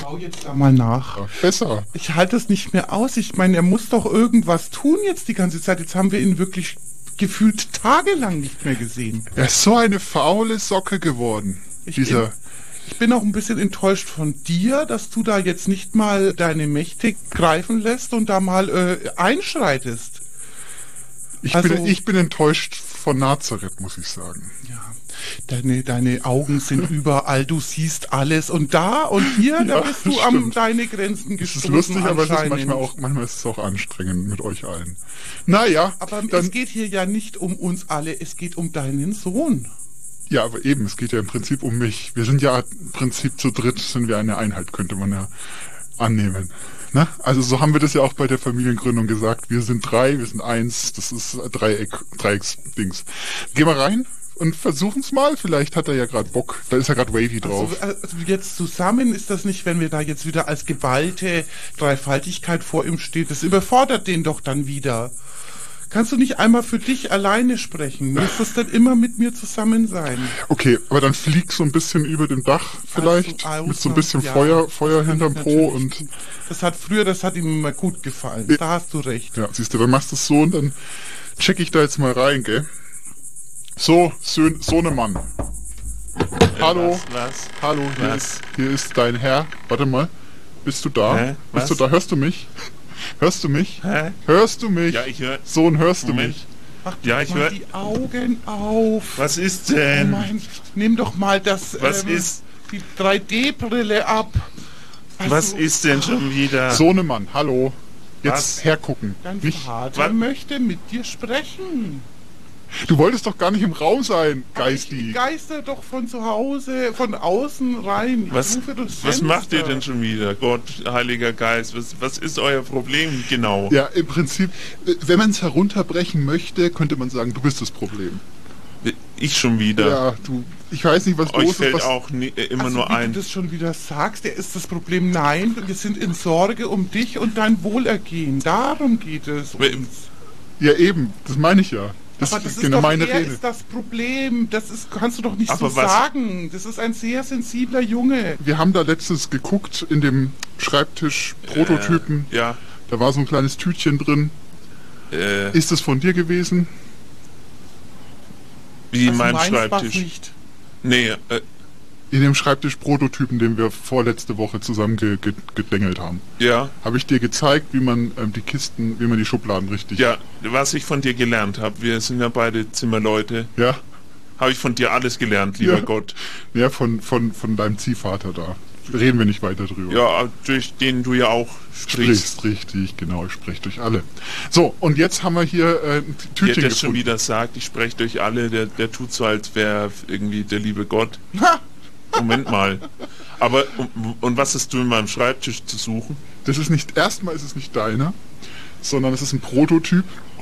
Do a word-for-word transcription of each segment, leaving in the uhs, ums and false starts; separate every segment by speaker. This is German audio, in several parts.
Speaker 1: schau jetzt da mal nach.
Speaker 2: Ja, besser.
Speaker 1: Ich halte das nicht mehr aus. Ich meine, er muss doch irgendwas tun jetzt die ganze Zeit. Jetzt haben wir ihn wirklich gefühlt tagelang nicht mehr gesehen.
Speaker 2: Er ist so eine faule Socke geworden.
Speaker 1: Ich
Speaker 2: Dieser...
Speaker 1: bin, ich bin auch ein bisschen enttäuscht von dir, dass du da jetzt nicht mal deine Mächte greifen lässt und da mal äh, einschreitest.
Speaker 2: Ich,
Speaker 1: also,
Speaker 2: bin, ich bin enttäuscht von Nazareth, muss ich sagen.
Speaker 1: Ja, deine, deine Augen sind überall, du siehst alles und da und hier, da
Speaker 2: Ja,
Speaker 1: bist du
Speaker 2: stimmt.
Speaker 1: an deine Grenzen
Speaker 2: Es
Speaker 1: gestoßen.
Speaker 2: ist lustig, aber es ist
Speaker 1: anscheinend.
Speaker 2: manchmal auch, manchmal ist es auch anstrengend mit euch allen. Naja,
Speaker 1: Aber
Speaker 2: dann,
Speaker 1: es geht hier ja nicht um uns alle, es geht um deinen Sohn.
Speaker 2: ja, aber eben, es geht ja im Prinzip um mich. Wir sind ja im Prinzip zu dritt, sind wir eine Einheit, könnte man ja annehmen. Ne? Also so haben wir das ja auch bei der Familiengründung gesagt. Wir sind drei, wir sind eins, das ist Dreieck, Dreiecksdings. Gehen wir rein und versuchen es mal. Vielleicht hat er ja gerade Bock. Da ist ja gerade Wavy drauf.
Speaker 1: Also, also jetzt zusammen ist das nicht, wenn wir da jetzt wieder als geballte Dreifaltigkeit vor ihm steht. Das überfordert den doch dann wieder. Kannst du nicht einmal für dich alleine sprechen? Muss das dann immer mit mir zusammen sein?
Speaker 2: Okay, aber dann flieg so ein bisschen über dem Dach vielleicht,
Speaker 1: Also,
Speaker 2: mit so ein bisschen
Speaker 1: ja,
Speaker 2: Feuer, Feuer
Speaker 1: das kann
Speaker 2: hinterm
Speaker 1: ich
Speaker 2: Po
Speaker 1: natürlich-
Speaker 2: und
Speaker 1: Das hat früher, das hat ihm immer gut gefallen.
Speaker 2: Ja.
Speaker 1: Da hast du recht.
Speaker 2: ja, siehst du, dann machst du es so und dann check ich da jetzt mal rein, gell? So, Sön, Sohnemann. Hallo,
Speaker 3: Was? was?
Speaker 2: hallo, hier
Speaker 3: Was?
Speaker 2: ist, hier ist dein Herr. Warte mal, bist du da?
Speaker 3: Hä?
Speaker 2: Bist
Speaker 3: Was?
Speaker 2: du da? Hörst du mich? Hörst du mich?
Speaker 3: Hä?
Speaker 2: Hörst du mich?
Speaker 3: Ja, ich höre.
Speaker 2: Sohn, hörst du
Speaker 3: Moment.
Speaker 2: mich?
Speaker 1: Mach
Speaker 3: Ja,
Speaker 1: doch
Speaker 3: ich
Speaker 1: mal
Speaker 3: hör-
Speaker 1: die Augen auf.
Speaker 3: Was ist
Speaker 1: Oh
Speaker 3: denn?
Speaker 1: mein, nimm doch mal das,
Speaker 3: Was
Speaker 1: ähm,
Speaker 3: ist-
Speaker 1: die drei D Brille ab. Also,
Speaker 3: Was ist denn schon wieder?
Speaker 2: Sohnemann, hallo. Jetzt
Speaker 3: Was?
Speaker 2: hergucken.
Speaker 1: Dein
Speaker 2: Nicht,
Speaker 1: Vater
Speaker 3: Was?
Speaker 1: möchte mit dir sprechen.
Speaker 2: du wolltest doch gar nicht im Raum sein,
Speaker 1: Ich
Speaker 2: Geisti.
Speaker 1: geister doch von zu Hause, von außen rein. Ich
Speaker 3: Was,
Speaker 1: rufe durchs
Speaker 3: was macht ihr
Speaker 1: Fenster.
Speaker 3: denn schon wieder? Gott, Heiliger Geist, was, was ist euer Problem genau?
Speaker 2: Ja, im Prinzip, äh, wenn man es herunterbrechen möchte, könnte man sagen, du bist das Problem.
Speaker 3: Ich schon wieder.
Speaker 2: Ja, du, ich weiß nicht, was
Speaker 3: Euch
Speaker 2: los ist.
Speaker 3: fällt
Speaker 2: Was,
Speaker 3: auch nie, äh, immer
Speaker 1: Also,
Speaker 3: nur
Speaker 1: wie
Speaker 3: ein.
Speaker 1: du das schon wieder sagst, der ist das Problem. Nein, wir sind in Sorge um dich und dein Wohlergehen. Darum geht es
Speaker 3: We-
Speaker 1: uns.
Speaker 2: ja, eben, das meine ich ja. Das
Speaker 1: Aber das
Speaker 2: ist
Speaker 1: ist
Speaker 2: genau
Speaker 1: doch,
Speaker 2: meine
Speaker 1: er
Speaker 2: Rede.
Speaker 1: ist das Problem. Das ist, kannst du doch nicht
Speaker 3: Aber
Speaker 1: so
Speaker 3: was-
Speaker 1: sagen. Das ist ein sehr sensibler Junge.
Speaker 2: Wir haben da letztens geguckt in dem Schreibtisch-Prototypen.
Speaker 3: Äh, ja.
Speaker 2: Da war so ein kleines Tütchen drin.
Speaker 3: Äh,
Speaker 2: Ist es von dir gewesen?
Speaker 3: wie
Speaker 1: Also
Speaker 3: mein
Speaker 1: meins war's
Speaker 3: Schreibtisch.
Speaker 1: nicht.
Speaker 3: Nee, äh,
Speaker 2: In dem Schreibtisch-Prototypen, den wir vorletzte Woche zusammen ge ge gedengelt haben.
Speaker 3: ja.
Speaker 2: Habe ich dir gezeigt, wie man ähm, die Kisten, wie man die Schubladen richtig...
Speaker 3: Ja, was ich von dir gelernt habe, wir sind ja beide Zimmerleute,
Speaker 2: Ja?
Speaker 3: habe ich von dir alles gelernt, lieber
Speaker 2: Ja.
Speaker 3: Gott.
Speaker 2: Ja, von, von, von deinem Ziehvater da. Reden wir nicht weiter drüber.
Speaker 3: Ja, durch den du ja auch sprichst.
Speaker 2: Sprichst, richtig, genau, ich spreche durch alle. So, und jetzt haben wir hier äh, ein
Speaker 3: Der
Speaker 2: Tütchen
Speaker 3: das schon
Speaker 2: gefunden.
Speaker 3: wieder sagt, ich spreche durch alle, der, der tut so, als wäre irgendwie der liebe Gott.
Speaker 1: Ha!
Speaker 3: Moment mal. Aber, und, und was hast du in meinem Schreibtisch zu suchen?
Speaker 2: Das ist nicht, erstmal ist es nicht deiner, sondern es ist ein Prototyp.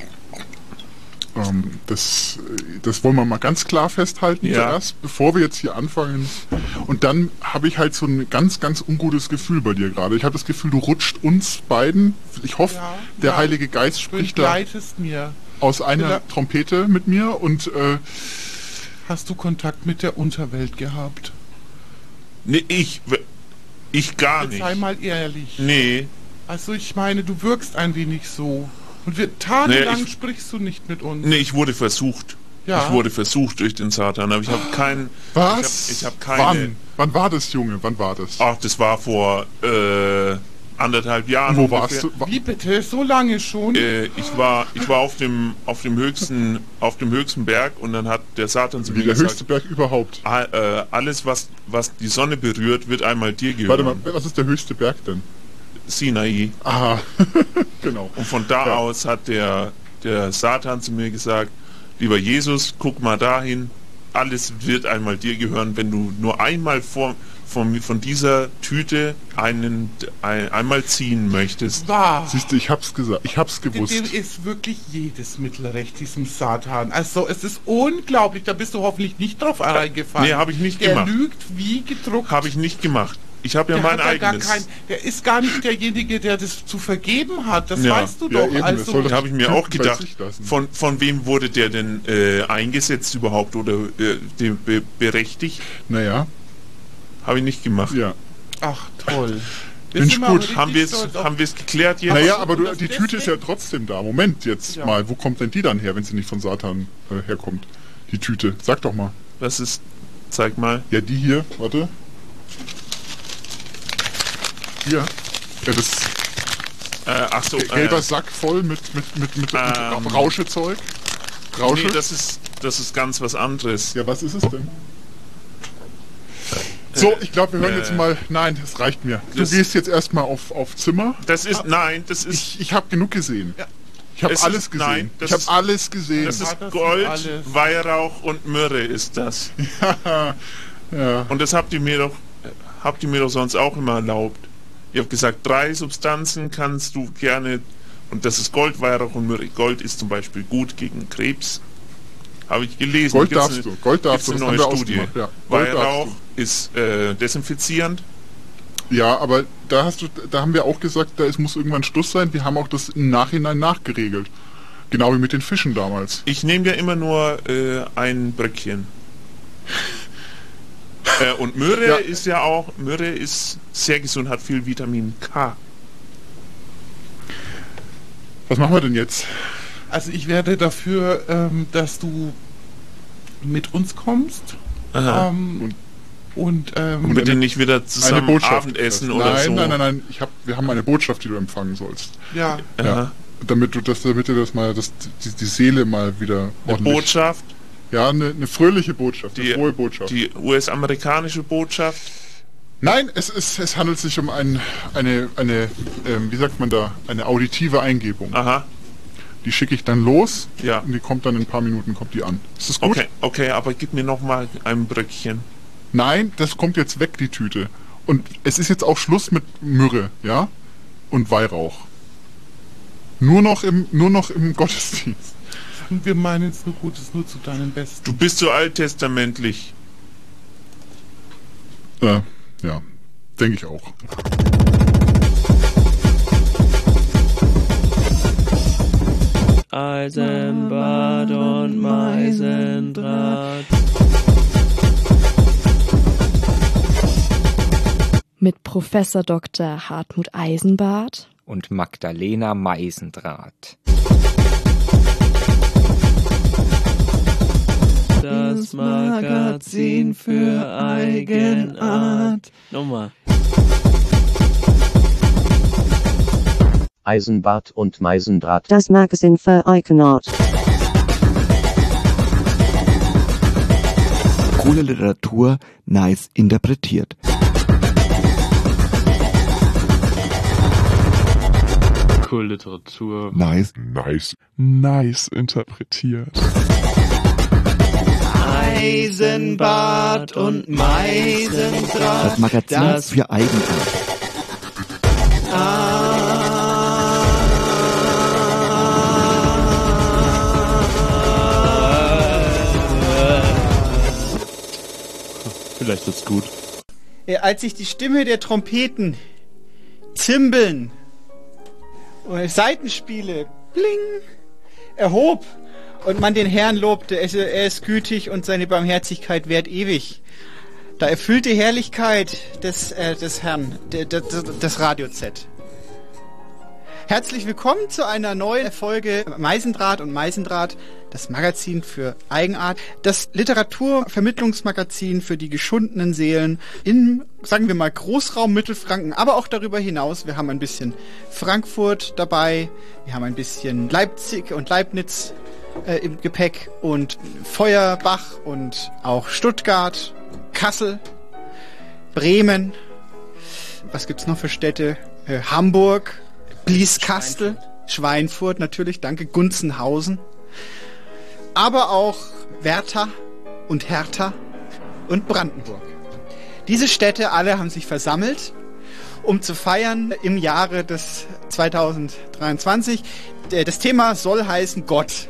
Speaker 2: Ähm, das, äh, das wollen wir mal ganz klar festhalten
Speaker 3: Ja.
Speaker 2: zuerst, bevor wir jetzt hier anfangen. Und dann habe ich halt so ein ganz, ganz ungutes Gefühl bei dir gerade. Ich habe das Gefühl, du rutscht uns beiden. Ich hoffe,
Speaker 1: Ja,
Speaker 2: der
Speaker 1: ja.
Speaker 2: Heilige Geist
Speaker 1: Du
Speaker 2: spricht da
Speaker 1: begleitest mir.
Speaker 2: aus einer
Speaker 1: Ja.
Speaker 2: Trompete mit mir und äh,
Speaker 1: Hast du Kontakt mit der Unterwelt gehabt?
Speaker 3: Nee, ich. Ich gar
Speaker 1: Jetzt
Speaker 3: nicht.
Speaker 1: sei mal ehrlich.
Speaker 3: Nee.
Speaker 1: Also ich meine, du wirkst ein wenig so. Und wir tagelang
Speaker 3: Nee, ich-
Speaker 1: sprichst du nicht mit uns.
Speaker 3: Nee, ich wurde versucht.
Speaker 1: Ja.
Speaker 3: Ich wurde versucht durch den Satan, aber ich habe keinen.
Speaker 2: was?
Speaker 3: Ich habe hab keine.
Speaker 2: Wann? Wann war das, Junge? Wann war das?
Speaker 3: Ach, das war vor äh, anderthalb Jahren.
Speaker 2: Wo
Speaker 3: ungefähr.
Speaker 2: warst du? Wa-
Speaker 1: Wie bitte? So lange schon?
Speaker 3: Äh, ich war, ich war auf dem, auf dem höchsten, auf dem höchsten Berg und dann hat der Satan zu
Speaker 2: Wie
Speaker 3: mir
Speaker 2: der
Speaker 3: gesagt,
Speaker 2: höchste Berg überhaupt.
Speaker 3: ah, äh, alles was, was die Sonne berührt, wird einmal dir gehören.
Speaker 2: Warte mal, was ist der höchste Berg denn?
Speaker 3: Sinai.
Speaker 2: Ah, genau.
Speaker 3: Und von da
Speaker 2: Ja.
Speaker 3: aus hat der, der Satan zu mir gesagt, lieber Jesus, guck mal dahin, alles wird einmal dir gehören, wenn du nur einmal vor, von, von dieser Tüte einen, ein, einmal ziehen möchtest.
Speaker 1: Wahr.
Speaker 2: Siehst du, ich hab's gesagt, ich hab's gewusst.
Speaker 1: Dem ist wirklich jedes Mittel recht, diesem Satan. Also es ist unglaublich, da bist du hoffentlich nicht drauf reingefallen.
Speaker 3: Nee, hab ich nicht
Speaker 1: der
Speaker 3: gemacht.
Speaker 1: lügt wie gedruckt.
Speaker 3: Habe ich nicht gemacht. Ich habe ja
Speaker 1: der
Speaker 3: mein
Speaker 1: hat ja gar
Speaker 3: eigenes.
Speaker 1: kein, der ist gar nicht derjenige, der das zu vergeben hat. Das
Speaker 3: Ja.
Speaker 1: weißt du
Speaker 2: Ja,
Speaker 1: doch.
Speaker 2: eben, das
Speaker 1: also
Speaker 2: soll
Speaker 3: Das
Speaker 2: doch-
Speaker 3: habe ich mir
Speaker 2: Typen
Speaker 3: auch
Speaker 2: bei
Speaker 3: gedacht.
Speaker 2: sich lassen.
Speaker 3: Von, von wem wurde der denn äh, eingesetzt überhaupt oder äh, de, be, berechtigt?
Speaker 2: Naja,
Speaker 3: Habe ich nicht gemacht.
Speaker 2: ja.
Speaker 1: Ach, toll.
Speaker 2: Bin ich gut.
Speaker 3: Haben wir es haben wir es geklärt jetzt?
Speaker 2: Naja, aber du, die Tüte ist ja trotzdem da. Moment, jetzt
Speaker 1: Ja.
Speaker 2: mal. Wo kommt denn die dann her, wenn sie nicht von Satan äh, herkommt? Die Tüte. Sag doch mal.
Speaker 3: Das ist, zeig mal.
Speaker 2: Ja, die hier. Warte. Hier. Ja, das
Speaker 3: Äh, ach so,
Speaker 2: gelber
Speaker 3: äh,
Speaker 2: Sack voll mit, mit, mit, mit,
Speaker 3: Ähm,
Speaker 2: mit Rauschezeug. Rausche?
Speaker 3: nee, das ist, das ist ganz was anderes.
Speaker 2: Ja, was ist es denn? So, ich glaube, wir hören
Speaker 3: äh,
Speaker 2: jetzt mal... Nein, das reicht mir. Du
Speaker 3: das-
Speaker 2: gehst jetzt erstmal auf, auf Zimmer.
Speaker 3: Das ist, nein, das ist,
Speaker 2: Ich, ich habe genug gesehen.
Speaker 1: Ja.
Speaker 2: Ich habe
Speaker 3: Es
Speaker 2: alles
Speaker 3: ist-
Speaker 2: gesehen.
Speaker 3: nein, das
Speaker 2: ich habe
Speaker 3: ist-
Speaker 2: alles gesehen.
Speaker 3: das
Speaker 1: Ja,
Speaker 3: ist
Speaker 1: das
Speaker 3: Gold,
Speaker 1: ist alles.
Speaker 3: Weihrauch und Myrrhe ist das.
Speaker 2: ja.
Speaker 3: Und das habt ihr mir doch, habt ihr mir doch sonst auch immer erlaubt. Ihr habt gesagt, drei Substanzen kannst du gerne, und das ist Gold, Weihrauch und Myrrhe. Gold ist zum Beispiel gut gegen Krebs. Habe ich gelesen.
Speaker 2: Gold
Speaker 3: Gibt's
Speaker 2: darfst
Speaker 3: eine-
Speaker 2: du. Gold darfst
Speaker 3: gibt's
Speaker 2: du.
Speaker 3: eine
Speaker 2: Das
Speaker 3: neue
Speaker 2: haben wir
Speaker 3: Studie.
Speaker 2: ausgemacht. Ja. Gold
Speaker 3: Weihrauch
Speaker 2: darfst
Speaker 3: ist äh, desinfizierend.
Speaker 2: Ja, aber da hast du, da haben wir auch gesagt, da es muss irgendwann Schluss sein. Wir haben auch das im Nachhinein nachgeregelt. Genau wie mit den Fischen damals.
Speaker 3: Ich nehme ja immer nur äh, ein Bröckchen. äh, und Myrrhe
Speaker 2: Ja.
Speaker 3: ist ja auch, Myrrhe ist sehr gesund, hat viel Vitamin K.
Speaker 2: Was machen wir denn jetzt?
Speaker 1: Also ich werde dafür, ähm, dass du mit uns kommst.
Speaker 3: Aha.
Speaker 1: Ähm,
Speaker 2: Und-
Speaker 1: und ähm,
Speaker 3: Und bitte
Speaker 2: eine-
Speaker 3: nicht wieder
Speaker 2: Eine
Speaker 3: zusammen
Speaker 2: Botschaft.
Speaker 3: Abendessen
Speaker 2: nein,
Speaker 3: oder so.
Speaker 2: Nein, nein, nein. Ich hab, wir haben eine Botschaft, die du empfangen sollst.
Speaker 1: ja,
Speaker 3: Aha.
Speaker 2: Ja. Damit du das, damit du das mal, das, die, die Seele mal wieder
Speaker 3: Eine
Speaker 2: ordentlich.
Speaker 3: Botschaft,
Speaker 2: Ja, eine, eine fröhliche Botschaft, eine
Speaker 3: die,
Speaker 2: frohe Botschaft.
Speaker 3: die U S-amerikanische Botschaft.
Speaker 2: Nein, es ist, es handelt sich um ein, eine, eine, ähm, wie sagt man da, eine auditive Eingebung.
Speaker 3: Aha,
Speaker 2: Die schicke ich dann los
Speaker 3: ja.
Speaker 2: und die kommt dann in ein paar Minuten, kommt die an. Ist das gut?
Speaker 3: Okay, okay, aber gib mir noch mal ein Bröckchen.
Speaker 2: Nein, das kommt jetzt weg, die Tüte. Und es ist jetzt auch Schluss mit Myrrhe, ja? Und Weihrauch. Nur noch im, nur noch im Gottesdienst.
Speaker 1: und wir meinen es nur Gutes, nur zu deinem Besten.
Speaker 3: Du bist so alttestamentlich.
Speaker 2: Äh, ja, denke ich auch.
Speaker 4: Eisenbad und Meisendraht.
Speaker 5: Mit Professor Doktor Hartmut Eisenbart
Speaker 6: und Magdalena Meisendraht.
Speaker 4: Das Magazin für Eigenart. Nochmal.
Speaker 7: Eisenbart und Meisendraht.
Speaker 8: Das Magazin für Eigenart.
Speaker 9: Coole Literatur, nice interpretiert.
Speaker 10: Cool Literatur.
Speaker 9: Nice.
Speaker 10: Nice. Nice interpretiert.
Speaker 4: Eisenbad und Meisendraht.
Speaker 9: Das Magazin
Speaker 4: Das
Speaker 9: für Eigenart.
Speaker 10: Vielleicht wird's gut.
Speaker 11: Äh, als sich die Stimme der Trompeten, Zimbeln und Saitenspiele, bling, erhob und man den Herrn lobte, er, er ist gütig und seine Barmherzigkeit währt ewig. Da erfüllte Herrlichkeit des, äh, des Herrn, de, de, de, das Radio Z. Herzlich willkommen zu einer neuen Folge Meisendraht und Meisendraht, das Magazin für Eigenart, das Literaturvermittlungsmagazin für die geschundenen Seelen in, sagen wir mal, Großraum Mittelfranken, aber auch darüber hinaus. Wir haben ein bisschen Frankfurt dabei, wir haben ein bisschen Leipzig und Leibniz äh, im Gepäck und Feuerbach und auch Stuttgart, Kassel, Bremen, was gibt's noch für Städte? Äh, Hamburg, Blieskastel, Schweinfurt natürlich, danke, Gunzenhausen, aber auch Werther und Hertha und Brandenburg. Diese Städte alle haben sich versammelt, um zu feiern im Jahre des zweitausenddreiundzwanzig. Das Thema soll heißen Gott.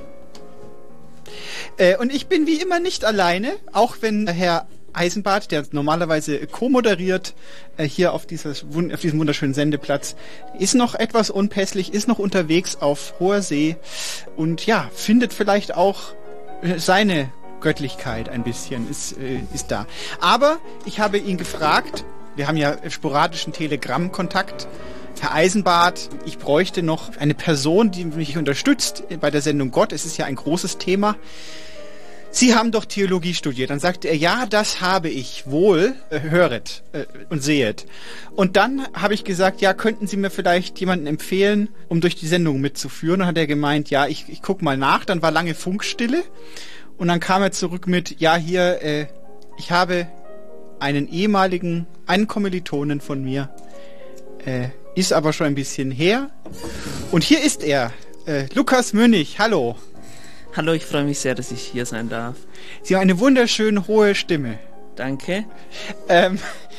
Speaker 11: Und ich bin wie immer nicht alleine, auch wenn Herr Eisenbart, der normalerweise co-moderiert äh, hier auf, dieses, auf diesem wunderschönen Sendeplatz, ist noch etwas unpässlich, ist noch unterwegs auf hoher See und ja, findet vielleicht auch äh, seine Göttlichkeit ein bisschen, ist, äh, ist da. Aber ich habe ihn gefragt, Wir haben ja sporadischen Telegram-Kontakt. Herr Eisenbart, ich bräuchte noch eine Person, die mich unterstützt bei der Sendung Gott. Es ist ja ein großes Thema. Sie haben doch Theologie studiert. Dann sagte er, ja, das habe ich wohl, äh, höret äh, und sehet. Und dann habe ich gesagt, ja, könnten Sie mir vielleicht jemanden empfehlen, um durch die Sendung mitzuführen? Und dann hat er gemeint, ja, ich, ich gucke mal nach. Dann war lange Funkstille. Und dann kam er zurück mit, ja, hier, äh, ich habe einen ehemaligen, einen Kommilitonen von mir, äh, ist aber schon ein bisschen her. Und hier ist er, äh, Lukas Münnig, hallo.
Speaker 4: Hallo, ich freue mich sehr, dass ich hier sein darf.
Speaker 11: Sie haben eine wunderschön hohe Stimme.
Speaker 4: Danke.
Speaker 11: Ähm,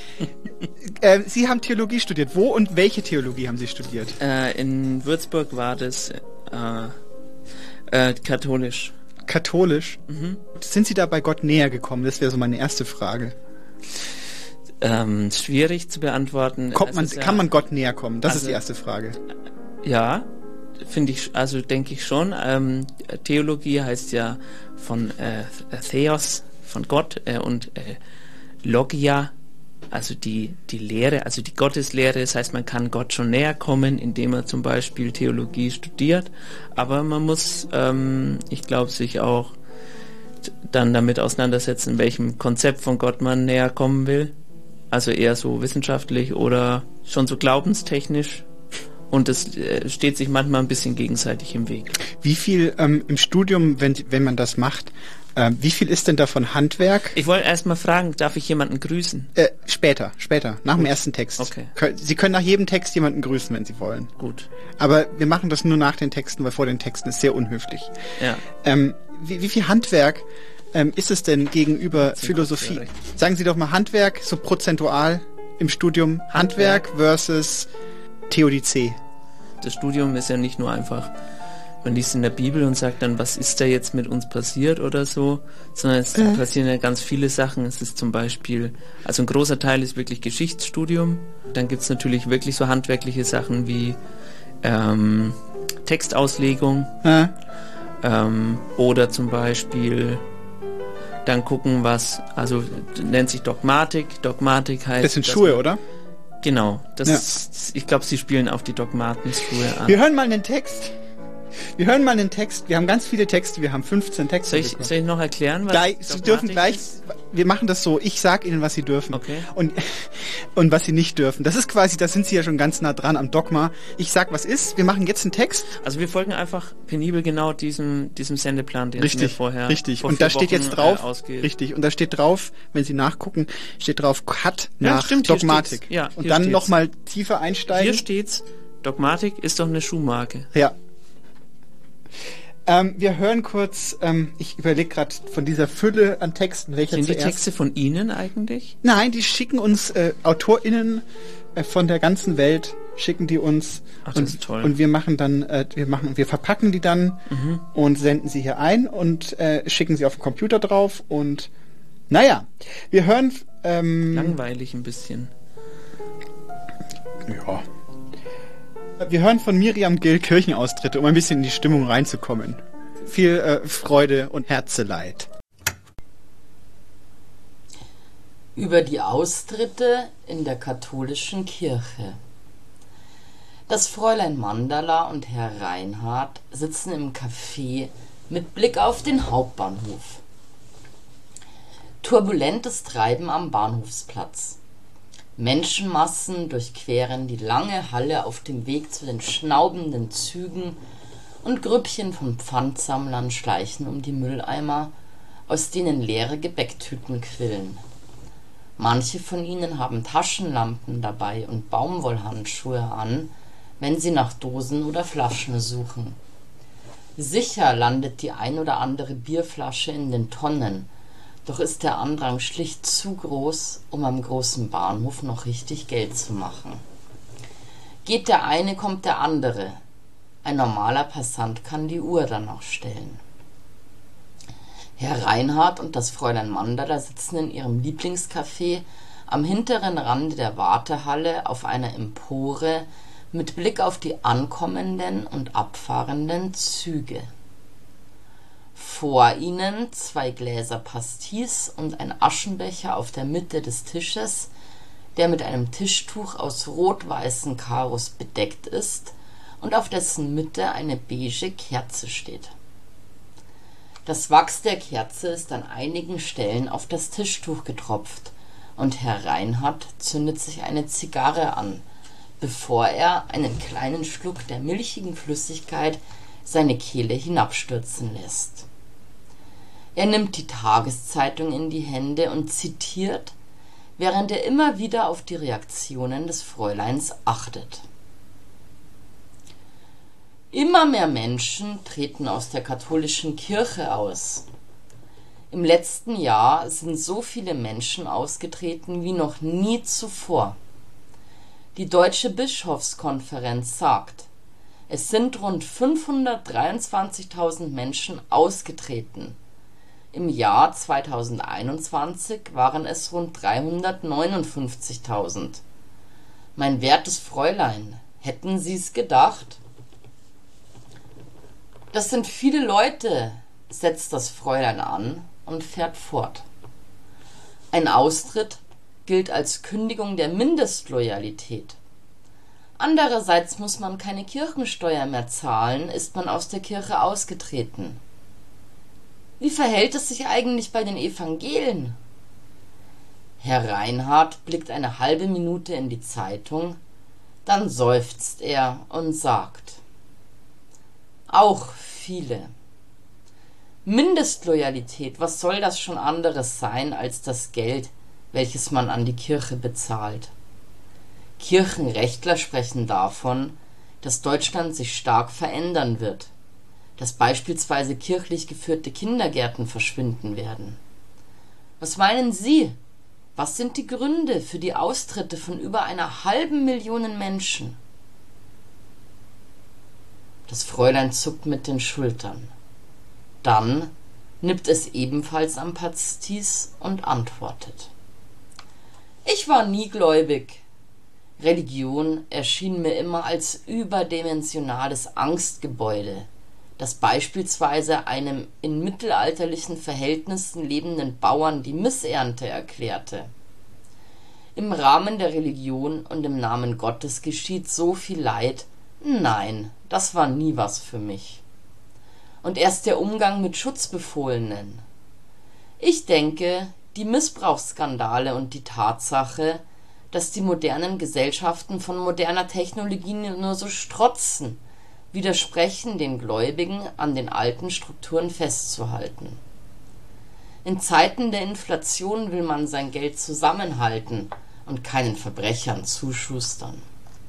Speaker 11: äh, Sie haben Theologie studiert. Wo und welche Theologie haben Sie studiert?
Speaker 4: Äh, in Würzburg war das äh, äh, katholisch.
Speaker 11: Katholisch?
Speaker 4: Mhm.
Speaker 11: Sind Sie da bei Gott näher gekommen? Das wäre so meine erste Frage.
Speaker 4: Ähm, schwierig zu beantworten.
Speaker 11: Kommt man,
Speaker 4: ja,
Speaker 11: kann man Gott näher kommen? Das
Speaker 4: also,
Speaker 11: ist die erste Frage.
Speaker 4: Ja, finde ich, also denke ich schon. Ähm, Theologie heißt ja von äh, Theos, von Gott, äh, und äh, Logia, also die, die Lehre, also die Gotteslehre. Das heißt, man kann Gott schon näher kommen, indem man zum Beispiel Theologie studiert. Aber man muss, ähm, ich glaube, sich auch dann damit auseinandersetzen, in welchem Konzept von Gott man näher kommen will. Also eher so wissenschaftlich oder schon so glaubenstechnisch. Und das äh, steht sich manchmal ein bisschen gegenseitig im Weg.
Speaker 11: Wie viel ähm, im Studium, wenn, wenn man das macht, äh, wie viel ist denn davon Handwerk?
Speaker 4: Ich wollte erst mal fragen, darf ich jemanden grüßen?
Speaker 11: Äh, später, später, nach Gut. dem ersten Text.
Speaker 4: Okay.
Speaker 11: Sie können nach jedem Text jemanden grüßen, wenn Sie wollen.
Speaker 4: Gut.
Speaker 11: Aber wir machen das nur nach den Texten, weil vor den Texten ist sehr unhöflich.
Speaker 4: Ja.
Speaker 11: Ähm, wie, wie viel Handwerk ähm, ist es denn gegenüber Philosophie? Sagen Sie doch mal Handwerk, so prozentual im Studium. Handwerk, Handwerk versus Theodizee.
Speaker 4: Das Studium ist ja nicht nur einfach, man liest in der Bibel und sagt dann, was ist da jetzt mit uns passiert oder so, sondern es äh. passieren ja ganz viele Sachen. Es ist zum Beispiel, also ein großer Teil ist wirklich Geschichtsstudium. Dann gibt es natürlich wirklich so handwerkliche Sachen wie ähm, Textauslegung äh. ähm, oder zum Beispiel dann gucken, was, also nennt sich Dogmatik. Dogmatik heißt...
Speaker 11: Das sind Schuhe, man, oder?
Speaker 4: Genau, das ja. ist, ich glaube, sie spielen auf die Dogmatenschuhe an.
Speaker 11: Wir hören mal einen Text. Wir hören mal einen Text. Wir haben ganz viele Texte. Wir haben fünfzehn Texte.
Speaker 4: Soll ich, soll ich noch erklären, was
Speaker 11: gleich, Sie dürfen gleich. Ist? Wir machen das so. Ich sag Ihnen, was Sie dürfen.
Speaker 4: Okay.
Speaker 11: Und, und was Sie nicht dürfen. Das ist quasi, da sind Sie ja schon ganz nah dran am Dogma. Ich sag, was ist. Wir machen jetzt einen Text.
Speaker 4: Also wir folgen einfach penibel genau diesem, diesem Sendeplan, den
Speaker 11: richtig,
Speaker 4: wir vorher
Speaker 11: Richtig.
Speaker 4: vor
Speaker 11: Und da steht
Speaker 4: Wochen,
Speaker 11: jetzt drauf.
Speaker 4: Äh, ausgeht.
Speaker 11: Richtig. Und da steht drauf, wenn Sie nachgucken, steht drauf Cut
Speaker 4: ja,
Speaker 11: nach
Speaker 4: stimmt,
Speaker 11: Dogmatik.
Speaker 4: Ja,
Speaker 11: und dann nochmal tiefer einsteigen.
Speaker 4: Hier steht's. Dogmatik ist doch eine Schuhmarke.
Speaker 11: Ja. Ähm, wir hören kurz, ähm, ich überlege gerade von dieser Fülle an Texten, welcher
Speaker 4: Sind
Speaker 11: zuerst...
Speaker 4: die Texte von Ihnen eigentlich?
Speaker 11: Nein, die schicken uns äh, AutorInnen äh, von der ganzen Welt, schicken die uns.
Speaker 4: Ach, das
Speaker 11: und,
Speaker 4: ist toll.
Speaker 11: Und wir machen dann, äh, wir machen, wir verpacken die dann mhm. und senden sie hier ein und äh, schicken sie auf den Computer drauf und naja, wir hören... Ähm,
Speaker 4: Langweilig ein bisschen.
Speaker 11: Ja. Wir hören von Miriam Gill Kirchenaustritte, um ein bisschen in die Stimmung reinzukommen. Viel äh, Freude und Herzeleid.
Speaker 12: Über die Austritte in der katholischen Kirche. Das Fräulein Mandala und Herr Reinhardt sitzen im Café mit Blick auf den Hauptbahnhof. Turbulentes Treiben am Bahnhofsplatz. Menschenmassen durchqueren die lange Halle auf dem Weg zu den schnaubenden Zügen und Grüppchen von Pfandsammlern schleichen um die Mülleimer, aus denen leere Gebäcktüten quillen. Manche von ihnen haben Taschenlampen dabei und Baumwollhandschuhe an, wenn sie nach Dosen oder Flaschen suchen. Sicher landet die ein oder andere Bierflasche in den Tonnen, doch ist der Andrang schlicht zu groß, um am großen Bahnhof noch richtig Geld zu machen. Geht der eine, kommt der andere. Ein normaler Passant kann die Uhr danach stellen. Herr Reinhardt und das Fräulein Mandala sitzen in ihrem Lieblingscafé am hinteren Rande der Wartehalle auf einer Empore mit Blick auf die ankommenden und abfahrenden Züge. Vor ihnen zwei Gläser Pastis und ein Aschenbecher auf der Mitte des Tisches, der mit einem Tischtuch aus rot-weißen Karos bedeckt ist und auf dessen Mitte eine beige Kerze steht. Das Wachs der Kerze ist an einigen Stellen auf das Tischtuch getropft und Herr Reinhardt zündet sich eine Zigarre an, bevor er einen kleinen Schluck der milchigen Flüssigkeit seine Kehle hinabstürzen lässt. Er nimmt die Tageszeitung in die Hände und zitiert, während er immer wieder auf die Reaktionen des Fräuleins achtet. Immer mehr Menschen treten aus der katholischen Kirche aus. Im letzten Jahr sind so viele Menschen ausgetreten wie noch nie zuvor. Die Deutsche Bischofskonferenz sagt, es sind rund fünfhundertdreiundzwanzigtausend Menschen ausgetreten. Im Jahr zweitausendeinundzwanzig waren es rund dreihundertneunundfünfzigtausend. Mein wertes Fräulein, hätten Sie's gedacht? Das sind viele Leute, setzt das Fräulein an und fährt fort. Ein Austritt gilt als Kündigung der Mindestloyalität. Andererseits muss man keine Kirchensteuer mehr zahlen, ist man aus der Kirche ausgetreten. Wie verhält es sich eigentlich bei den Evangelien? Herr Reinhardt blickt eine halbe Minute in die Zeitung, dann seufzt er und sagt: Auch viele. Mindestloyalität, was soll das schon anderes sein als das Geld, welches man an die Kirche bezahlt? Kirchenrechtler sprechen davon, dass Deutschland sich stark verändern wird, dass beispielsweise kirchlich geführte Kindergärten verschwinden werden. Was meinen Sie? Was sind die Gründe für die Austritte von über einer halben Million Menschen? Das Fräulein zuckt mit den Schultern. Dann nippt es ebenfalls am Pastis und antwortet: Ich war nie gläubig. Religion erschien mir immer als überdimensionales Angstgebäude, das beispielsweise einem in mittelalterlichen Verhältnissen lebenden Bauern die Missernte erklärte. Im Rahmen der Religion und im Namen Gottes geschieht so viel Leid. Nein, das war nie was für mich. Und erst der Umgang mit Schutzbefohlenen. Ich denke, die Missbrauchsskandale und die Tatsache, dass die modernen Gesellschaften von moderner Technologie nur so strotzen, widersprechen den Gläubigen, an den alten Strukturen festzuhalten. In Zeiten der Inflation will man sein Geld zusammenhalten und keinen Verbrechern zuschustern.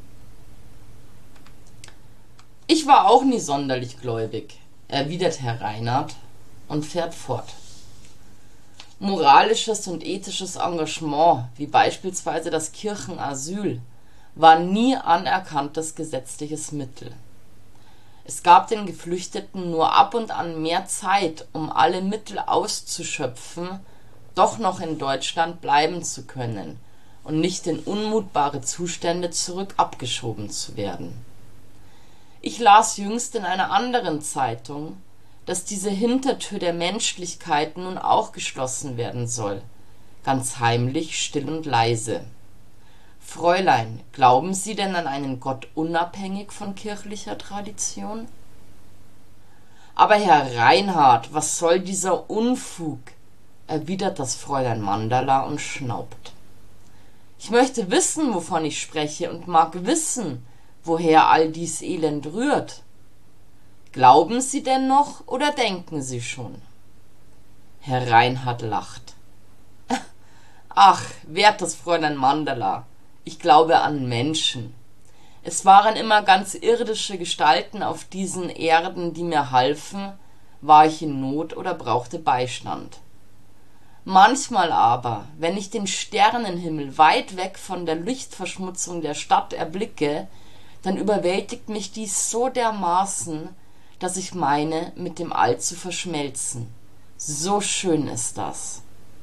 Speaker 12: Ich war auch nie sonderlich gläubig, erwidert Herr Reinhardt und fährt fort. Moralisches und ethisches Engagement, wie beispielsweise das Kirchenasyl, war nie anerkanntes gesetzliches Mittel. Es gab den Geflüchteten nur ab und an mehr Zeit, um alle Mittel auszuschöpfen, doch noch in Deutschland bleiben zu können und nicht in unmutbare Zustände zurück abgeschoben zu werden. Ich las jüngst in einer anderen Zeitung, dass diese Hintertür der Menschlichkeit nun auch geschlossen werden soll, ganz heimlich, still und leise. Fräulein, glauben Sie denn an einen Gott unabhängig von kirchlicher Tradition? Aber Herr Reinhardt, was soll dieser Unfug? Erwidert das Fräulein Mandala und schnaubt. Ich möchte wissen, wovon ich spreche, und mag wissen, woher all dies Elend rührt. Glauben Sie denn noch oder denken Sie schon? Herr Reinhardt lacht. Ach, wertes Fräulein Mandala, ich glaube an Menschen. Es waren immer ganz irdische Gestalten auf diesen Erden, die mir halfen, war ich in Not oder brauchte Beistand. Manchmal aber, wenn ich den Sternenhimmel weit weg von der Lichtverschmutzung der Stadt erblicke, dann überwältigt mich dies so dermaßen, dass ich meine, mit dem All zu verschmelzen. So schön ist das.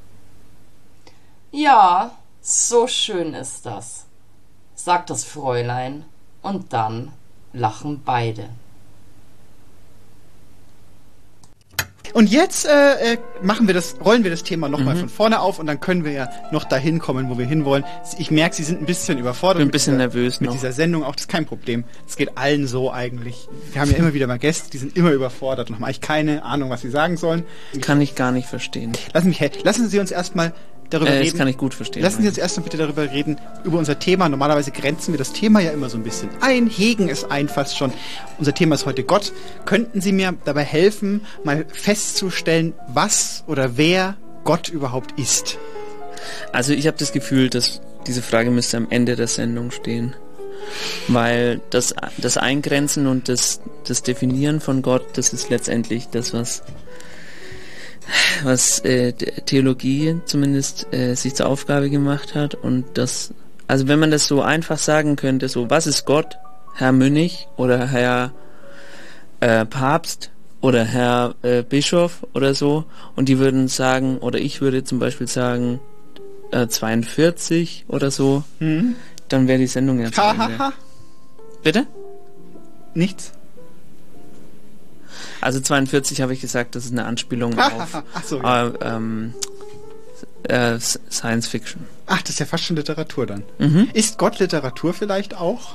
Speaker 12: Ja, so schön ist das, sagt das Fräulein, und dann lachen beide.
Speaker 11: Und jetzt äh, äh, machen wir das, rollen wir das Thema nochmal
Speaker 4: Mhm.
Speaker 11: von vorne auf und dann können wir ja noch dahin kommen, wo wir hinwollen. Ich merke, Sie sind ein bisschen überfordert.
Speaker 4: Bin ein
Speaker 11: mit
Speaker 4: bisschen
Speaker 11: dieser,
Speaker 4: nervös
Speaker 11: mit
Speaker 4: noch.
Speaker 11: dieser Sendung. Auch das ist kein Problem. Es geht allen so eigentlich. Wir haben ja immer wieder mal Gäste, die sind immer überfordert und haben eigentlich keine Ahnung, was sie sagen sollen.
Speaker 4: Kann ich gar nicht verstehen.
Speaker 11: Lassen, mich, lassen Sie uns erstmal darüber
Speaker 4: Äh,
Speaker 11: reden.
Speaker 4: das kann ich gut verstehen.
Speaker 11: Lassen Sie uns erstmal bitte darüber reden, über unser Thema. Normalerweise grenzen wir das Thema ja immer so ein bisschen ein, hegen es ein fast schon. Unser Thema ist heute Gott. Könnten Sie mir dabei helfen, mal festzustellen, was oder wer Gott überhaupt ist?
Speaker 4: Also ich habe das Gefühl, dass diese Frage müsste am Ende der Sendung stehen. Weil das, das Eingrenzen und das, das Definieren von Gott, das ist letztendlich das, was was äh, Theologie zumindest äh, sich zur Aufgabe gemacht hat. Und das, also wenn man das so einfach sagen könnte, so, was ist Gott? Herr Mönch oder Herr äh, Papst oder Herr äh, Bischof oder so, und die würden sagen, oder ich würde zum Beispiel sagen äh, zweiundvierzig oder so,
Speaker 11: Mhm.
Speaker 4: dann wäre die Sendung ja zu
Speaker 11: Ha,
Speaker 4: Ende.
Speaker 11: ha, ha.
Speaker 4: Bitte?
Speaker 11: Nichts?
Speaker 4: Also zweiundvierzig habe ich gesagt, das ist eine Anspielung
Speaker 11: Ha,
Speaker 4: auf
Speaker 11: ha, ha. Ach so, ja.
Speaker 4: äh, ähm, äh, Science Fiction.
Speaker 11: Ach, das ist ja fast schon Literatur dann.
Speaker 4: Mhm.
Speaker 11: Ist Gott Literatur vielleicht auch?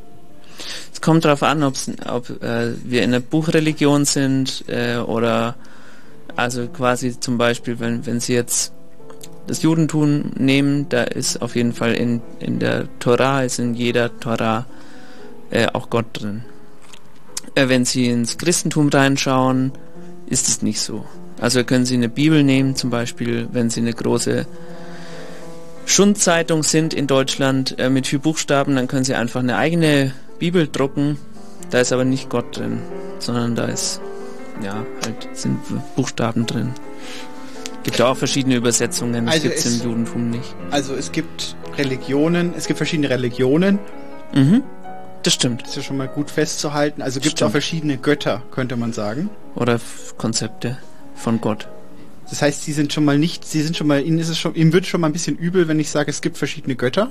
Speaker 4: Es kommt darauf an, ob's, ob äh, wir in der Buchreligion sind äh, oder also quasi zum Beispiel, wenn, wenn Sie jetzt das Judentum nehmen, da ist auf jeden Fall in, in der Tora, ist in jeder Tora äh, auch Gott drin. Äh, wenn Sie ins Christentum reinschauen, ist es nicht so. Also können Sie eine Bibel nehmen, zum Beispiel, wenn Sie eine große Schundzeitung sind in Deutschland äh, mit viel Buchstaben, dann können Sie einfach eine eigene Bibel drucken. Da ist aber nicht Gott drin, sondern da ist, ja, halt sind Buchstaben drin. Gibt ja auch verschiedene Übersetzungen, das
Speaker 11: Also
Speaker 4: gibt es
Speaker 11: es-
Speaker 4: im Judentum nicht.
Speaker 11: Also es gibt Religionen, es gibt verschiedene Religionen.
Speaker 4: Mhm. Das stimmt.
Speaker 11: Das ist ja schon mal gut festzuhalten. Also gibt es
Speaker 4: Stimmt.
Speaker 11: auch verschiedene Götter, könnte man sagen.
Speaker 4: Oder F- Konzepte von Gott.
Speaker 11: Das heißt, Sie sind schon mal nicht, Sie sind schon mal, Ihnen ist es schon, Ihnen wird schon mal ein bisschen übel, wenn ich sage, es gibt verschiedene Götter.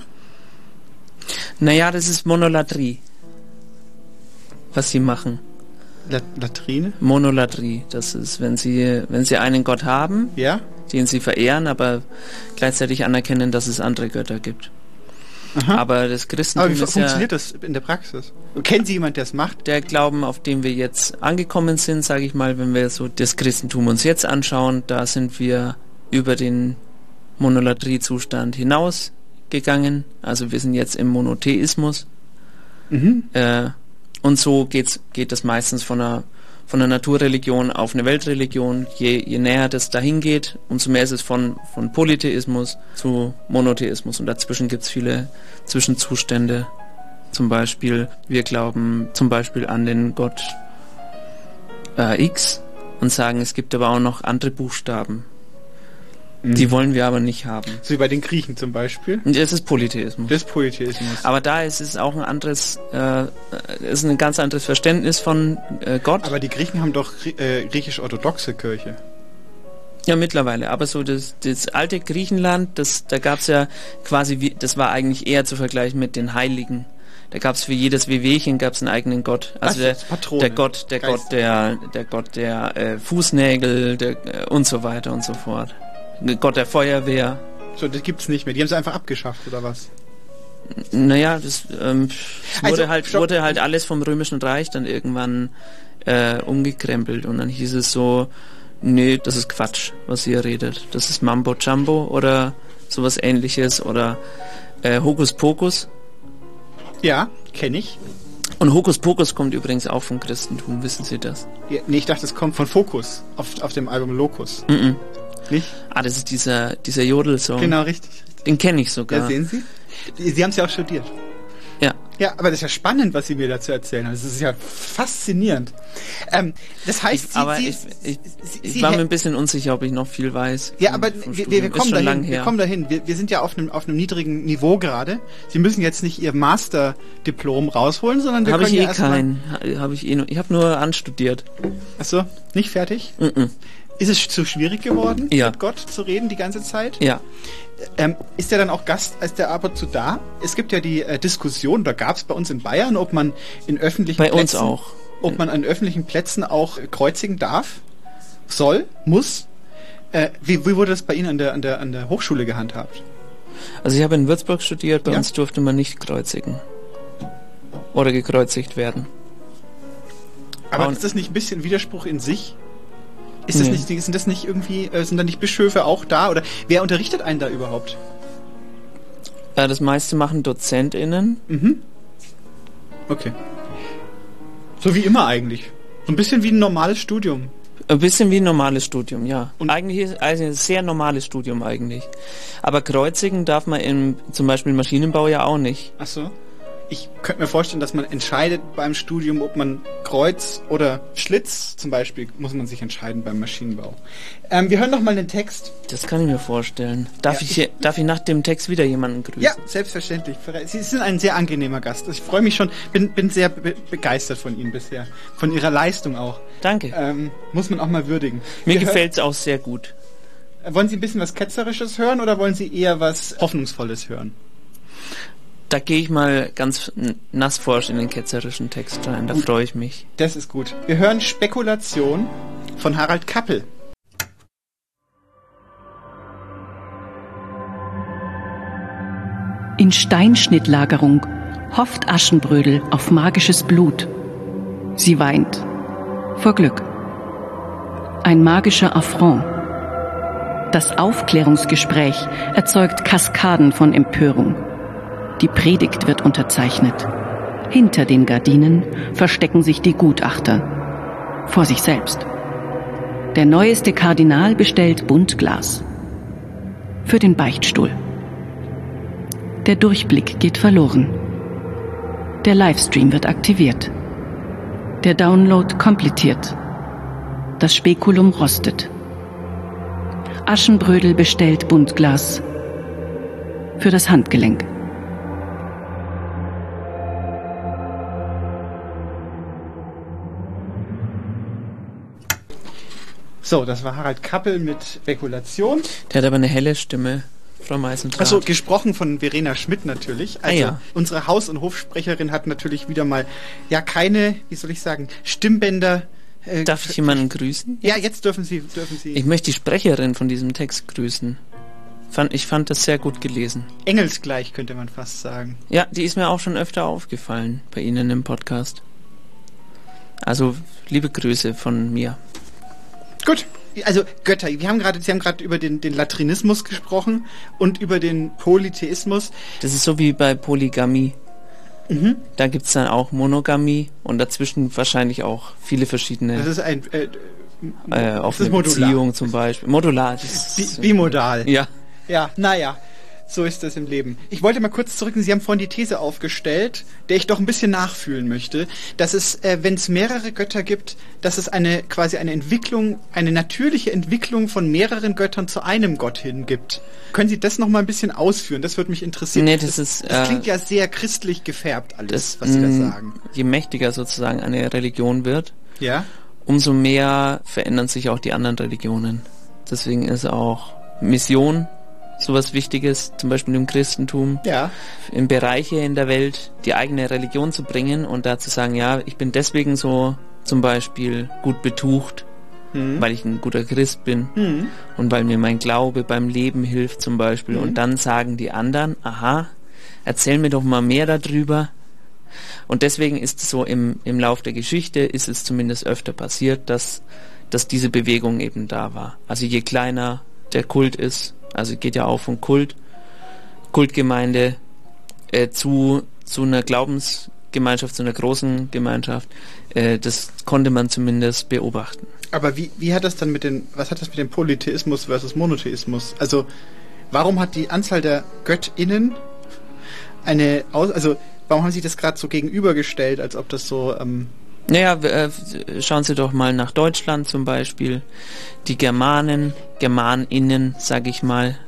Speaker 4: Naja, das ist Monolatrie. Was sie machen.
Speaker 11: La Latrine?
Speaker 4: Monolatrie. Das ist, wenn sie, wenn sie einen Gott haben,
Speaker 11: Ja.
Speaker 4: den sie verehren, aber gleichzeitig anerkennen, dass es andere Götter gibt.
Speaker 11: Aha.
Speaker 4: Aber das Christentum
Speaker 11: Aber wie
Speaker 4: ist
Speaker 11: funktioniert
Speaker 4: ja
Speaker 11: das in der Praxis? Kennen Sie jemanden, der es macht?
Speaker 4: der Glauben, auf dem wir jetzt angekommen sind, sage ich mal, wenn wir so das Christentum uns jetzt anschauen, da sind wir über den Monolatrie-Zustand hinausgegangen. Also wir sind jetzt im Monotheismus.
Speaker 11: Mhm.
Speaker 4: Äh, und so geht's, geht das meistens von einer, von einer Naturreligion auf eine Weltreligion. Je, je näher das dahin geht, umso mehr ist es von, von Polytheismus zu Monotheismus. Und dazwischen gibt's viele Zwischenzustände. Zum Beispiel, wir glauben zum Beispiel an den Gott äh, X und sagen, es gibt aber auch noch andere Buchstaben. Die wollen wir aber nicht haben.
Speaker 11: So wie bei den Griechen zum Beispiel.
Speaker 4: Und das ist Polytheismus.
Speaker 11: Das ist Polytheismus.
Speaker 4: Aber da ist es auch ein anderes, äh, ist ein ganz anderes Verständnis von äh, Gott.
Speaker 11: Aber die Griechen haben doch äh, griechisch-orthodoxe Kirche.
Speaker 4: Ja, mittlerweile. Aber so das, das alte Griechenland, das, da gab's ja quasi, wie, das war eigentlich eher zu vergleichen mit den Heiligen. Da gab's für jedes Wehwehchen gab's einen eigenen Gott. Also
Speaker 11: Ach,
Speaker 4: der,
Speaker 11: das ist Patrone.
Speaker 4: der Gott, der
Speaker 11: Geist.
Speaker 4: Gott der, der Gott der äh, Fußnägel, der äh, und so weiter und so fort. Gott der Feuerwehr.
Speaker 11: So, das gibt's nicht mehr. Die haben sie einfach abgeschafft, oder was?
Speaker 4: Naja, das ähm, wurde
Speaker 11: Also,
Speaker 4: halt
Speaker 11: stopp.
Speaker 4: wurde halt alles vom Römischen Reich dann irgendwann äh, umgekrempelt und dann hieß es so, nee, das ist Quatsch, was ihr redet. Das ist Mambo Jumbo oder sowas ähnliches oder äh, Hokus Pokus.
Speaker 11: Ja, kenne ich.
Speaker 4: Und Hokus Pokus kommt übrigens auch vom Christentum, wissen Sie das?
Speaker 11: Ja, nee, ich dachte, es kommt von Focus auf, auf dem Album Locus.
Speaker 4: Mhm.
Speaker 11: Nicht?
Speaker 4: Ah, das ist dieser dieser Jodelsong.
Speaker 11: Genau, richtig.
Speaker 4: Den kenne ich sogar.
Speaker 11: Ja, sehen Sie? Sie, Sie haben es ja auch studiert.
Speaker 4: Ja.
Speaker 11: Ja, aber das ist ja spannend, was Sie mir dazu erzählen. Das ist ja faszinierend. Ähm, das heißt,
Speaker 4: Ich,
Speaker 11: Sie,
Speaker 4: aber
Speaker 11: Sie,
Speaker 4: ich, ich,
Speaker 11: Sie,
Speaker 4: ich
Speaker 11: Sie
Speaker 4: war
Speaker 11: hä-
Speaker 4: mir ein bisschen unsicher, ob ich noch viel weiß.
Speaker 11: Ja,
Speaker 4: vom-
Speaker 11: aber
Speaker 4: vom
Speaker 11: wir, wir,
Speaker 4: Studium.
Speaker 11: wir
Speaker 4: Ist
Speaker 11: kommen
Speaker 4: schon lang
Speaker 11: dahin. Wir
Speaker 4: her.
Speaker 11: kommen dahin. Wir, wir sind ja auf einem auf einem niedrigen Niveau gerade. Sie müssen jetzt nicht Ihr Masterdiplom rausholen, sondern wir
Speaker 4: Habe ich
Speaker 11: können
Speaker 4: eh
Speaker 11: ja erstmal.
Speaker 4: keinen. Ha- Habe ich eh nur. Ich habe nur anstudiert.
Speaker 11: Achso, nicht fertig?
Speaker 4: Mhm.
Speaker 11: Ist es zu schwierig geworden,
Speaker 4: Ja.
Speaker 11: mit Gott zu reden die ganze Zeit?
Speaker 4: Ja.
Speaker 11: Ähm, ist der dann auch Gast, ist der ab und zu da? Es gibt ja die äh, Diskussion, da gab es bei uns in Bayern, ob man in öffentlichen
Speaker 4: Bei
Speaker 11: Plätzen,
Speaker 4: uns auch.
Speaker 11: ob man an öffentlichen Plätzen auch äh, kreuzigen darf. soll, muss. Äh, wie, wie wurde das bei Ihnen an der, an der, an der Hochschule gehandhabt?
Speaker 4: Also ich habe in Würzburg studiert, bei
Speaker 11: Ja.
Speaker 4: uns durfte man nicht kreuzigen. Oder gekreuzigt werden.
Speaker 11: Aber
Speaker 4: Und-
Speaker 11: ist das nicht ein bisschen Widerspruch in sich? Ist das
Speaker 4: Nee.
Speaker 11: nicht, sind das nicht irgendwie, äh, sind da nicht Bischöfe auch da? Oder wer unterrichtet einen da überhaupt?
Speaker 4: Äh, das meiste machen DozentInnen.
Speaker 11: Mhm. Okay. So wie immer eigentlich. So ein bisschen wie ein normales Studium.
Speaker 4: Ein bisschen wie ein normales Studium, ja. Und eigentlich ist also ein sehr normales Studium eigentlich. Aber kreuzigen darf man im zum Beispiel im Maschinenbau ja auch nicht.
Speaker 11: Ach so. Ich könnte mir vorstellen, dass man entscheidet beim Studium, ob man Kreuz oder Schlitz zum Beispiel, muss man sich entscheiden beim Maschinenbau. Ähm, wir hören noch mal den Text.
Speaker 4: Das kann ich mir vorstellen. Darf,
Speaker 11: Ja,
Speaker 4: ich, hier- darf ich nach dem Text wieder jemanden grüßen?
Speaker 11: Ja, selbstverständlich. Sie sind ein sehr angenehmer Gast. Ich freue mich schon, bin, bin sehr be begeistert von Ihnen bisher. Von Ihrer Leistung auch.
Speaker 4: Danke.
Speaker 11: Ähm, muss man auch mal würdigen.
Speaker 4: Mir
Speaker 11: Wir
Speaker 4: gefällt es auch sehr gut.
Speaker 11: hören- Wollen Sie ein bisschen was Ketzerisches hören oder wollen Sie eher was Hoffnungsvolles hören?
Speaker 4: Da gehe ich mal ganz n- nassforsch in den ketzerischen Text rein. Da
Speaker 11: Gut.
Speaker 4: freue ich mich.
Speaker 11: Das ist gut. Wir hören Spekulation von Harald Kappel.
Speaker 13: In Steinschnittlagerung hofft Aschenbrödel auf magisches Blut. Sie weint. Vor Glück. Ein magischer Affront. Das Aufklärungsgespräch erzeugt Kaskaden von Empörung. Die Predigt wird unterzeichnet. Hinter den Gardinen verstecken sich die Gutachter. Vor sich selbst. Der neueste Kardinal bestellt Buntglas. Für den Beichtstuhl. Der Durchblick geht verloren. Der Livestream wird aktiviert. Der Download komplettiert. Das Spekulum rostet. Aschenbrödel bestellt Buntglas. Für das Handgelenk.
Speaker 11: So, das war Harald Kappel mit Spekulation.
Speaker 4: Der hat aber eine helle Stimme, Frau Meisendrath.
Speaker 11: Also gesprochen von Verena Schmidt natürlich. Also
Speaker 4: Ah, ja.
Speaker 11: unsere Haus- und Hofsprecherin hat natürlich wieder mal ja keine, wie soll ich sagen, Stimmbänder. Äh,
Speaker 4: Darf ich jemanden grüßen?
Speaker 11: Ja, jetzt dürfen Sie, dürfen Sie.
Speaker 4: Ich möchte die Sprecherin von diesem Text grüßen. Fand, ich fand das sehr gut gelesen.
Speaker 11: Engelsgleich könnte man fast sagen.
Speaker 4: Ja, die ist mir auch schon öfter aufgefallen bei Ihnen im Podcast. Also liebe Grüße von mir.
Speaker 11: Gut. Also Götter, wir haben gerade, Sie haben gerade über den, den Latrinismus gesprochen und über den Polytheismus.
Speaker 4: Das ist so wie bei Polygamie.
Speaker 11: Mhm.
Speaker 4: Da gibt's dann auch Monogamie und dazwischen wahrscheinlich auch viele verschiedene
Speaker 11: Das ist ein äh,
Speaker 4: äh, offene
Speaker 11: modular.
Speaker 4: Beziehung zum Beispiel. Modular. Das
Speaker 11: Bi
Speaker 4: ist,
Speaker 11: bimodal.
Speaker 4: Ja.
Speaker 11: Ja, naja, so ist das im Leben. Ich wollte mal kurz zurück, Sie haben vorhin die These aufgestellt, der ich doch ein bisschen nachfühlen möchte, dass es, äh, wenn es mehrere Götter gibt, dass es eine quasi eine Entwicklung, eine natürliche Entwicklung von mehreren Göttern zu einem Gott hin gibt. Können Sie das noch mal ein bisschen ausführen? Das würde mich interessieren.
Speaker 4: Nee, das ist,
Speaker 11: das
Speaker 4: äh,
Speaker 11: klingt ja sehr christlich gefärbt alles,
Speaker 4: das,
Speaker 11: was Sie da
Speaker 4: mh,
Speaker 11: sagen.
Speaker 4: Je mächtiger sozusagen eine Religion wird,
Speaker 11: Ja?
Speaker 4: umso mehr verändern sich auch die anderen Religionen. Deswegen ist auch Mission sowas Wichtiges, zum Beispiel im Christentum,
Speaker 11: Ja.
Speaker 4: in Bereiche in der Welt die eigene Religion zu bringen und da zu sagen, ja, ich bin deswegen so zum Beispiel gut betucht,
Speaker 11: Mhm.
Speaker 4: weil ich ein guter Christ bin
Speaker 11: Mhm.
Speaker 4: und weil mir mein Glaube beim Leben hilft zum Beispiel.
Speaker 11: Mhm.
Speaker 4: Und dann sagen die anderen, aha, erzähl mir doch mal mehr darüber. Und deswegen ist es so, im, im Lauf der Geschichte ist es zumindest öfter passiert, dass, dass diese Bewegung eben da war. Also je kleiner der Kult ist, also geht ja auch von Kult, Kultgemeinde äh, zu, zu einer Glaubensgemeinschaft, zu einer großen Gemeinschaft, äh, das konnte man zumindest beobachten.
Speaker 11: Aber wie, wie hat das dann mit den, was hat das mit dem Polytheismus versus Monotheismus? Also, warum hat die Anzahl der GöttInnen eine, Aus also, warum haben Sie das gerade so gegenübergestellt, als ob das so, ähm,
Speaker 4: Naja, äh, schauen Sie doch mal nach Deutschland zum Beispiel. Die Germanen, GermanInnen, sag ich mal.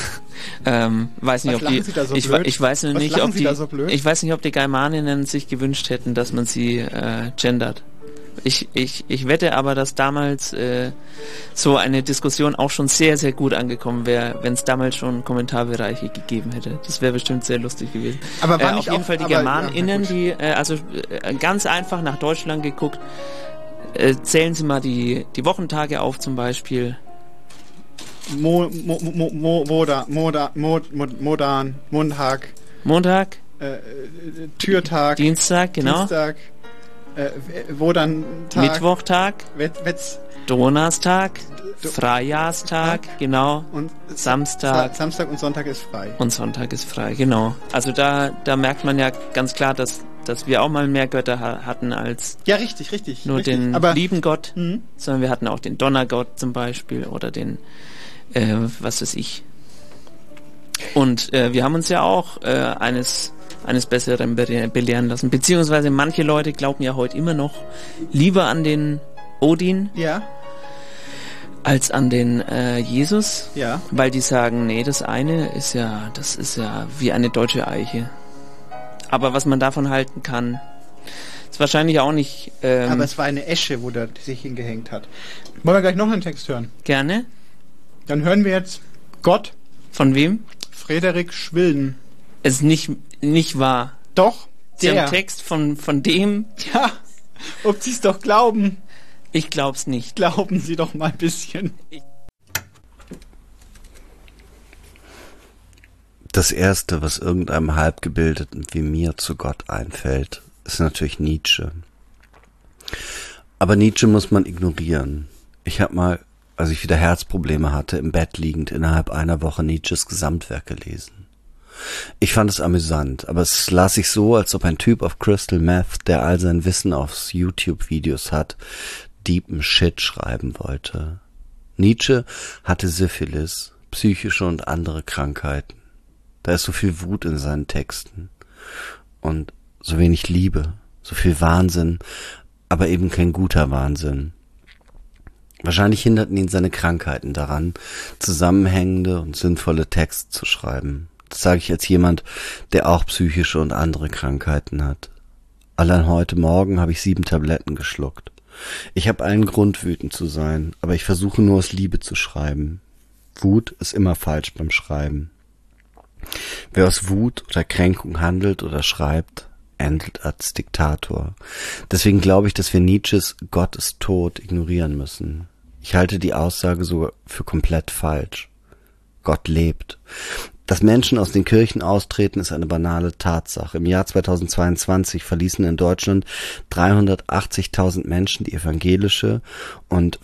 Speaker 4: ähm, weiß nicht,
Speaker 11: Was
Speaker 4: ob die,
Speaker 11: lachen Sie da so
Speaker 4: ich,
Speaker 11: blöd?
Speaker 4: ich weiß noch
Speaker 11: Was
Speaker 4: nicht,
Speaker 11: lachen
Speaker 4: ob
Speaker 11: Sie
Speaker 4: die,
Speaker 11: da so blöd?
Speaker 4: ich weiß nicht, ob die Germaninnen sich gewünscht hätten, dass man sie äh, gendert. Ich, ich, ich wette aber, dass damals äh, so eine Diskussion auch schon sehr, sehr gut angekommen wäre, wenn es damals schon Kommentarbereiche gegeben hätte. Das wäre bestimmt sehr lustig gewesen.
Speaker 11: Aber war
Speaker 4: äh,
Speaker 11: nicht
Speaker 4: auf jeden
Speaker 11: auch-
Speaker 4: Fall die
Speaker 11: aber-
Speaker 4: GermanInnen,
Speaker 11: ja, na gut.
Speaker 4: die, äh, also äh, ganz einfach nach Deutschland geguckt, Äh, zählen Sie mal die, die Wochentage auf zum Beispiel.
Speaker 11: Mo, mo, mo, mo, Moda, Moda, Mod, Mod, Modan, Montag.
Speaker 4: Montag.
Speaker 11: Äh, Türtag.
Speaker 4: Dienstag, genau.
Speaker 11: Dienstag. Äh, Wodan Tag.
Speaker 4: Mittwochtag.
Speaker 11: Wetz, Wetz.
Speaker 4: Donnerstag. Freijahrstag, genau.
Speaker 11: Und
Speaker 4: Samstag.
Speaker 11: Sa- Samstag und Sonntag ist frei.
Speaker 4: Und Sonntag ist frei, genau. Also da, da merkt man ja ganz klar, dass, dass wir auch mal mehr Götter ha- hatten als
Speaker 11: ja, richtig, richtig.
Speaker 4: nur
Speaker 11: richtig.
Speaker 4: den
Speaker 11: Aber
Speaker 4: lieben Gott,
Speaker 11: mhm.
Speaker 4: sondern wir hatten auch den Donnergott zum Beispiel oder den, äh, was weiß ich. Und äh, wir haben uns ja auch äh, eines, eines Besseren be- belehren lassen. Beziehungsweise manche Leute glauben ja heute immer noch lieber an den Odin.
Speaker 11: Ja.
Speaker 4: Als an den äh, Jesus,
Speaker 11: ja.
Speaker 4: Weil die sagen, nee, das eine ist ja, das ist ja wie eine deutsche Eiche. Aber was man davon halten kann, ist wahrscheinlich auch nicht. Ähm,
Speaker 11: Aber es war eine Esche, wo der sich hingehängt hat. Wollen wir gleich noch einen Text hören?
Speaker 4: Gerne.
Speaker 11: Dann hören wir jetzt Gott.
Speaker 4: Von wem?
Speaker 11: Frederik Schwilden.
Speaker 4: Es ist nicht, nicht wahr.
Speaker 11: Doch.
Speaker 4: Sie
Speaker 11: der.
Speaker 4: haben Text von, von dem.
Speaker 11: Ja, ob Sie es doch glauben.
Speaker 4: Ich glaub's nicht.
Speaker 11: Glauben Sie doch mal ein bisschen.
Speaker 14: Das Erste, was irgendeinem Halbgebildeten wie mir zu Gott einfällt, ist natürlich Nietzsche. Aber Nietzsche muss man ignorieren. Ich habe mal, als ich wieder Herzprobleme hatte, im Bett liegend innerhalb einer Woche Nietzsches Gesamtwerk gelesen. Ich fand es amüsant, aber es las sich so, als ob ein Typ auf Crystal Meth, der all sein Wissen aus YouTube-Videos hat, deepen Shit schreiben wollte. Nietzsche hatte Syphilis, psychische und andere Krankheiten. Da ist so viel Wut in seinen Texten und so wenig Liebe, so viel Wahnsinn, aber eben kein guter Wahnsinn. Wahrscheinlich hinderten ihn seine Krankheiten daran, zusammenhängende und sinnvolle Texte zu schreiben. Das sage ich als jemand, der auch psychische und andere Krankheiten hat. Allein heute Morgen habe ich sieben Tabletten geschluckt. Ich habe allen Grund, wütend zu sein, aber ich versuche nur aus Liebe zu schreiben. Wut ist immer falsch beim Schreiben. Wer aus Wut oder Kränkung handelt oder schreibt, endet als Diktator. Deswegen glaube ich, dass wir Nietzsches Gott ist tot ignorieren müssen. Ich halte die Aussage sogar für komplett falsch. Gott lebt. Dass Menschen aus den Kirchen austreten, ist eine banale Tatsache. Im Jahr zweitausendzweiundzwanzig verließen in Deutschland dreihundertachtzigtausend Menschen die evangelische und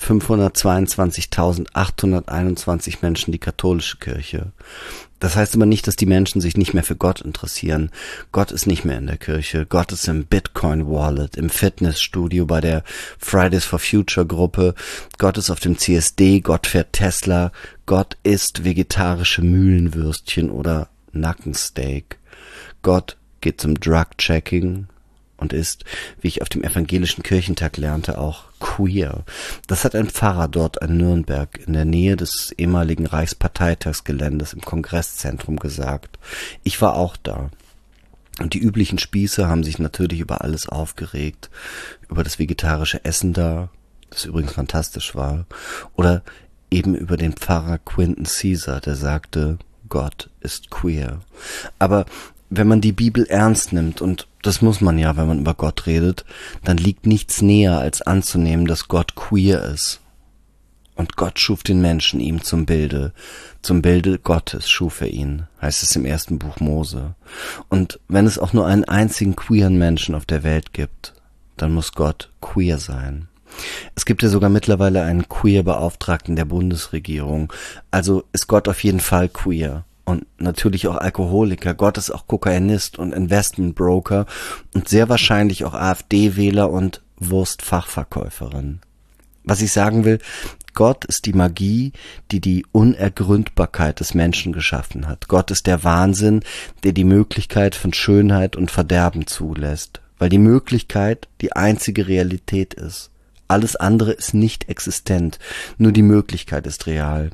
Speaker 14: fünfhundertzweiundzwanzigtausendachthunderteinundzwanzig Menschen die katholische Kirche. Das heißt aber nicht, dass die Menschen sich nicht mehr für Gott interessieren. Gott ist nicht mehr in der Kirche. Gott ist im Bitcoin-Wallet, im Fitnessstudio, bei der Fridays for Future Gruppe. Gott ist auf dem C S D, Gott fährt Tesla. Gott isst vegetarische Mühlenwürstchen oder Nackensteak. Gott geht zum Drug-Checking und ist, wie ich auf dem evangelischen Kirchentag lernte, auch queer. Das hat ein Pfarrer dort in Nürnberg in der Nähe des ehemaligen Reichsparteitagsgeländes im Kongresszentrum gesagt. Ich war auch da. Und die üblichen Spieße haben sich natürlich über alles aufgeregt. Über das vegetarische Essen da, das übrigens fantastisch war. Oder eben über den Pfarrer Quinton Caesar, der sagte, Gott ist queer. Aber wenn man die Bibel ernst nimmt, und das muss man ja, wenn man über Gott redet, dann liegt nichts näher, als anzunehmen, dass Gott queer ist. Und Gott schuf den Menschen ihm zum Bilde. Zum Bilde Gottes schuf er ihn, heißt es im ersten Buch Mose. Und wenn es auch nur einen einzigen queeren Menschen auf der Welt gibt, dann muss Gott queer sein. Es gibt ja sogar mittlerweile einen Queer-Beauftragten der Bundesregierung. Also ist Gott auf jeden Fall queer. Und natürlich auch Alkoholiker. Gott ist auch Kokainist und Investmentbroker und sehr wahrscheinlich auch AfD-Wähler und Wurstfachverkäuferin. Was ich sagen will, Gott ist die Magie, die die Unergründbarkeit des Menschen geschaffen hat. Gott ist der Wahnsinn, der die Möglichkeit von Schönheit und Verderben zulässt, weil die Möglichkeit die einzige Realität ist. Alles andere ist nicht existent, nur die Möglichkeit ist real.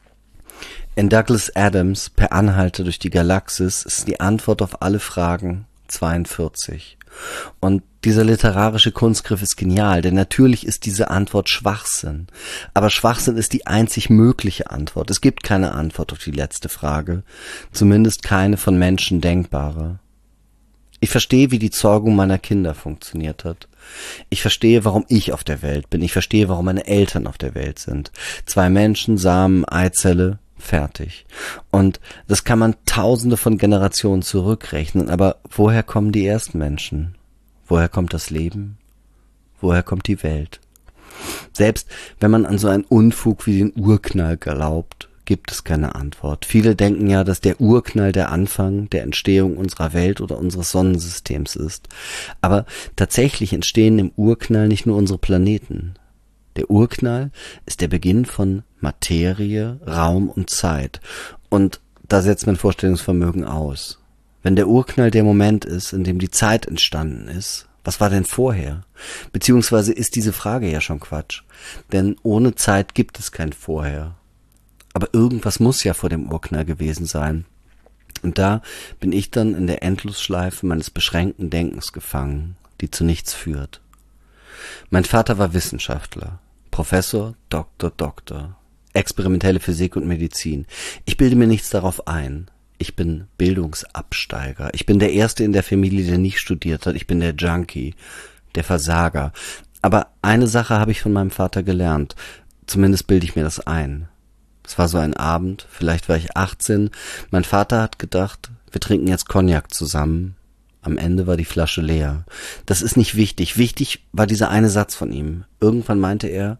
Speaker 14: In Douglas Adams Per Anhalter durch die Galaxis ist die Antwort auf alle Fragen zweiundvierzig. Und dieser literarische Kunstgriff ist genial, denn natürlich ist diese Antwort Schwachsinn. Aber Schwachsinn ist die einzig mögliche Antwort. Es gibt keine Antwort auf die letzte Frage, zumindest keine von Menschen denkbare. Ich verstehe, wie die Zeugung meiner Kinder funktioniert hat. Ich verstehe, warum ich auf der Welt bin. Ich verstehe, warum meine Eltern auf der Welt sind. Zwei Menschen, Samen, Eizelle, fertig. Und das kann man tausende von Generationen zurückrechnen. Aber woher kommen die ersten Menschen? Woher kommt das Leben? Woher kommt die Welt? Selbst wenn man an so einen Unfug wie den Urknall glaubt, gibt es keine Antwort. Viele denken ja, dass der Urknall der Anfang der Entstehung unserer Welt oder unseres Sonnensystems ist. Aber tatsächlich entstehen im Urknall nicht nur unsere Planeten. Der Urknall ist der Beginn von Materie, Raum und Zeit. Und da setzt mein Vorstellungsvermögen aus. Wenn der Urknall der Moment ist, in dem die Zeit entstanden ist, was war denn vorher? Beziehungsweise ist diese Frage ja schon Quatsch. Denn ohne Zeit gibt es kein Vorher. Aber irgendwas muss ja vor dem Urknall gewesen sein. Und da bin ich dann in der Endlosschleife meines beschränkten Denkens gefangen, die zu nichts führt. Mein Vater war Wissenschaftler, Professor, Doktor, Doktor, experimentelle Physik und Medizin. Ich bilde mir nichts darauf ein. Ich bin Bildungsabsteiger. Ich bin der Erste in der Familie, der nicht studiert hat. Ich bin der Junkie, der Versager. Aber eine Sache habe ich von meinem Vater gelernt. Zumindest bilde ich mir das ein. Es war so ein Abend, vielleicht war ich achtzehn. Mein Vater hat gedacht, wir trinken jetzt Cognac zusammen. Am Ende war die Flasche leer. Das ist nicht wichtig. Wichtig war dieser eine Satz von ihm. Irgendwann meinte er,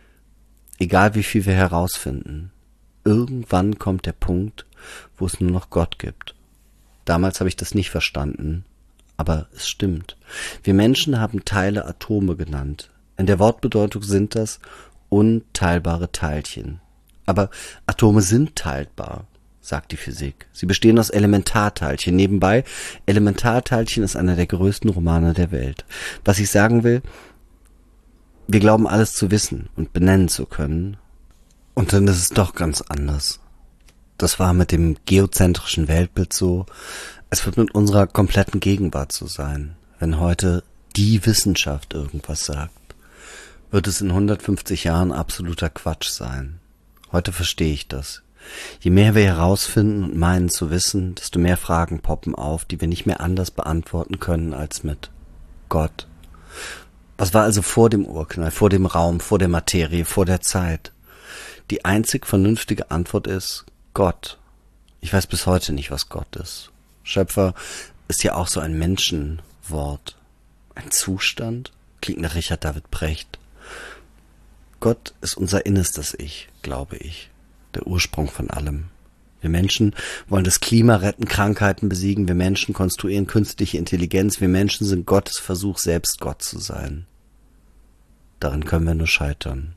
Speaker 14: egal wie viel wir herausfinden, irgendwann kommt der Punkt, wo es nur noch Gott gibt. Damals habe ich das nicht verstanden, aber es stimmt. Wir Menschen haben Teile Atome genannt. In der Wortbedeutung sind das unteilbare Teilchen. Aber Atome sind teilbar, sagt die Physik. Sie bestehen aus Elementarteilchen. Nebenbei, Elementarteilchen ist einer der größten Romane der Welt. Was ich sagen will, wir glauben alles zu wissen und benennen zu können. Und dann ist es doch ganz anders. Das war mit dem geozentrischen Weltbild so. Es wird mit unserer kompletten Gegenwart so sein. Wenn heute die Wissenschaft irgendwas sagt, wird es in hundertfünfzig Jahren absoluter Quatsch sein. Heute verstehe ich das. Je mehr wir herausfinden und meinen zu wissen, desto mehr Fragen poppen auf, die wir nicht mehr anders beantworten können als mit Gott. Was war also vor dem Urknall, vor dem Raum, vor der Materie, vor der Zeit? Die einzig vernünftige Antwort ist Gott. Ich weiß bis heute nicht, was Gott ist. Schöpfer ist ja auch so ein Menschenwort. Ein Zustand? Klingt nach Richard David Precht. Gott ist unser innerstes Ich, glaube ich, der Ursprung von allem. Wir Menschen wollen das Klima retten, Krankheiten besiegen, wir Menschen konstruieren künstliche Intelligenz, wir Menschen sind Gottes Versuch, selbst Gott zu sein. Darin können wir nur scheitern.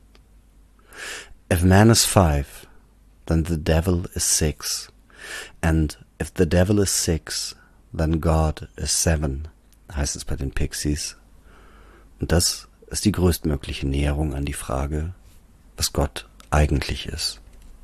Speaker 14: If man is five, then the devil is six. And if the devil is six, then God is seven, heißt es bei den Pixies. Und das ist die größtmögliche Näherung an die Frage, was Gott eigentlich ist.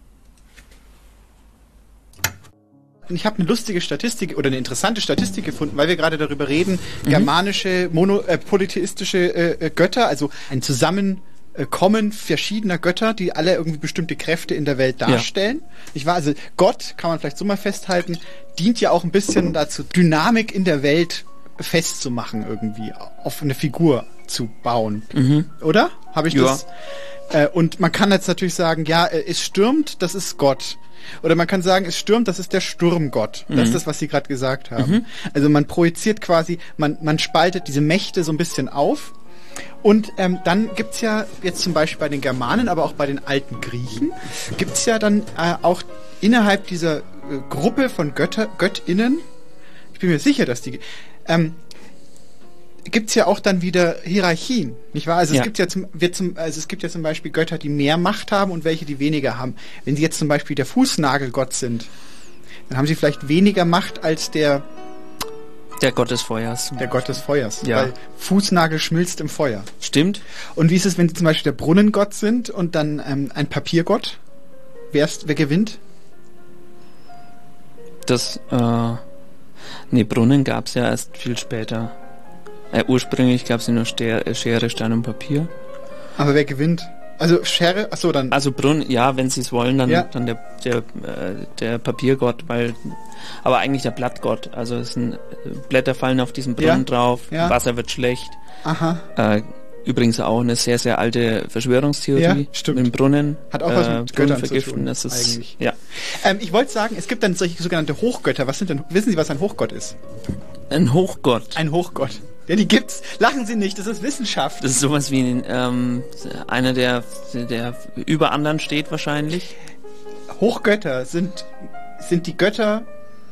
Speaker 11: Ich habe eine lustige Statistik oder eine interessante Statistik gefunden, weil wir gerade darüber reden, mhm. germanische, mono, äh, polytheistische äh, Götter, also ein Zusammenkommen verschiedener Götter, die alle irgendwie bestimmte Kräfte in der Welt darstellen. Ja. Ich war also Gott, kann man vielleicht so mal festhalten, dient ja auch ein bisschen dazu, Dynamik in der Welt festzumachen irgendwie, auf eine Figur zu bauen. Mhm. Oder? Habe ich ja. das? Äh, und man kann jetzt natürlich sagen, ja, es stürmt, das ist Gott. Oder man kann sagen, es stürmt, das ist der Sturmgott. Mhm. Das ist das, was Sie gerade gesagt haben. Mhm. Also man projiziert quasi, man, man spaltet diese Mächte so ein bisschen auf. Und ähm, dann gibt's ja jetzt zum Beispiel bei den Germanen, aber auch bei den alten Griechen, gibt's ja dann äh, auch innerhalb dieser äh, Gruppe von Götter, Göttinnen, ich bin mir sicher, dass die ähm, gibt's ja auch dann wieder Hierarchien, nicht wahr? Also ja. es gibt ja zum, wird zum, also es gibt ja zum Beispiel Götter, die mehr Macht haben und welche, die weniger haben. Wenn sie jetzt zum Beispiel der Fußnagelgott sind, dann haben sie vielleicht weniger Macht als der
Speaker 4: der Gott des Feuers.
Speaker 11: Der Gott des Feuers.
Speaker 4: Ja.
Speaker 11: Weil Fußnagel schmilzt im Feuer.
Speaker 4: Stimmt.
Speaker 11: Und wie ist es, wenn sie zum Beispiel der Brunnengott sind und dann ähm, ein Papiergott? Wer, ist, wer gewinnt?
Speaker 4: Das, äh, nee, Brunnen gab's ja erst viel später. Äh, ursprünglich gab es ja nur Ster- Schere, Stein und Papier.
Speaker 11: Aber wer gewinnt? Also Schere, achso, dann...
Speaker 4: Also Brunnen, ja, wenn sie es wollen, dann,
Speaker 11: Ja.
Speaker 4: dann der, der, äh, der Papiergott, weil, aber eigentlich der Blattgott. Also es sind, äh, Blätter fallen auf diesen Brunnen
Speaker 11: Ja.
Speaker 4: drauf,
Speaker 11: Ja.
Speaker 4: Wasser wird schlecht.
Speaker 11: Aha.
Speaker 4: Äh, übrigens auch eine sehr, sehr alte Verschwörungstheorie.
Speaker 11: Ja, stimmt.
Speaker 4: Mit dem Brunnen.
Speaker 11: Hat auch was mit
Speaker 4: äh,
Speaker 11: Göttern
Speaker 4: Brunnen
Speaker 11: zu
Speaker 4: vergiften,
Speaker 11: tun,
Speaker 4: das ist,
Speaker 11: eigentlich.
Speaker 4: ja.
Speaker 11: Ähm, ich wollte sagen, es gibt dann solche sogenannte Hochgötter. Was sind denn, wissen Sie, was ein Hochgott ist?
Speaker 4: Ein Hochgott.
Speaker 11: Ein Hochgott. Ja, die gibt's. Lachen Sie nicht, das ist Wissenschaft.
Speaker 4: Das ist sowas wie ähm, einer, der, der über anderen steht wahrscheinlich.
Speaker 11: Hochgötter sind, sind die Götter...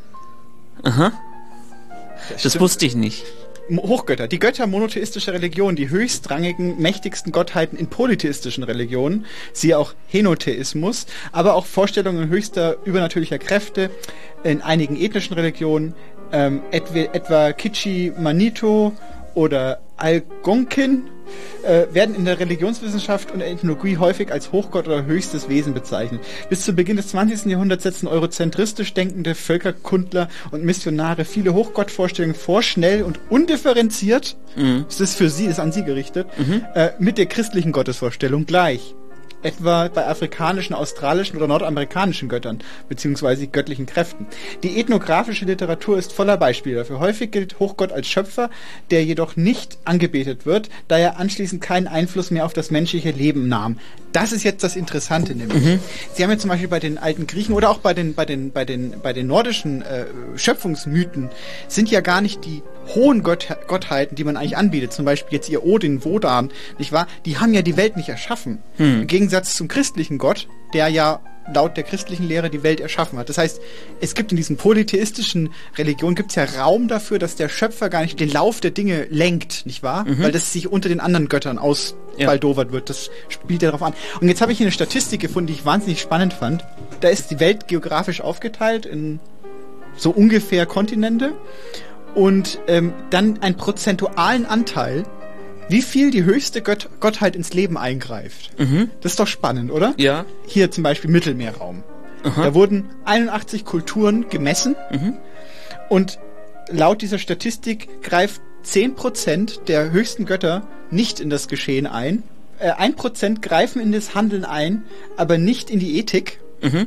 Speaker 4: Aha.
Speaker 11: Das,
Speaker 4: Das wusste ich nicht.
Speaker 11: Hochgötter, die Götter monotheistischer Religionen, die höchstrangigen, mächtigsten Gottheiten in polytheistischen Religionen, siehe auch Henotheismus, aber auch Vorstellungen höchster übernatürlicher Kräfte in einigen ethnischen Religionen, ähm, etwa, etwa Kichi Manito oder Algonkin, äh, werden in der Religionswissenschaft und der Ethnologie häufig als Hochgott oder höchstes Wesen bezeichnet. Bis zu Beginn des zwanzigsten Jahrhunderts setzen eurozentristisch denkende Völkerkundler und Missionare viele Hochgottvorstellungen vor, schnell und undifferenziert,
Speaker 4: Mhm.
Speaker 11: es ist für sie, ist an sie gerichtet,
Speaker 4: Mhm.
Speaker 11: äh, mit der christlichen Gottesvorstellung gleich. Etwa bei afrikanischen, australischen oder nordamerikanischen Göttern, beziehungsweise göttlichen Kräften. Die ethnografische Literatur ist voller Beispiele dafür. Häufig gilt Hochgott als Schöpfer, der jedoch nicht angebetet wird, da er anschließend keinen Einfluss mehr auf das menschliche Leben nahm. Das ist jetzt das Interessante nämlich.
Speaker 4: Mhm.
Speaker 11: Sie haben ja zum Beispiel bei den alten Griechen oder auch bei den, bei den, bei den, bei den nordischen äh, Schöpfungsmythen sind ja gar nicht die hohen Gott, Gottheiten, die man eigentlich anbietet, zum Beispiel jetzt ihr Odin, Wodan, nicht wahr? Die haben ja die Welt nicht erschaffen.
Speaker 4: Hm.
Speaker 11: Im Gegensatz zum christlichen Gott, der ja laut der christlichen Lehre die Welt erschaffen hat. Das heißt, es gibt in diesen polytheistischen Religionen gibt's ja Raum dafür, dass der Schöpfer gar nicht den Lauf der Dinge lenkt, nicht wahr?
Speaker 4: Mhm.
Speaker 11: Weil das sich unter den anderen Göttern ausbaldowert wird. Das spielt ja darauf an. Und jetzt habe ich hier eine Statistik gefunden, die ich wahnsinnig spannend fand. Da ist die Welt geografisch aufgeteilt in so ungefähr Kontinente und ähm, dann einen prozentualen Anteil, wie viel die höchste Gott Gottheit ins Leben eingreift.
Speaker 4: Mhm.
Speaker 11: Das ist doch spannend, oder?
Speaker 4: Ja.
Speaker 11: Hier zum Beispiel Mittelmeerraum.
Speaker 4: Aha.
Speaker 11: Da wurden einundachtzig Kulturen gemessen
Speaker 4: Mhm.
Speaker 11: und laut dieser Statistik greift zehn Prozent der höchsten Götter nicht in das Geschehen ein. Äh, ein Prozent greifen in das Handeln ein, aber nicht in die Ethik.
Speaker 4: Mhm.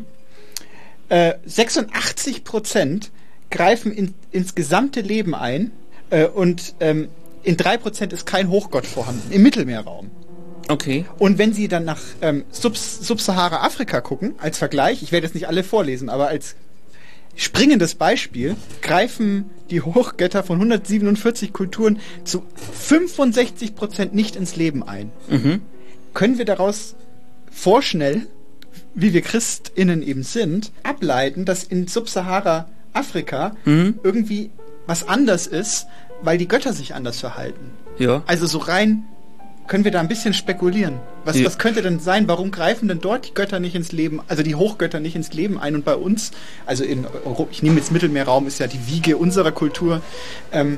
Speaker 11: Äh, sechsundachtzig Prozent greifen in, ins gesamte Leben ein äh, und ähm, in drei Prozent ist kein Hochgott vorhanden, im Mittelmeerraum.
Speaker 4: Okay.
Speaker 11: Und wenn Sie dann nach ähm, Sub- Subsahara-Afrika gucken, als Vergleich, ich werde jetzt nicht alle vorlesen, aber als springendes Beispiel, greifen die Hochgötter von hundertsiebenundvierzig Kulturen zu fünfundsechzig Prozent nicht ins Leben ein.
Speaker 4: Mhm.
Speaker 11: Können wir daraus vorschnell, wie wir ChristInnen eben sind, ableiten, dass in Subsahara-Afrika
Speaker 4: Mhm.
Speaker 11: irgendwie was anders ist, weil die Götter sich anders verhalten.
Speaker 4: Ja.
Speaker 11: Also so rein können wir da ein bisschen spekulieren. Was,
Speaker 4: Ja.
Speaker 11: was könnte denn sein? Warum greifen denn dort die Götter nicht ins Leben, also die Hochgötter nicht ins Leben ein und bei uns, also in Europa, ich nehme jetzt Mittelmeerraum, ist ja die Wiege unserer Kultur. Ähm,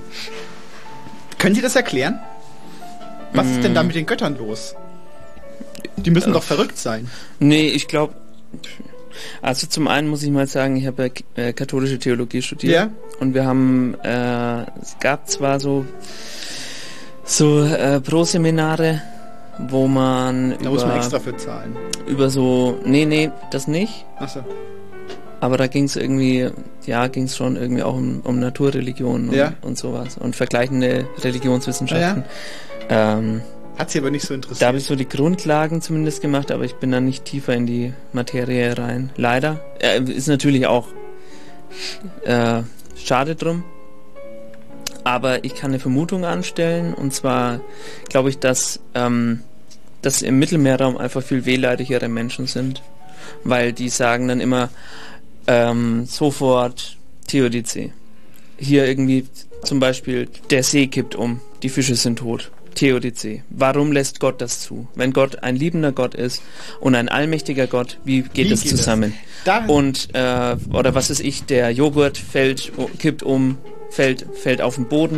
Speaker 11: können Sie das erklären? Was ist denn da mit den Göttern los? Die müssen
Speaker 4: Äh,
Speaker 11: doch verrückt sein.
Speaker 4: Nee, ich glaube, also zum einen muss ich mal sagen, ich habe ja äh, katholische Theologie studiert.
Speaker 11: Ja.
Speaker 4: Und wir haben, äh, es gab zwar so, so äh, Pro-Seminare, wo man
Speaker 11: Da
Speaker 4: über,
Speaker 11: muss man extra für zahlen.
Speaker 4: über so, nee, nee, das nicht.
Speaker 11: Achso.
Speaker 4: Aber da ging es irgendwie, ja, ging es schon irgendwie auch um, um Naturreligion und,
Speaker 11: Ja.
Speaker 4: und sowas und vergleichende Religionswissenschaften. Ähm,
Speaker 11: Hat sie aber nicht so interessiert.
Speaker 4: Da habe ich so die Grundlagen zumindest gemacht, aber ich bin dann nicht tiefer in die Materie rein. Leider. Äh, ist natürlich auch äh, schade drum. Aber ich kann eine Vermutung anstellen, und zwar glaube ich, dass, ähm, dass im Mittelmeerraum einfach viel wehleidigere Menschen sind, weil die sagen dann immer ähm, sofort Theodizee. Hier irgendwie zum Beispiel, der See kippt um, die Fische sind tot. Theodizee. Warum lässt Gott das zu? Wenn Gott ein liebender Gott ist und ein allmächtiger Gott, wie geht
Speaker 11: Wie
Speaker 4: das
Speaker 11: geht
Speaker 4: zusammen?
Speaker 11: das? Da-
Speaker 4: Und, äh, oder was ist ich, der Joghurt fällt, kippt um, fällt, fällt auf den Boden.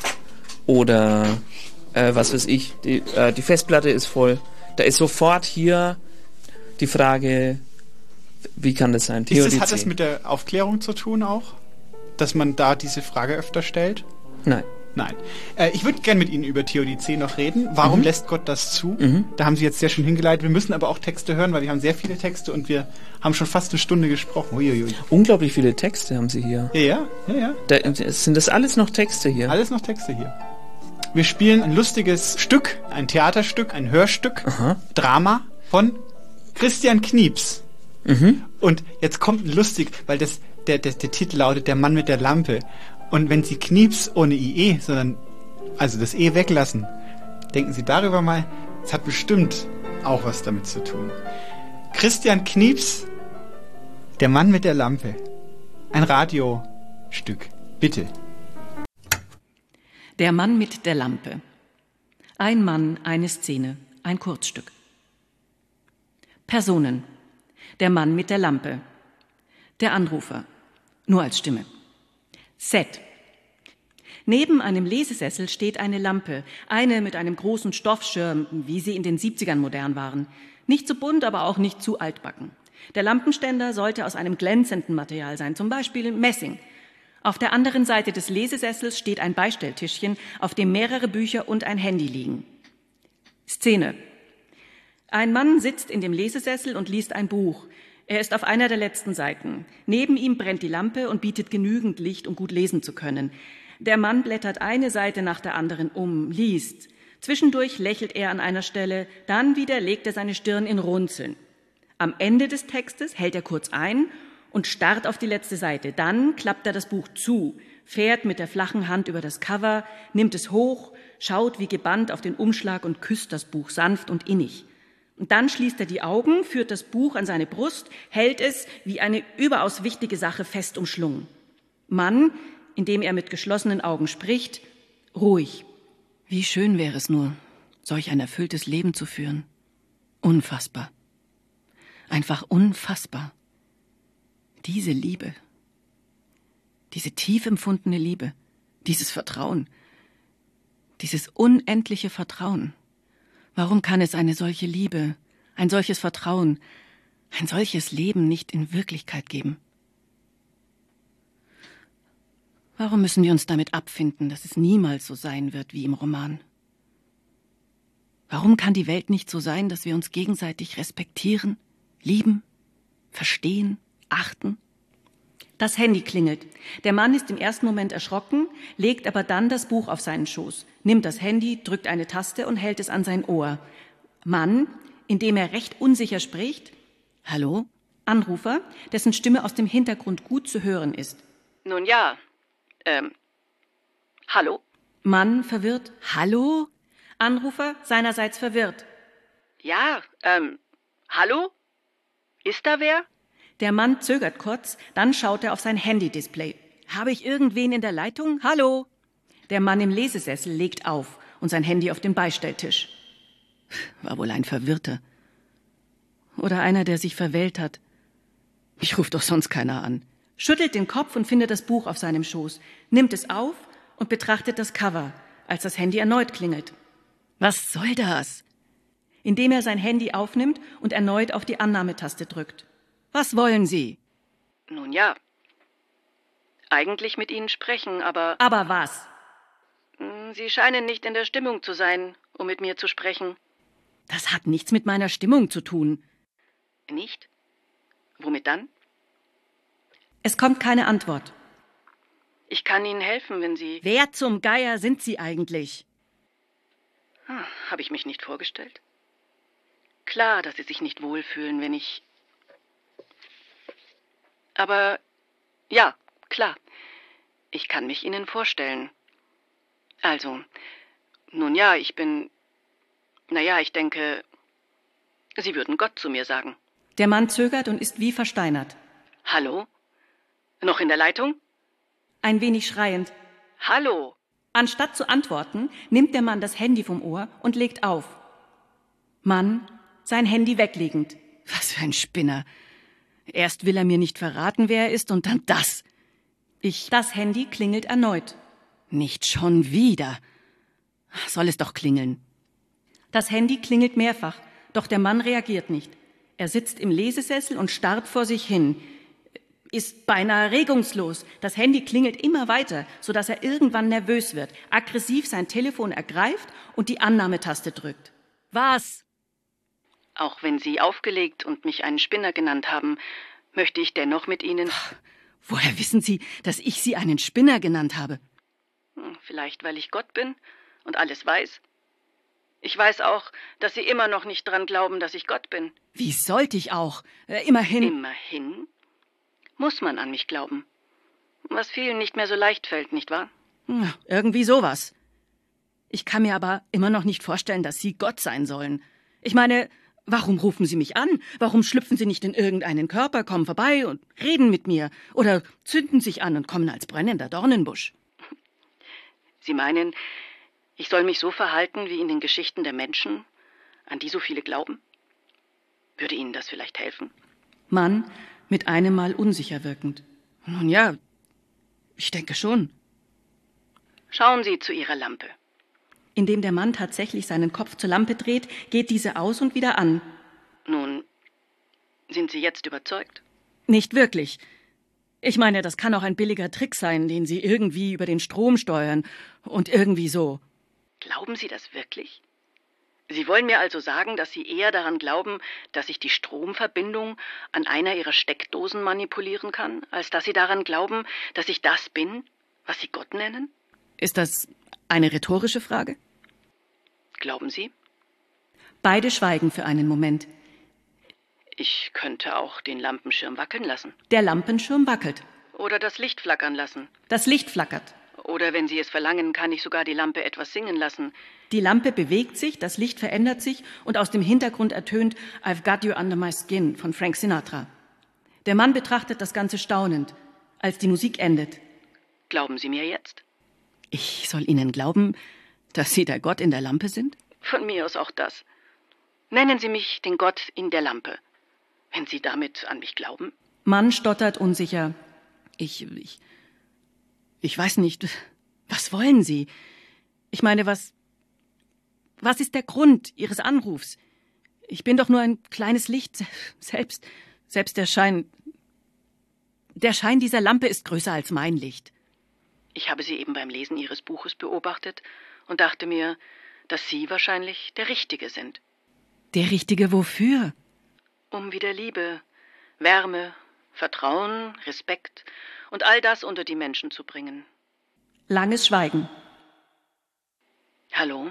Speaker 4: Oder, äh, was weiß ich, die, äh, die Festplatte ist voll. Da ist sofort hier die Frage, wie kann das sein?
Speaker 11: Ist das, hat das mit der Aufklärung zu tun auch? Dass man da diese Frage öfter stellt?
Speaker 4: Nein.
Speaker 11: Nein. Äh, ich würde gerne mit Ihnen über Theodizee noch reden. Warum
Speaker 4: Mhm.
Speaker 11: lässt Gott das zu?
Speaker 4: Mhm.
Speaker 11: Da haben Sie jetzt sehr schön hingeleitet. Wir müssen aber auch Texte hören, weil wir haben sehr viele Texte und wir haben schon fast eine Stunde gesprochen. Uiuiui.
Speaker 4: Unglaublich viele Texte haben Sie hier.
Speaker 11: Ja, ja, ja, ja.
Speaker 4: Da, sind das alles noch Texte hier?
Speaker 11: Alles noch Texte hier. Wir spielen ein lustiges Stück, ein Theaterstück, ein Hörstück,
Speaker 4: Aha.
Speaker 11: Drama von Christian Knieps.
Speaker 4: Mhm.
Speaker 11: Und jetzt kommt ein lustig, weil das, der, der, der Titel lautet Der Mann mit der Lampe. Und wenn Sie Knieps ohne I E, sondern also das E weglassen, denken Sie darüber mal, es hat bestimmt auch was damit zu tun. Christian Knieps, Der Mann mit der Lampe. Ein Radiostück. Bitte.
Speaker 13: Der Mann mit der Lampe. Ein Mann, eine Szene, ein Kurzstück. Personen. Der Mann mit der Lampe. Der Anrufer. Nur als Stimme. Set. Neben einem Lesesessel steht eine Lampe, eine mit einem großen Stoffschirm, wie sie in den siebzigern modern waren. Nicht zu bunt, aber auch nicht zu altbacken. Der Lampenständer sollte aus einem glänzenden Material sein, zum Beispiel Messing. Auf der anderen Seite des Lesesessels steht ein Beistelltischchen, auf dem mehrere Bücher und ein Handy liegen. Szene. Ein Mann sitzt in dem Lesesessel und liest ein Buch. Er ist auf einer der letzten Seiten. Neben ihm brennt die Lampe und bietet genügend Licht, um gut lesen zu können. Der Mann blättert eine Seite nach der anderen um, liest. Zwischendurch lächelt er an einer Stelle, dann wieder legt er seine Stirn in Runzeln. Am Ende des Textes hält er kurz ein und starrt auf die letzte Seite. Dann klappt er das Buch zu, fährt mit der flachen Hand über das Cover, nimmt es hoch, schaut wie gebannt auf den Umschlag und küsst das Buch sanft und innig. Und dann schließt er die Augen, führt das Buch an seine Brust, hält es wie eine überaus wichtige Sache fest umschlungen. Mann, indem er mit geschlossenen Augen spricht, ruhig. Wie schön wäre es nur, solch ein erfülltes Leben zu führen. Unfassbar. Einfach unfassbar. Diese Liebe. Diese tief empfundene Liebe. Dieses Vertrauen. Dieses unendliche Vertrauen. Warum kann es eine solche Liebe, ein solches Vertrauen, ein solches Leben nicht in Wirklichkeit geben? Warum müssen wir uns damit abfinden, dass es niemals so sein wird wie im Roman? Warum kann die Welt nicht so sein, dass wir uns gegenseitig respektieren, lieben, verstehen, achten? Das Handy klingelt. Der Mann ist im ersten Moment erschrocken, legt aber dann das Buch auf seinen Schoß, nimmt das Handy, drückt eine Taste und hält es an sein Ohr. Mann, indem er recht unsicher spricht, hallo? Anrufer, dessen Stimme aus dem Hintergrund gut zu hören ist. Nun ja, ähm, hallo? Mann, verwirrt, hallo? Anrufer, seinerseits verwirrt. Ja, ähm, hallo? Ist da wer? Der Mann zögert kurz, dann schaut er auf sein Handy-Display. Habe ich irgendwen in der Leitung? Hallo? Der Mann im Lesesessel legt auf und sein Handy auf den Beistelltisch. War wohl ein Verwirrter. Oder einer, der sich verwählt hat. Mich ruft doch sonst keiner an. Schüttelt den Kopf und findet das Buch auf seinem Schoß, nimmt es auf und betrachtet das Cover, als das Handy erneut klingelt. Was soll das? Indem er sein Handy aufnimmt und erneut auf die Annahmetaste drückt. Was wollen Sie? Nun ja. Eigentlich mit Ihnen sprechen, aber... Aber was? Sie scheinen nicht in der Stimmung zu sein, um mit mir zu sprechen. Das hat nichts mit meiner Stimmung zu tun. Nicht? Womit dann? Es kommt keine Antwort. Ich kann Ihnen helfen, wenn Sie... Wer zum Geier sind Sie eigentlich? Hm, habe ich mich nicht vorgestellt? Klar, dass Sie sich nicht wohlfühlen, wenn ich... Aber ja, klar, ich kann mich Ihnen vorstellen. Also, nun ja, ich bin... Naja, ich denke, Sie würden Gott zu mir sagen. Der Mann zögert und ist wie versteinert. Hallo? Noch in der Leitung? Ein wenig schreiend. Hallo? Anstatt zu antworten, nimmt der Mann das Handy vom Ohr und legt auf. Mann, sein Handy weglegend. Was für ein Spinner. Erst will er mir nicht verraten, wer er ist, und dann das. Ich... Das Handy klingelt erneut. Nicht schon wieder. Soll es doch klingeln. Das Handy klingelt mehrfach, doch der Mann reagiert nicht. Er sitzt im Lesesessel und starrt vor sich hin. ist beinahe regungslos. Das Handy klingelt immer weiter, sodass er irgendwann nervös wird, aggressiv sein Telefon ergreift und die Annahmetaste drückt. Was?
Speaker 15: Auch wenn Sie aufgelegt und mich einen Spinner genannt haben, möchte ich dennoch mit Ihnen...
Speaker 13: Woher wissen Sie, dass ich Sie einen Spinner genannt habe?
Speaker 15: Vielleicht, weil ich Gott bin und alles weiß. Ich weiß auch, dass Sie immer noch nicht dran glauben, dass ich Gott bin.
Speaker 13: Wie sollte ich auch? Äh, immerhin...
Speaker 15: Immerhin muss man an mich glauben. Was vielen nicht mehr so leicht fällt, nicht wahr?
Speaker 13: Ja, irgendwie sowas. Ich kann mir aber immer noch nicht vorstellen, dass Sie Gott sein sollen. Ich meine, warum rufen Sie mich an? Warum schlüpfen Sie nicht in irgendeinen Körper, kommen vorbei und reden mit mir? Oder zünden sich an und kommen als brennender Dornenbusch?
Speaker 15: Sie meinen, ich soll mich so verhalten wie in den Geschichten der Menschen, an die so viele glauben? Würde Ihnen das vielleicht helfen?
Speaker 13: Mann, mit einem Mal unsicher wirkend. Nun ja, ich denke schon.
Speaker 15: Schauen Sie zu Ihrer Lampe.
Speaker 13: Indem der Mann tatsächlich seinen Kopf zur Lampe dreht, geht diese aus und wieder an.
Speaker 15: Nun, sind Sie jetzt überzeugt?
Speaker 13: Nicht wirklich. Ich meine, das kann auch ein billiger Trick sein, den Sie irgendwie über den Strom steuern und irgendwie so.
Speaker 15: Glauben Sie das wirklich? Sie wollen mir also sagen, dass Sie eher daran glauben, dass ich die Stromverbindung an einer Ihrer Steckdosen manipulieren kann, als dass Sie daran glauben, dass ich das bin, was Sie Gott nennen?
Speaker 13: Ist das eine rhetorische Frage?
Speaker 15: Glauben Sie?
Speaker 13: Beide schweigen für einen Moment.
Speaker 15: Ich könnte auch den Lampenschirm wackeln lassen.
Speaker 13: Der Lampenschirm wackelt.
Speaker 15: Oder das Licht flackern lassen.
Speaker 13: Das Licht flackert.
Speaker 15: Oder wenn Sie es verlangen, kann ich sogar die Lampe etwas singen lassen.
Speaker 13: Die Lampe bewegt sich, das Licht verändert sich und aus dem Hintergrund ertönt I've Got You Under My Skin von Frank Sinatra. Der Mann betrachtet das Ganze staunend, als die Musik endet.
Speaker 15: Glauben Sie mir jetzt?
Speaker 13: Ich soll Ihnen glauben, dass Sie der Gott in der Lampe sind?
Speaker 15: Von mir aus auch das. Nennen Sie mich den Gott in der Lampe, wenn Sie damit an mich glauben.
Speaker 13: Mann stottert unsicher. Ich, ich, ich weiß nicht, was wollen Sie? Ich meine, was, was ist der Grund Ihres Anrufs? Ich bin doch nur ein kleines Licht, selbst, selbst der Schein, der Schein dieser Lampe ist größer als mein Licht.
Speaker 15: Ich habe Sie eben beim Lesen Ihres Buches beobachtet und dachte mir, dass Sie wahrscheinlich der Richtige sind.
Speaker 13: Der Richtige wofür?
Speaker 15: Um wieder Liebe, Wärme, Vertrauen, Respekt und all das unter die Menschen zu bringen.
Speaker 13: Langes Schweigen.
Speaker 15: Hallo?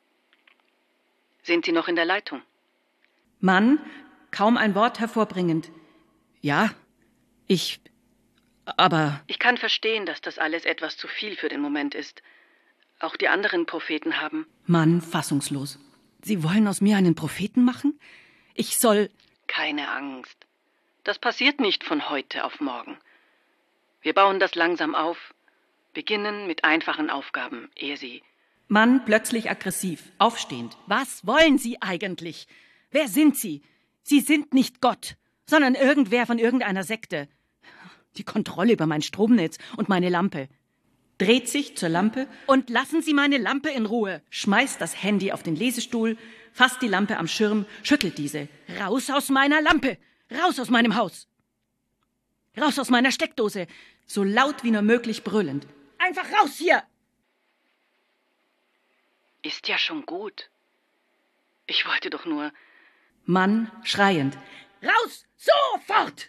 Speaker 15: Sind Sie noch in der Leitung?
Speaker 13: Mann, kaum ein Wort hervorbringend. Ja, ich... aber...
Speaker 15: Ich kann verstehen, dass das alles etwas zu viel für den Moment ist. Auch die anderen Propheten haben...
Speaker 13: Mann, fassungslos. Sie wollen aus mir einen Propheten machen? Ich soll...
Speaker 15: Keine Angst. Das passiert nicht von heute auf morgen. Wir bauen das langsam auf, beginnen mit einfachen Aufgaben, ehe Sie...
Speaker 13: Mann, plötzlich aggressiv, aufstehend. Was wollen Sie eigentlich? Wer sind Sie? Sie sind nicht Gott, sondern irgendwer von irgendeiner Sekte. Die Kontrolle über mein Stromnetz und meine Lampe. Dreht sich zur Lampe und lassen Sie meine Lampe in Ruhe. Schmeißt das Handy auf den Lesestuhl, fasst die Lampe am Schirm, schüttelt diese. Raus aus meiner Lampe! Raus aus meinem Haus! Raus aus meiner Steckdose! So laut wie nur möglich brüllend. Einfach raus hier!
Speaker 15: Ist ja schon gut. Ich wollte doch nur...
Speaker 13: Mann, schreiend. Raus! Sofort!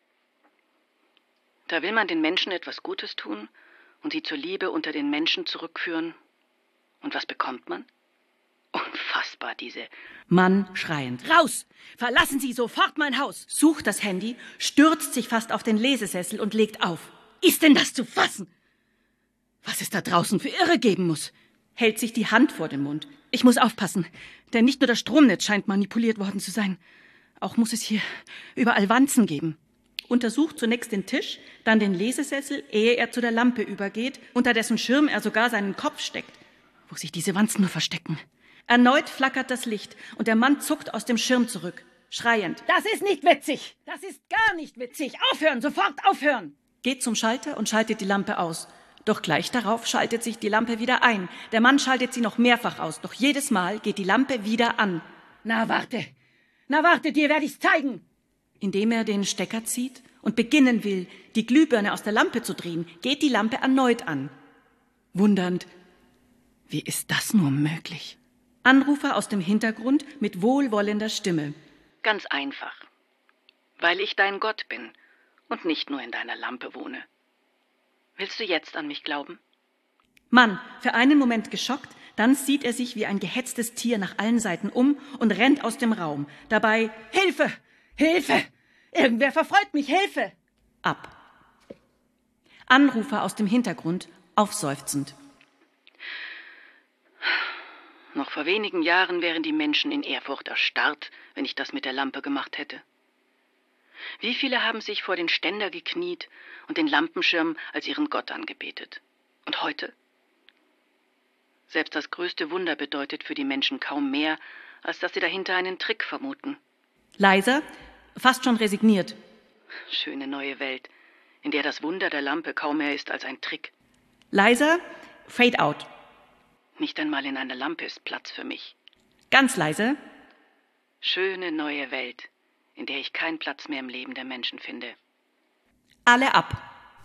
Speaker 15: Da will man den Menschen etwas Gutes tun und sie zur Liebe unter den Menschen zurückführen. Und was bekommt man? Unfassbar, diese...
Speaker 13: Mann, schreiend. Raus! Verlassen Sie sofort mein Haus! Sucht das Handy, stürzt sich fast auf den Lesesessel und legt auf. Ist denn das zu fassen? Was es da draußen für Irre geben muss? Hält sich die Hand vor den Mund. Ich muss aufpassen, denn nicht nur das Stromnetz scheint manipuliert worden zu sein. Auch muss es hier überall Wanzen geben. Untersucht zunächst den Tisch, dann den Lesesessel, ehe er zu der Lampe übergeht, unter dessen Schirm er sogar seinen Kopf steckt. Wo sich diese Wanzen nur verstecken. Erneut flackert das Licht und der Mann zuckt aus dem Schirm zurück, schreiend. Das ist nicht witzig! Das ist gar nicht witzig! Aufhören! Sofort aufhören! Geht zum Schalter und schaltet die Lampe aus. Doch gleich darauf schaltet sich die Lampe wieder ein. Der Mann schaltet sie noch mehrfach aus, doch jedes Mal geht die Lampe wieder an. Na warte! Na warte, dir werde ich's zeigen! Indem er den Stecker zieht und beginnen will, die Glühbirne aus der Lampe zu drehen, geht die Lampe erneut an. Wundernd, wie ist das nur möglich? Anrufer aus dem Hintergrund mit wohlwollender Stimme.
Speaker 15: Ganz einfach. Weil ich dein Gott bin und nicht nur in deiner Lampe wohne. Willst du jetzt an mich glauben?
Speaker 13: Mann, für einen Moment geschockt, dann sieht er sich wie ein gehetztes Tier nach allen Seiten um und rennt aus dem Raum. Dabei, Hilfe! Hilfe! Irgendwer verfolgt mich! Hilfe! Ab. Anrufer aus dem Hintergrund, aufseufzend.
Speaker 15: Noch vor wenigen Jahren wären die Menschen in Ehrfurcht erstarrt, wenn ich das mit der Lampe gemacht hätte. Wie viele haben sich vor den Ständer gekniet und den Lampenschirm als ihren Gott angebetet? Und heute? Selbst das größte Wunder bedeutet für die Menschen kaum mehr, als dass sie dahinter einen Trick vermuten.
Speaker 13: Leiser, fast schon resigniert.
Speaker 15: Schöne neue Welt, in der das Wunder der Lampe kaum mehr ist als ein Trick.
Speaker 13: Leiser, fade out.
Speaker 15: Nicht einmal in einer Lampe ist Platz für mich.
Speaker 13: Ganz leise.
Speaker 15: Schöne neue Welt, in der ich keinen Platz mehr im Leben der Menschen finde.
Speaker 13: Alle ab.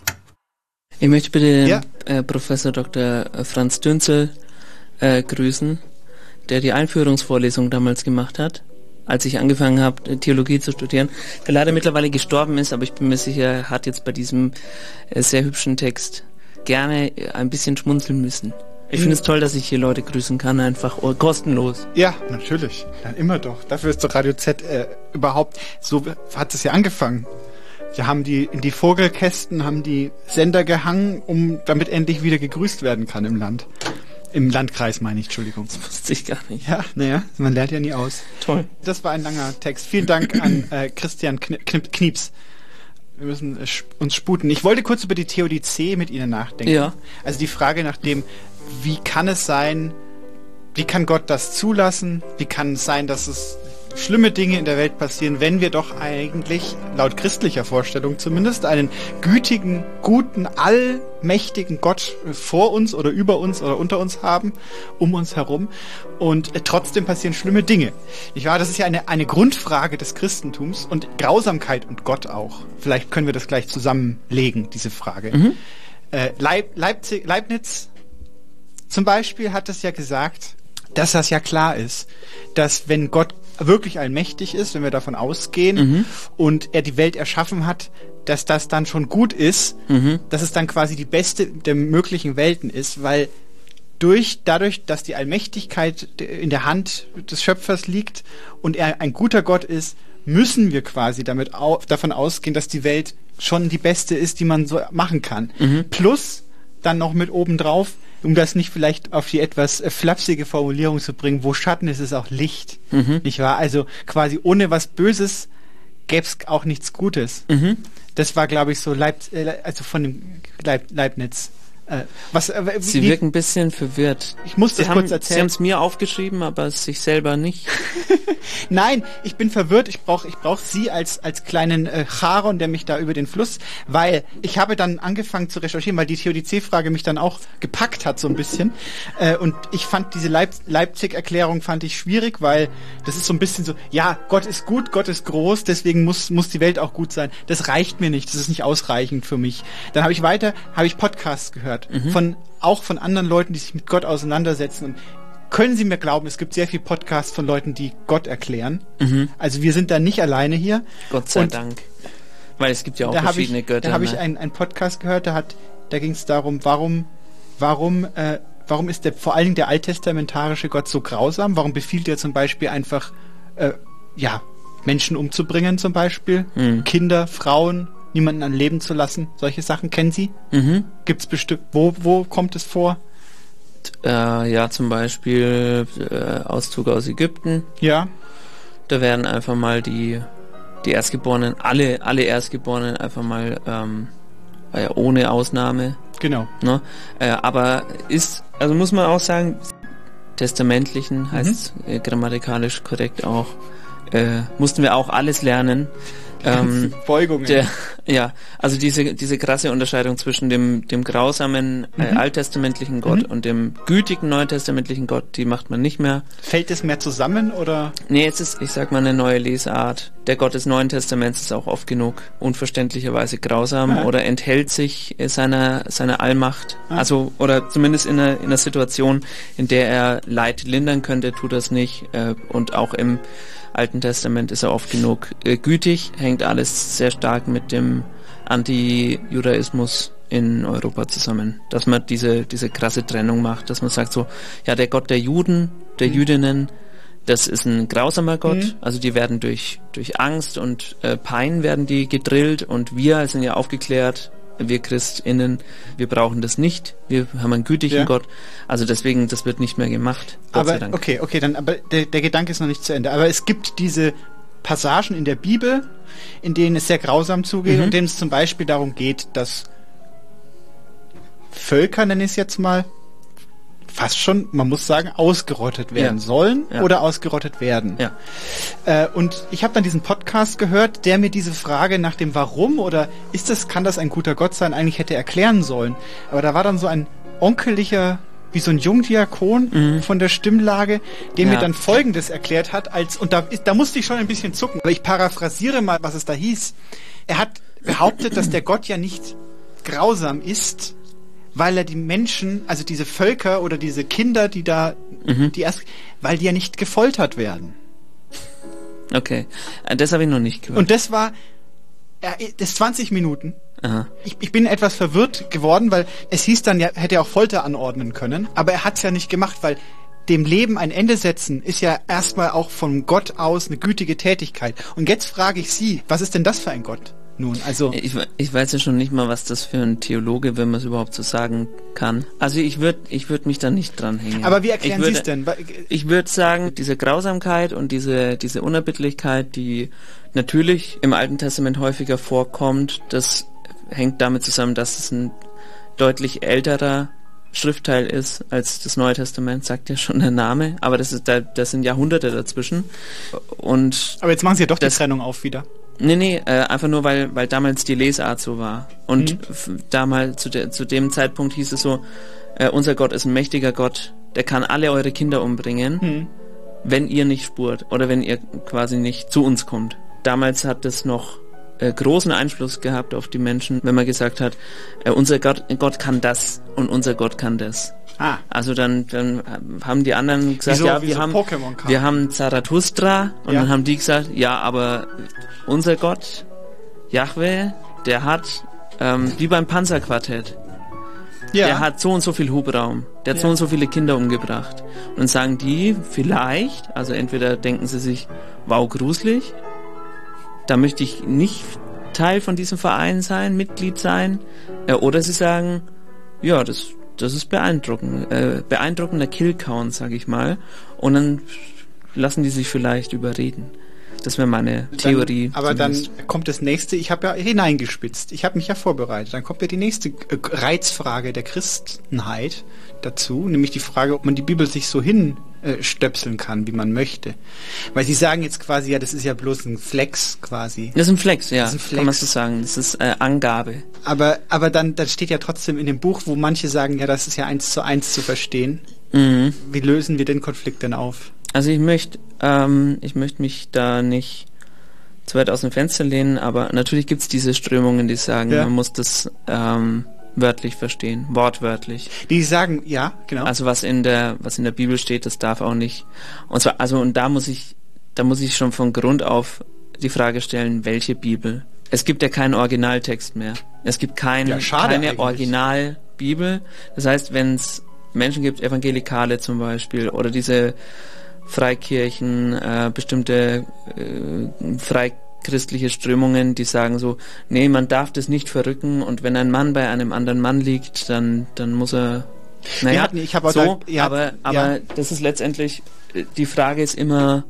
Speaker 4: Ich möchte bitte
Speaker 11: Ja.
Speaker 4: äh, Professor Doktor Franz Dünzel äh, grüßen, der die Einführungsvorlesung damals gemacht hat, als ich angefangen habe, Theologie zu studieren, der leider mittlerweile gestorben ist, aber ich bin mir sicher, er hat jetzt bei diesem äh, sehr hübschen Text gerne äh, ein bisschen schmunzeln müssen. Ich finde es toll, dass ich hier Leute grüßen kann, einfach oh, kostenlos.
Speaker 11: Ja, natürlich. Ja, immer doch. Dafür ist doch Radio Z äh, überhaupt, so hat es ja angefangen. Wir haben die in die Vogelkästen, haben die Sender gehangen, um damit endlich wieder gegrüßt werden kann im Land. Im Landkreis meine ich, Entschuldigung.
Speaker 4: Das wusste ich gar nicht.
Speaker 11: Ja, naja, man lernt ja nie aus.
Speaker 4: Toll.
Speaker 11: Das war ein langer Text. Vielen Dank an äh, Christian Kn Kn Knieps. Wir müssen äh, uns sputen. Ich wollte kurz über die Theodizee mit Ihnen nachdenken.
Speaker 4: Ja.
Speaker 11: Also die Frage nach dem, wie kann es sein, wie kann Gott das zulassen? Wie kann es sein, dass es schlimme Dinge in der Welt passieren, wenn wir doch eigentlich, laut christlicher Vorstellung zumindest, einen gütigen, guten, allmächtigen Gott vor uns oder über uns oder unter uns haben, um uns herum. Und äh, trotzdem passieren schlimme Dinge. Nicht wahr? Das ist ja eine, eine Grundfrage des Christentums und Grausamkeit und Gott auch. Vielleicht können wir das gleich zusammenlegen, diese Frage.
Speaker 4: Mhm.
Speaker 11: Äh, Leib, Leipzig, Leibniz zum Beispiel hat es ja gesagt, dass das ja klar ist, dass wenn Gott wirklich allmächtig ist, wenn wir davon ausgehen
Speaker 4: Mhm.
Speaker 11: und er die Welt erschaffen hat, dass das dann schon gut ist,
Speaker 4: Mhm.
Speaker 11: dass es dann quasi die beste der möglichen Welten ist, weil durch dadurch, dass die Allmächtigkeit in der Hand des Schöpfers liegt und er ein guter Gott ist, müssen wir quasi damit au- davon ausgehen, dass die Welt schon die beste ist, die man so machen kann.
Speaker 4: Mhm.
Speaker 11: Plus dann noch mit obendrauf, um das nicht vielleicht auf die etwas äh, flapsige Formulierung zu bringen, wo Schatten ist, ist auch Licht.
Speaker 4: Mhm.
Speaker 11: Nicht wahr? Also quasi ohne was Böses gäbe es auch nichts Gutes.
Speaker 4: Mhm.
Speaker 11: Das war, glaube ich, so Leib, äh, also von dem Leib, Leibniz. Äh, was, äh,
Speaker 4: Sie
Speaker 11: wie,
Speaker 4: wirken ein bisschen verwirrt.
Speaker 11: Ich muss das
Speaker 4: Sie
Speaker 11: kurz
Speaker 4: haben,
Speaker 11: erzählen.
Speaker 4: Sie haben es mir aufgeschrieben, aber sich selber nicht.
Speaker 11: Nein, ich bin verwirrt. Ich brauche ich brauch Sie als, als kleinen äh, Charon, der mich da über den Fluss, weil ich habe dann angefangen zu recherchieren, weil die Theodizee-Frage mich dann auch gepackt hat so ein bisschen. Äh, und ich fand diese Leip Leipzig-Erklärung fand ich schwierig, weil das ist so ein bisschen so, ja, Gott ist gut, Gott ist groß, deswegen muss, muss die Welt auch gut sein. Das reicht mir nicht, das ist nicht ausreichend für mich. Dann habe ich weiter, habe ich Podcasts gehört, mhm. von auch von anderen Leuten, die sich mit Gott auseinandersetzen. Und können Sie mir glauben, es gibt sehr viele Podcasts von Leuten, die Gott erklären.
Speaker 4: Mhm.
Speaker 11: Also wir sind da nicht alleine hier.
Speaker 4: Gott sei
Speaker 11: Und
Speaker 4: Dank. Weil es gibt ja auch
Speaker 11: da
Speaker 4: verschiedene
Speaker 11: ich,
Speaker 4: Götter.
Speaker 11: Da habe ich
Speaker 4: ne?
Speaker 11: einen, einen Podcast gehört, da hat, da ging es darum, warum, warum, äh, warum ist der vor allen Dingen der alttestamentarische Gott so grausam? Warum befiehlt er zum Beispiel einfach, äh, ja, Menschen umzubringen zum Beispiel,
Speaker 4: Mhm.
Speaker 11: Kinder, Frauen, niemanden am Leben zu lassen? Solche Sachen kennen Sie?
Speaker 4: Mhm.
Speaker 11: Gibt's bestimmt. Wo, wo kommt es vor?
Speaker 4: Äh, ja, zum Beispiel äh, Auszug aus Ägypten.
Speaker 11: Ja.
Speaker 4: Da werden einfach mal die die Erstgeborenen, alle alle Erstgeborenen einfach mal ähm, äh, ohne Ausnahme.
Speaker 11: Genau.
Speaker 4: Ne? Äh, aber ist, also muss man auch sagen, testamentlichen heißt
Speaker 11: Mhm.
Speaker 4: äh, grammatikalisch korrekt auch, äh, mussten wir auch alles lernen. Ähm,
Speaker 11: Beugungen.
Speaker 4: Der, ja, also diese diese krasse Unterscheidung zwischen dem dem grausamen äh,
Speaker 11: Mhm.
Speaker 4: alttestamentlichen Gott
Speaker 11: Mhm.
Speaker 4: und dem gütigen neutestamentlichen Gott, die macht man nicht mehr.
Speaker 11: Fällt es mehr zusammen oder?
Speaker 4: Nee, es ist, ich sag mal, eine neue Lesart. Der Gott des Neuen Testaments ist auch oft genug unverständlicherweise grausam
Speaker 11: Ja.
Speaker 4: oder enthält sich seiner seiner Allmacht.
Speaker 11: Ah.
Speaker 4: Also oder zumindest in einer in einer Situation, in der er Leid lindern könnte, tut das nicht. Äh, und auch im Alten Testament ist er oft genug äh, gütig. Hängt alles sehr stark mit dem Anti-Judaismus in Europa zusammen, dass man diese diese krasse Trennung macht, dass man sagt so, ja, der Gott der Juden, der
Speaker 11: Mhm.
Speaker 4: Jüdinnen, das ist ein grausamer Gott,
Speaker 11: Mhm.
Speaker 4: also die werden durch durch Angst und äh, Pein werden die gedrillt und wir sind ja aufgeklärt, wir ChristInnen, wir brauchen das nicht, wir haben einen gütigen
Speaker 11: Ja.
Speaker 4: Gott, also deswegen, das wird nicht mehr gemacht, Gott sei
Speaker 11: Aber
Speaker 4: Dank.
Speaker 11: okay, okay, dann aber der, der Gedanke ist noch nicht zu Ende. Aber es gibt diese Passagen in der Bibel, in denen es sehr grausam zugeht
Speaker 4: Mhm.
Speaker 11: und in denen es zum Beispiel darum geht, dass Völker, nenne ich es jetzt mal, fast schon, man muss sagen, ausgerottet werden
Speaker 4: Ja.
Speaker 11: sollen
Speaker 4: Ja.
Speaker 11: oder ausgerottet werden.
Speaker 4: Ja.
Speaker 11: Äh, und ich habe dann diesen Podcast gehört, der mir diese Frage nach dem Warum oder ist das, kann das ein guter Gott sein, eigentlich hätte erklären sollen. Aber da war dann so ein onkeliger, wie so ein Jungdiakon
Speaker 4: Mhm.
Speaker 11: von der Stimmlage, der
Speaker 4: Ja.
Speaker 11: mir dann Folgendes erklärt hat, als und da, ist- da musste ich schon ein bisschen zucken. Aber ich paraphrasiere mal, was es da hieß. Er hat behauptet, dass der Gott ja nicht grausam ist, weil er die Menschen, also diese Völker oder diese Kinder, die da,
Speaker 4: Mhm.
Speaker 11: die erst, weil die ja nicht gefoltert werden.
Speaker 4: Okay, äh, das habe ich noch nicht gehört.
Speaker 11: Und das war, ja, das zwanzig Minuten.
Speaker 4: Aha.
Speaker 11: Ich, ich bin etwas verwirrt geworden, weil es hieß dann, ja, hätte er auch Folter anordnen können, aber er hat es ja nicht gemacht, weil dem Leben ein Ende setzen ist ja erstmal auch von Gott aus eine gütige Tätigkeit. Und jetzt frage ich Sie, was ist denn das für ein Gott? Nun, also
Speaker 4: Ich, ich weiß ja schon nicht mal, was das für ein Theologe, wenn man es überhaupt so sagen kann. Also ich würde ich würd mich da nicht dranhängen.
Speaker 11: Aber wie erklären
Speaker 4: Ich
Speaker 11: Sie
Speaker 4: würde-
Speaker 11: es denn? Weil-
Speaker 4: Ich würde sagen, diese Grausamkeit und diese, diese Unerbittlichkeit, die natürlich im Alten Testament häufiger vorkommt, das hängt damit zusammen, dass es ein deutlich älterer Schriftteil ist als das Neue Testament, sagt ja schon der Name, aber das ist da, das sind Jahrhunderte dazwischen. Und
Speaker 11: aber jetzt machen Sie ja doch
Speaker 4: das-
Speaker 11: die Trennung auf wieder.
Speaker 4: Nee, nee, äh, einfach nur, weil, weil damals die Lesart so war. Und
Speaker 11: Mhm.
Speaker 4: f- damals, zu, de, zu dem Zeitpunkt hieß es so, äh, unser Gott ist ein mächtiger Gott, der kann alle eure Kinder umbringen,
Speaker 11: Mhm.
Speaker 4: wenn ihr nicht spurt oder wenn ihr quasi nicht zu uns kommt. Damals hat das noch äh, großen Einfluss gehabt auf die Menschen, wenn man gesagt hat, äh, unser Gott, Gott kann das und unser Gott kann das.
Speaker 11: Ah.
Speaker 4: Also dann, dann haben die anderen gesagt,
Speaker 11: Wie so-
Speaker 4: ja,
Speaker 11: wie
Speaker 4: wir
Speaker 11: so
Speaker 4: haben,
Speaker 11: Pokémon-Karten.
Speaker 4: wir haben Zarathustra und
Speaker 11: Ja.
Speaker 4: dann haben die gesagt, ja, aber unser Gott, Jahwe, der hat, ähm, wie beim Panzerquartett,
Speaker 11: Ja.
Speaker 4: der hat so und so viel Hubraum, der hat
Speaker 11: Ja.
Speaker 4: so und so viele Kinder umgebracht. Und dann sagen die vielleicht, also entweder denken sie sich, wow, gruselig, da möchte ich nicht Teil von diesem Verein sein, Mitglied sein, äh, oder sie sagen, ja, das Das ist beeindruckend. Äh, beeindruckender Killcount, sag ich mal. Und dann lassen die sich vielleicht überreden. Das wäre meine Theorie.
Speaker 11: Dann, aber dann
Speaker 4: zumindest.
Speaker 11: kommt das nächste, ich habe ja hineingespitzt, ich habe mich ja vorbereitet. Dann kommt ja die nächste äh, Reizfrage der Christenheit dazu, nämlich die Frage, ob man die Bibel sich so hinstöpseln kann, wie man möchte. Weil sie sagen jetzt quasi, ja, das ist ja bloß ein Flex quasi.
Speaker 4: Das ist ein Flex, ja,
Speaker 11: Das ist ein Flex.
Speaker 4: kann man so sagen. Das ist äh, Angabe.
Speaker 11: Aber, aber dann, dann steht ja trotzdem in dem Buch, wo manche sagen, ja, das ist ja eins zu eins zu verstehen.
Speaker 4: Mhm.
Speaker 11: Wie lösen wir den Konflikt denn auf?
Speaker 4: Also ich möchte, ähm, ich möchte mich da nicht zu weit aus dem Fenster lehnen, aber natürlich gibt es diese Strömungen, die sagen,
Speaker 11: Ja.
Speaker 4: man muss das ähm, wörtlich verstehen, wortwörtlich.
Speaker 11: Die sagen, ja, genau.
Speaker 4: Also was in der, was in der Bibel steht, das darf auch nicht. Und zwar, also und da muss ich, da muss ich schon von Grund auf die Frage stellen, welche Bibel? Es gibt ja keinen Originaltext mehr. Es gibt kein,
Speaker 11: Ja, schade
Speaker 4: keine
Speaker 11: eigentlich.
Speaker 4: Originalbibel. Das heißt, wenn es Menschen gibt, Evangelikale zum Beispiel, oder diese Freikirchen, äh, bestimmte äh, freichristliche Strömungen, die sagen so, nee, man darf das nicht verrücken und wenn ein Mann bei einem anderen Mann liegt, dann, dann muss er,
Speaker 11: Wir
Speaker 4: naja,
Speaker 11: hatten- ich habe auch
Speaker 4: so,
Speaker 11: da- ja,
Speaker 4: aber, aber
Speaker 11: ja.
Speaker 4: das ist letztendlich, äh, die Frage ist immer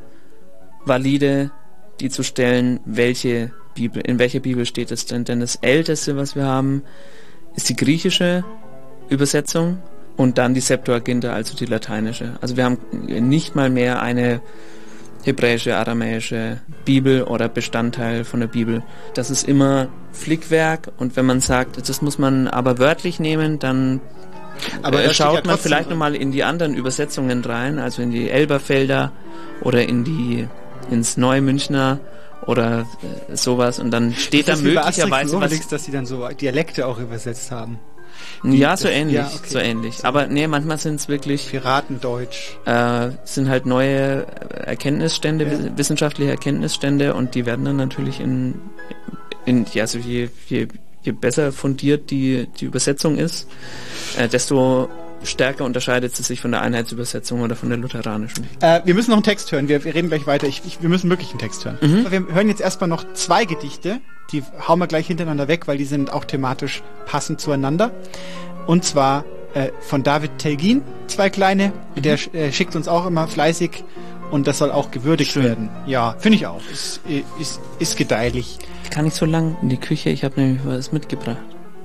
Speaker 4: valide, die zu stellen, welche Bibel, in welcher Bibel steht es denn? Denn das Älteste, was wir haben, ist die griechische Übersetzung und dann die Septuaginta, also die lateinische. Also wir haben nicht mal mehr eine hebräische, aramäische Bibel oder Bestandteil von der Bibel. Das ist immer Flickwerk, und wenn man sagt, das muss man aber wörtlich nehmen, dann
Speaker 11: aber
Speaker 4: äh, schaut
Speaker 11: ja
Speaker 4: man vielleicht nochmal in die anderen Übersetzungen rein, also in die Elberfelder oder in die ins Neumünchner oder äh, sowas, und dann steht da möglicherweise was,
Speaker 11: dass sie dann so Dialekte auch übersetzt haben.
Speaker 4: Ja, so ähnlich,
Speaker 11: ja, okay.
Speaker 4: so ähnlich. Aber nee, manchmal sind es wirklich
Speaker 11: Piratendeutsch.
Speaker 4: Äh, sind halt neue Erkenntnisstände, ja. wissenschaftliche Erkenntnisstände, und die werden dann natürlich in, in ja, also je, je, je besser fundiert die, die Übersetzung ist, äh, desto stärker unterscheidet sie sich von der Einheitsübersetzung oder von der lutheranischen.
Speaker 11: Äh, wir müssen noch einen Text hören, wir, wir reden gleich weiter. Ich, ich, wir müssen wirklich einen Text hören. Mhm. Wir hören jetzt erstmal noch zwei Gedichte, die hauen wir gleich hintereinander weg, weil die sind auch thematisch passend zueinander. Und zwar äh, von David Telgin, zwei kleine, mhm. der äh, schickt uns auch immer fleißig, und das soll auch gewürdigt Schön. werden. Ja, finde ich auch. Ist, ist, ist gedeihlich.
Speaker 4: Ich kann nicht so lang in die Küche, ich habe nämlich was mitgebracht.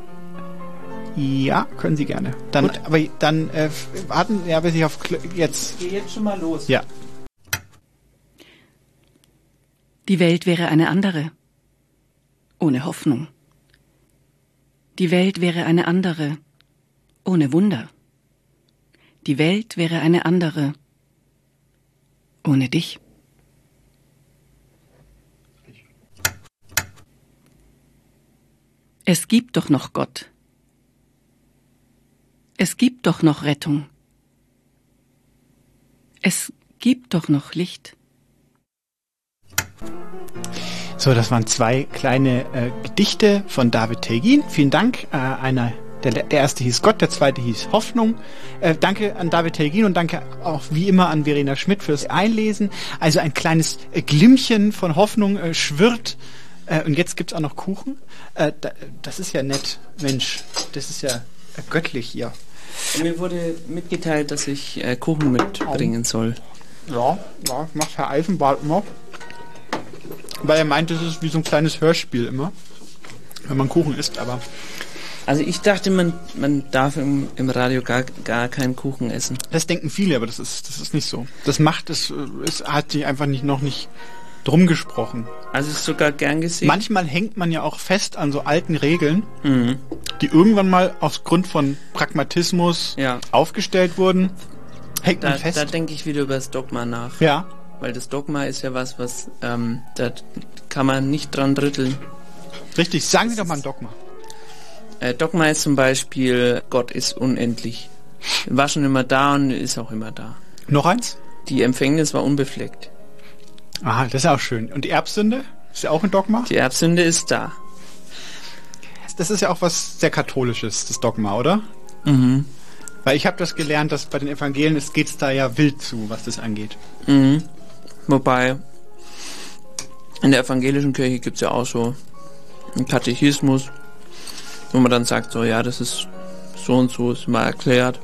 Speaker 11: Ja, können Sie gerne. Dann, Gut. aber dann äh, warten, ja, bis ich auf Kl- jetzt.
Speaker 4: Geh jetzt schon mal los.
Speaker 11: Ja.
Speaker 13: Die Welt wäre eine andere. Ohne Hoffnung. Die Welt wäre eine andere. Ohne Wunder. Die Welt wäre eine andere. Ohne dich. Es gibt doch noch Gott. Es gibt doch noch Rettung. Es gibt doch noch Licht.
Speaker 11: So, das waren zwei kleine äh, Gedichte von David Telgin. Vielen Dank. Äh, einer, der, der erste hieß Gott, der zweite hieß Hoffnung. Äh, danke an David Telgin und danke auch wie immer an Verena Schmidt fürs Einlesen. Also ein kleines äh, Glimmchen von Hoffnung äh, schwirrt. Äh, und jetzt gibt's auch noch Kuchen. Äh, da, das ist ja nett. Mensch, das ist ja äh, göttlich hier.
Speaker 4: Mir wurde mitgeteilt, dass ich äh, Kuchen mitbringen soll.
Speaker 11: Ja, ja, macht Herr Eisenbart immer. Weil er meint, das ist wie so ein kleines Hörspiel immer, wenn man Kuchen isst, aber...
Speaker 4: Also ich dachte, man, man darf im, im Radio gar, gar keinen Kuchen essen.
Speaker 11: Das denken viele, aber das ist, das ist nicht so. Das macht, es, es hat sich einfach nicht, noch nicht drum gesprochen.
Speaker 4: Also es ist sogar gern gesehen.
Speaker 11: Manchmal hängt man ja auch fest an so alten Regeln, mhm. die irgendwann mal aus Grund von Pragmatismus ja. aufgestellt wurden. Hängt
Speaker 4: da,
Speaker 11: man fest.
Speaker 4: Da denke ich wieder über das Dogma nach.
Speaker 11: Ja.
Speaker 4: Weil das Dogma ist ja was, was, ähm, da kann man nicht dran rütteln.
Speaker 11: Richtig, sagen Sie doch mal ein Dogma.
Speaker 4: Äh, Dogma ist zum Beispiel, Gott ist unendlich. War schon immer da und ist auch immer da.
Speaker 11: Noch eins?
Speaker 4: Die Empfängnis war unbefleckt.
Speaker 11: Aha, das ist auch schön. Und die Erbsünde? Ist ja auch ein Dogma?
Speaker 4: Die Erbsünde ist da.
Speaker 11: Das ist ja auch was sehr Katholisches, das Dogma, oder?
Speaker 4: Mhm.
Speaker 11: Weil ich habe das gelernt, dass bei den Evangelien geht es da ja wild zu, was das angeht.
Speaker 4: Mhm. Wobei, in der evangelischen Kirche gibt es ja auch so einen Katechismus, wo man dann sagt, so ja, das ist so und so, ist mal erklärt.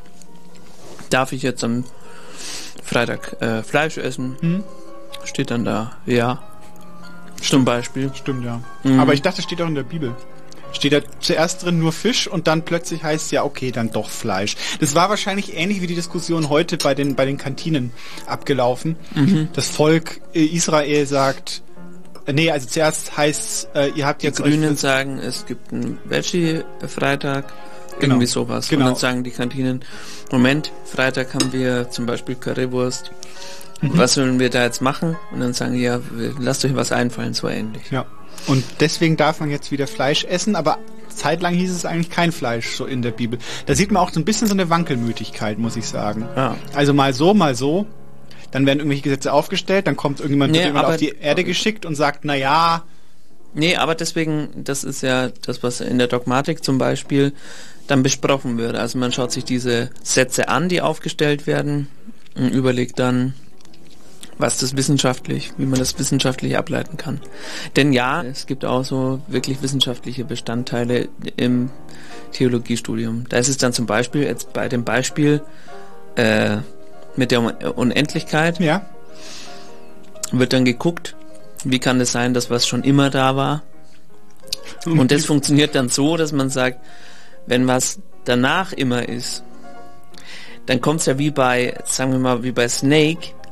Speaker 4: Darf ich jetzt am Freitag äh, Fleisch essen? Mhm. Steht dann da, ja. Zum Beispiel.
Speaker 11: Stimmt, ja.
Speaker 4: Mhm.
Speaker 11: Aber ich dachte, steht auch in der Bibel. Steht da zuerst drin nur Fisch und dann plötzlich heißt es ja, okay, dann doch Fleisch. Das war wahrscheinlich ähnlich wie die Diskussion heute bei den, bei den Kantinen abgelaufen. Mhm. Das Volk Israel sagt, äh, nee, also zuerst heißt äh, ihr habt
Speaker 4: die
Speaker 11: jetzt...
Speaker 4: Die Grünen sagen, es gibt einen Veggie-Freitag,
Speaker 11: genau.
Speaker 4: irgendwie sowas.
Speaker 11: Genau.
Speaker 4: Und dann sagen die Kantinen, Moment, Freitag haben wir zum Beispiel Currywurst. Mhm. Was sollen wir da jetzt machen? Und dann sagen die, ja, lasst euch was einfallen, so ähnlich.
Speaker 11: Ja. Und deswegen darf man jetzt wieder Fleisch essen, aber zeitlang hieß es eigentlich kein Fleisch, so in der Bibel. Da sieht man auch so ein bisschen so eine Wankelmütigkeit, muss ich sagen.
Speaker 4: Ja.
Speaker 11: Also mal so, mal so. Dann werden irgendwelche Gesetze aufgestellt, dann kommt irgendjemand, nee, wird auf die Erde geschickt und sagt, na ja.
Speaker 4: Nee, aber deswegen, das ist ja das, was in der Dogmatik zum Beispiel dann besprochen wird. Also man schaut sich diese Sätze an, die aufgestellt werden, und überlegt dann, was das wissenschaftlich, wie man das wissenschaftlich ableiten kann. Denn ja, es gibt auch so wirklich wissenschaftliche Bestandteile im Theologiestudium. Da ist es dann zum Beispiel, jetzt bei dem Beispiel äh, mit der Unendlichkeit,
Speaker 11: ja.
Speaker 4: wird dann geguckt, wie kann es sein, dass was schon immer da war. Und das funktioniert dann so, dass man sagt, wenn was danach immer ist, dann kommt es ja wie bei, sagen wir mal, wie bei Snake,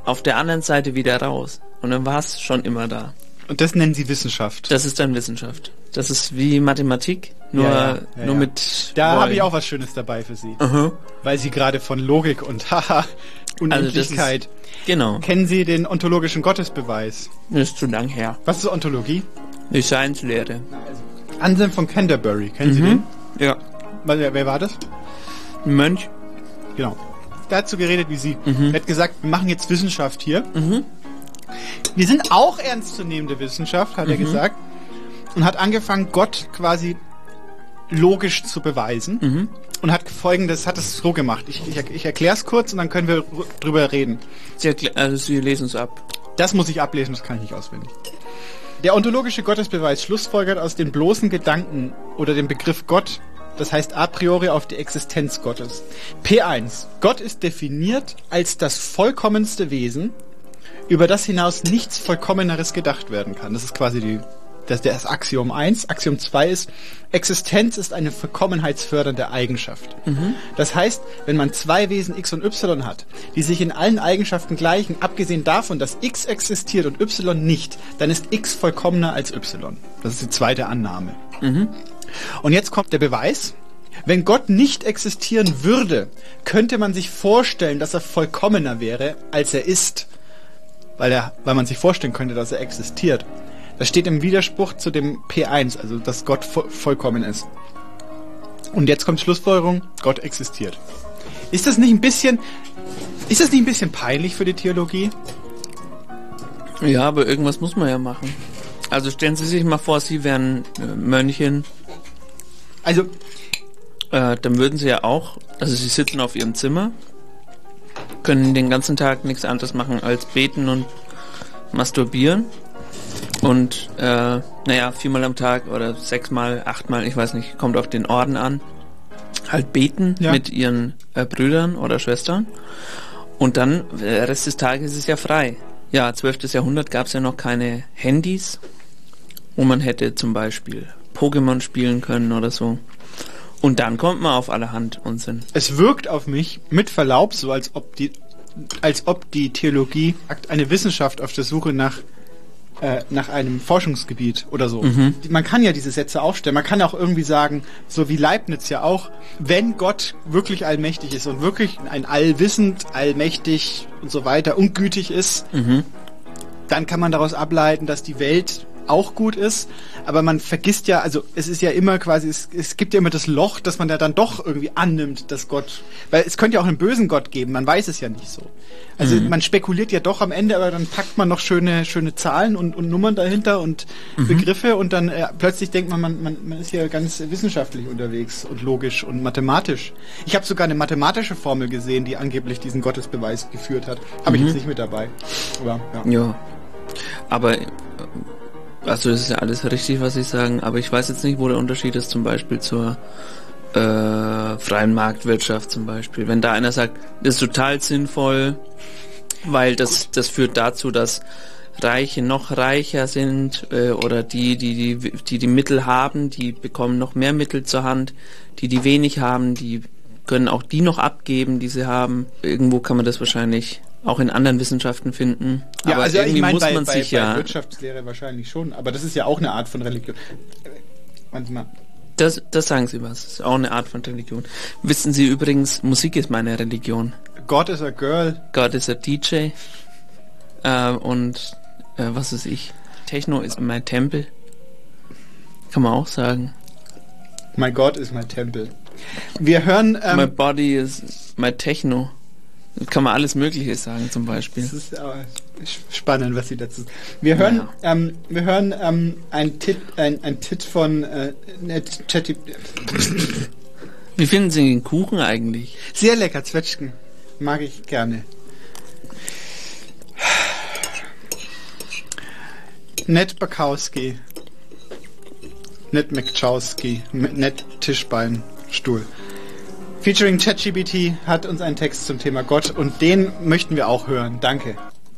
Speaker 4: auf der anderen Seite wieder raus. Und dann war es schon immer da.
Speaker 11: Und das nennen Sie Wissenschaft?
Speaker 4: Das ist dann Wissenschaft. Das ist wie Mathematik, nur,
Speaker 11: ja, ja, ja,
Speaker 4: nur
Speaker 11: ja.
Speaker 4: mit...
Speaker 11: Da habe ich auch was Schönes dabei für Sie.
Speaker 4: Uh-huh.
Speaker 11: Weil Sie gerade von Logik und Haha, Unendlichkeit...
Speaker 4: Also das ist, genau.
Speaker 11: Kennen Sie den ontologischen Gottesbeweis?
Speaker 4: Das ist zu lang her.
Speaker 11: Was ist Ontologie?
Speaker 4: Die Science-Lehre.
Speaker 11: Anselm von Canterbury, kennen
Speaker 4: mhm.
Speaker 11: Sie den?
Speaker 4: Ja.
Speaker 11: Wer, wer war das?
Speaker 4: Ein Mönch.
Speaker 11: Genau. Der hat so geredet wie Sie.
Speaker 4: Mhm.
Speaker 11: Er hat gesagt, wir machen jetzt Wissenschaft hier.
Speaker 4: Mhm.
Speaker 11: Wir sind auch ernstzunehmende Wissenschaft, hat mhm. er gesagt. Und hat angefangen, Gott quasi logisch zu beweisen.
Speaker 4: Mhm.
Speaker 11: Und hat folgendes, hat es so gemacht. Ich, ich, ich erkläre es kurz und dann können wir drüber reden.
Speaker 4: Sie, erklä- also Sie lesen es ab.
Speaker 11: Das muss ich ablesen, das kann ich nicht auswendig. Der ontologische Gottesbeweis schlussfolgert aus den bloßen Gedanken oder dem Begriff Gott, das heißt a priori auf die Existenz Gottes. P eins. Gott ist definiert als das vollkommenste Wesen, über das hinaus nichts Vollkommeneres gedacht werden kann. Das ist quasi die, das, das Axiom eins. Axiom zwei ist, Existenz ist eine vollkommenheitsfördernde Eigenschaft. Mhm. Das heißt, wenn man zwei Wesen x und y hat, die sich in allen Eigenschaften gleichen, abgesehen davon, dass x existiert und y nicht, dann ist x vollkommener als y. Das ist die zweite Annahme.
Speaker 4: Mhm.
Speaker 11: Und jetzt kommt der Beweis. Wenn Gott nicht existieren würde, könnte man sich vorstellen, dass er vollkommener wäre, als er ist. Weil, er, weil man sich vorstellen könnte, dass er existiert. Das steht im Widerspruch zu dem P eins, also dass Gott vo- vollkommen ist. Und jetzt kommt Schlussfolgerung, Gott existiert. Ist das nicht ein bisschen, ist das nicht ein bisschen peinlich für die Theologie?
Speaker 4: Ja, aber irgendwas muss man ja machen. Also stellen Sie sich mal vor, Sie wären äh, Mönchen.
Speaker 11: Also,
Speaker 4: äh, dann würden Sie ja auch, also Sie sitzen auf Ihrem Zimmer, können den ganzen Tag nichts anderes machen als beten und masturbieren. Und, äh, naja, viermal am Tag oder sechsmal, achtmal, ich weiß nicht, kommt auf den Orden an. Halt beten ja. mit ihren äh, Brüdern oder Schwestern. Und dann, der Rest des Tages ist ja frei. Ja, zwölftes Jahrhundert gab es ja noch keine Handys, wo man hätte zum Beispiel Pokémon spielen können oder so. Und dann kommt man auf allerhand Unsinn.
Speaker 11: Es wirkt auf mich, mit Verlaub, so als ob die, als ob die Theologie eine Wissenschaft auf der Suche nach äh, nach einem Forschungsgebiet oder so.
Speaker 4: Mhm.
Speaker 11: Man kann ja diese Sätze aufstellen. Man kann auch irgendwie sagen, so wie Leibniz ja auch, wenn Gott wirklich allmächtig ist und wirklich ein allwissend, allmächtig und so weiter und gütig ist,
Speaker 4: mhm.
Speaker 11: dann kann man daraus ableiten, dass die Welt auch gut ist, aber man vergisst ja, also es ist ja immer quasi, es, es gibt ja immer das Loch, dass man da dann doch irgendwie annimmt, dass Gott, weil es könnte ja auch einen bösen Gott geben, man weiß es ja nicht so. Also mhm. man spekuliert ja doch am Ende, aber dann packt man noch schöne schöne Zahlen und, und Nummern dahinter und mhm. Begriffe und dann äh, plötzlich denkt man, man, man, man ist ja ganz wissenschaftlich unterwegs und logisch und mathematisch. Ich habe sogar eine mathematische Formel gesehen, die angeblich diesen Gottesbeweis geführt hat. Habe
Speaker 4: mhm.
Speaker 11: ich jetzt nicht mit dabei. Aber, ja.
Speaker 4: ja. Aber also das ist ja alles richtig, was Sie sagen, aber ich weiß jetzt nicht, wo der Unterschied ist zum Beispiel zur äh, freien Marktwirtschaft zum Beispiel. Wenn da einer sagt, das ist total sinnvoll, weil das, das führt dazu, dass Reiche noch reicher sind äh, oder die, die, die, die die Mittel haben, die bekommen noch mehr Mittel zur Hand, die, die wenig haben, die können auch die noch abgeben, die sie haben. Irgendwo kann man das wahrscheinlich auch in anderen Wissenschaften finden.
Speaker 11: Ja,
Speaker 4: aber
Speaker 11: also
Speaker 4: irgendwie
Speaker 11: ich meine,
Speaker 4: muss
Speaker 11: bei,
Speaker 4: man
Speaker 11: bei,
Speaker 4: sich
Speaker 11: bei
Speaker 4: ja...
Speaker 11: Wirtschaftslehre wahrscheinlich schon, aber das ist ja auch eine Art von Religion. Manchmal.
Speaker 4: Das, das sagen Sie was. Das ist auch eine Art von Religion. Wissen Sie übrigens, Musik ist meine Religion.
Speaker 11: God is a girl.
Speaker 4: God is a D J. Äh, und äh, was ist ich? Techno ist mein Tempel. Kann man auch sagen.
Speaker 11: My God is my temple. Wir hören... Ähm,
Speaker 4: my body is my Techno. Kann man alles Mögliche sagen, zum Beispiel.
Speaker 11: Das ist aber spannend, was Sie dazu sagen. Wir hören, ja. ähm, wir hören ähm, ein Tit, ein, ein Tit von äh, Chatty.
Speaker 4: Wie finden Sie den Kuchen eigentlich?
Speaker 11: Sehr lecker, Zwetschgen. Mag ich gerne. Ned Bakowski. Ned McChowski. Ned Tischbeinstuhl. Featuring ChatGPT hat uns einen Text zum Thema Gott und den möchten wir auch hören. Danke.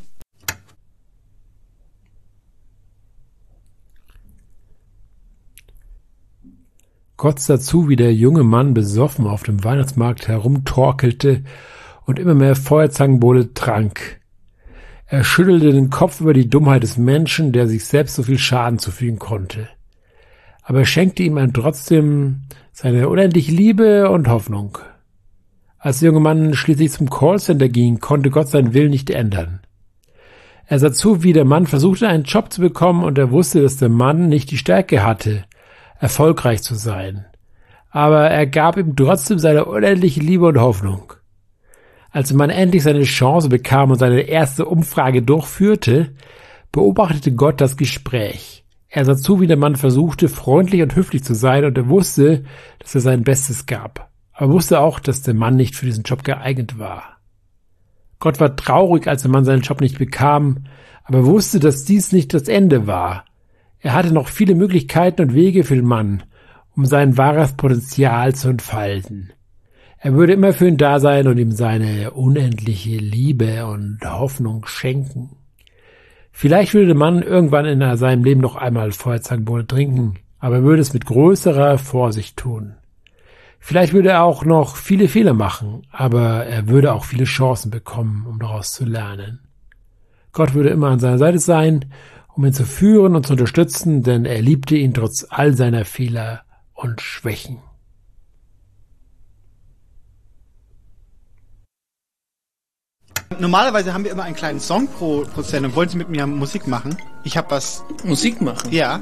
Speaker 16: Gott sah zu, wie der junge Mann besoffen auf dem Weihnachtsmarkt herumtorkelte und immer mehr Feuerzangenbowle trank. Er schüttelte den Kopf über die Dummheit des Menschen, der sich selbst so viel Schaden zufügen konnte. Aber er schenkte ihm dann trotzdem seine unendliche Liebe und Hoffnung. Als der junge Mann schließlich zum Callcenter ging, konnte Gott seinen Willen nicht ändern. Er sah zu, wie der Mann versuchte, einen Job zu bekommen, und er wusste, dass der Mann nicht die Stärke hatte, erfolgreich zu sein. Aber er gab ihm trotzdem seine unendliche Liebe und Hoffnung. Als der Mann endlich seine Chance bekam und seine erste Umfrage durchführte, beobachtete Gott das Gespräch. Er sah zu, wie der Mann versuchte, freundlich und höflich zu sein, und er wusste, dass er sein Bestes gab. Aber er wusste auch, dass der Mann nicht für diesen Job geeignet war. Gott war traurig, als der Mann seinen Job nicht bekam, aber er wusste, dass dies nicht das Ende war. Er hatte noch viele Möglichkeiten und Wege für den Mann, um sein wahres Potenzial zu entfalten. Er würde immer für ihn da sein und ihm seine unendliche Liebe und Hoffnung schenken. Vielleicht würde der Mann irgendwann in seinem Leben noch einmal Feuerzangenbowle trinken, aber er würde es mit größerer Vorsicht tun. Vielleicht würde er auch noch viele Fehler machen, aber er würde auch viele Chancen bekommen, um daraus zu lernen. Gott würde immer an seiner Seite sein, um ihn zu führen und zu unterstützen, denn er liebte ihn trotz all seiner Fehler und Schwächen.
Speaker 11: Normalerweise haben wir immer einen kleinen Song pro, pro Sendung. Wollen Sie mit mir Musik machen? Ich habe was.
Speaker 4: Musik machen?
Speaker 11: Ja.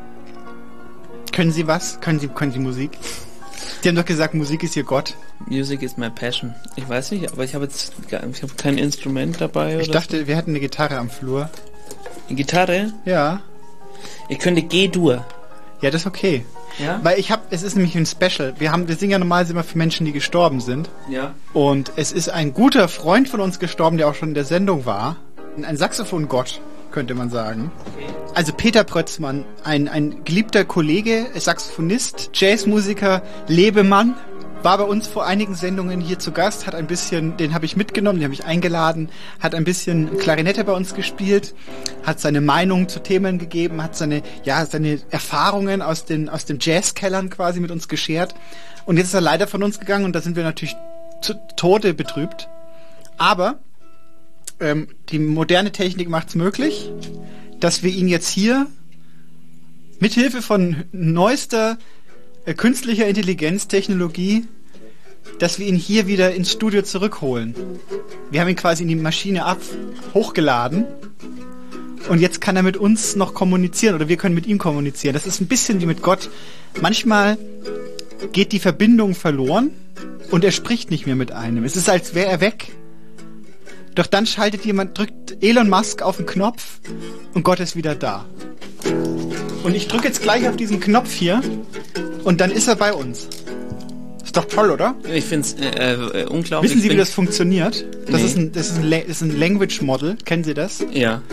Speaker 11: Können Sie was? Können Sie, können Sie Musik? Sie haben doch gesagt, Musik ist Ihr Gott.
Speaker 4: Music is my passion. Ich weiß nicht, aber ich habe jetzt ich habe kein Instrument dabei.
Speaker 11: Ich
Speaker 4: oder
Speaker 11: dachte,
Speaker 4: so.
Speaker 11: Wir hätten eine Gitarre am Flur.
Speaker 4: Eine Gitarre?
Speaker 11: Ja.
Speaker 4: Ich könnte G-Dur.
Speaker 11: Ja, das ist okay.
Speaker 4: Ja?
Speaker 11: Weil ich habe, es ist nämlich ein Special. Wir haben, wir singen ja normalerweise immer für Menschen, die gestorben sind.
Speaker 4: Ja.
Speaker 11: Und es ist ein guter Freund von uns gestorben, der auch schon in der Sendung war. Ein Saxophon-Gott, könnte man sagen.
Speaker 4: Okay.
Speaker 11: Also Peter Prötzmann, ein, ein geliebter Kollege, Saxophonist, Jazzmusiker, Lebemann, war bei uns vor einigen Sendungen hier zu Gast, hat ein bisschen, den habe ich mitgenommen, den habe ich eingeladen, hat ein bisschen Klarinette bei uns gespielt, hat seine Meinung zu Themen gegeben, hat seine, ja, seine Erfahrungen aus den, aus den Jazzkellern quasi mit uns geschert. Und jetzt ist er leider von uns gegangen und da sind wir natürlich zu Tode betrübt. Aber ähm, die moderne Technik macht es möglich, dass wir ihn jetzt hier mithilfe von neuester äh, künstlicher Intelligenztechnologie, dass wir ihn hier wieder ins Studio zurückholen. Wir haben ihn quasi in die Maschine ab hochgeladen und jetzt kann er mit uns noch kommunizieren oder wir können mit ihm kommunizieren. Das ist ein bisschen wie mit Gott. Manchmal geht die Verbindung verloren und er spricht nicht mehr mit einem. Es ist, als wäre er weg. Doch dann schaltet jemand, drückt Elon Musk auf den Knopf und Gott ist wieder da. Und ich drücke jetzt gleich auf diesen Knopf hier und dann ist er bei uns. Ist doch toll, oder?
Speaker 4: Ich finde es äh, äh, unglaublich.
Speaker 11: Wissen Sie, wie das funktioniert? Das,
Speaker 4: nee.
Speaker 11: ist ein, das, ist ein, das ist ein Language Model. Kennen Sie das?
Speaker 4: Ja.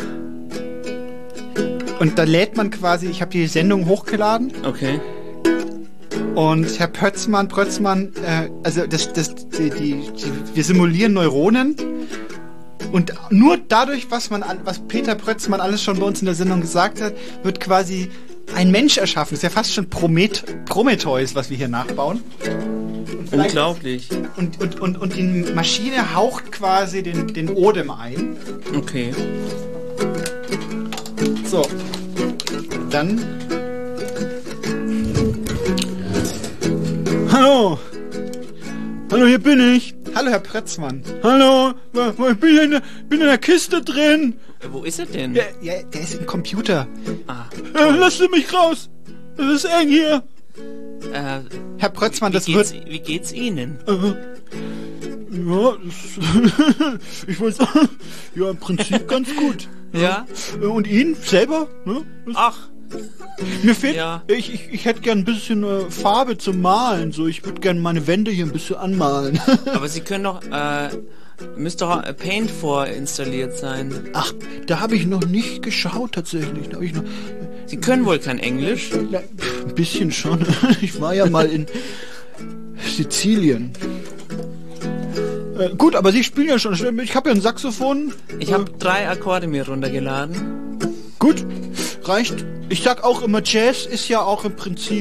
Speaker 11: Und da lädt man quasi, ich habe die Sendung hochgeladen.
Speaker 4: Okay.
Speaker 11: Und Herr Pötzmann, Prötzmann, äh, also das, das, die, die, die, wir simulieren Neuronen. Und nur dadurch, was man, was Peter Prötzmann alles schon bei uns in der Sendung gesagt hat, wird quasi ein Mensch erschaffen. Das ist ja fast schon Promet- Prometheus, was wir hier nachbauen.
Speaker 4: Unglaublich.
Speaker 11: Und, und, und, und die Maschine haucht quasi den, den Odem ein.
Speaker 4: Okay.
Speaker 11: So. Dann. Hallo. Hallo, hier bin ich. Hallo, Herr Prötzmann. Hallo, ich bin in der, bin in der Kiste drin.
Speaker 4: Wo ist er denn?
Speaker 11: Ja, ja, der ist im Computer.
Speaker 4: Ah.
Speaker 11: Äh, lass mich raus. Es ist eng hier.
Speaker 4: Äh,
Speaker 11: Herr Prötzmann, das
Speaker 4: wie geht's,
Speaker 11: wird...
Speaker 4: Wie geht's Ihnen?
Speaker 11: Äh, ja, das, ich weiß, ja, im Prinzip ganz gut.
Speaker 4: Ja?
Speaker 11: Und Ihnen selber? Ne?
Speaker 4: Ach.
Speaker 11: Mir fehlt,
Speaker 4: ja.
Speaker 11: ich, ich, ich hätte gern ein bisschen äh, Farbe zum Malen. So, ich würde gern meine Wände hier ein bisschen anmalen.
Speaker 4: Aber Sie können doch, äh, müsste doch Paint vorinstalliert sein.
Speaker 11: Ach, da habe ich noch nicht geschaut tatsächlich. Da hab ich noch,
Speaker 4: Sie können wohl kein Englisch?
Speaker 11: Ja, ein bisschen schon. Ich war ja mal in Sizilien. Äh, gut, aber Sie spielen ja schon. Ich habe ja ein Saxophon.
Speaker 4: Ich habe äh, drei Akkorde mir runtergeladen.
Speaker 11: Gut, reicht. Ich sag auch immer, Jazz ist ja auch im Prinzip...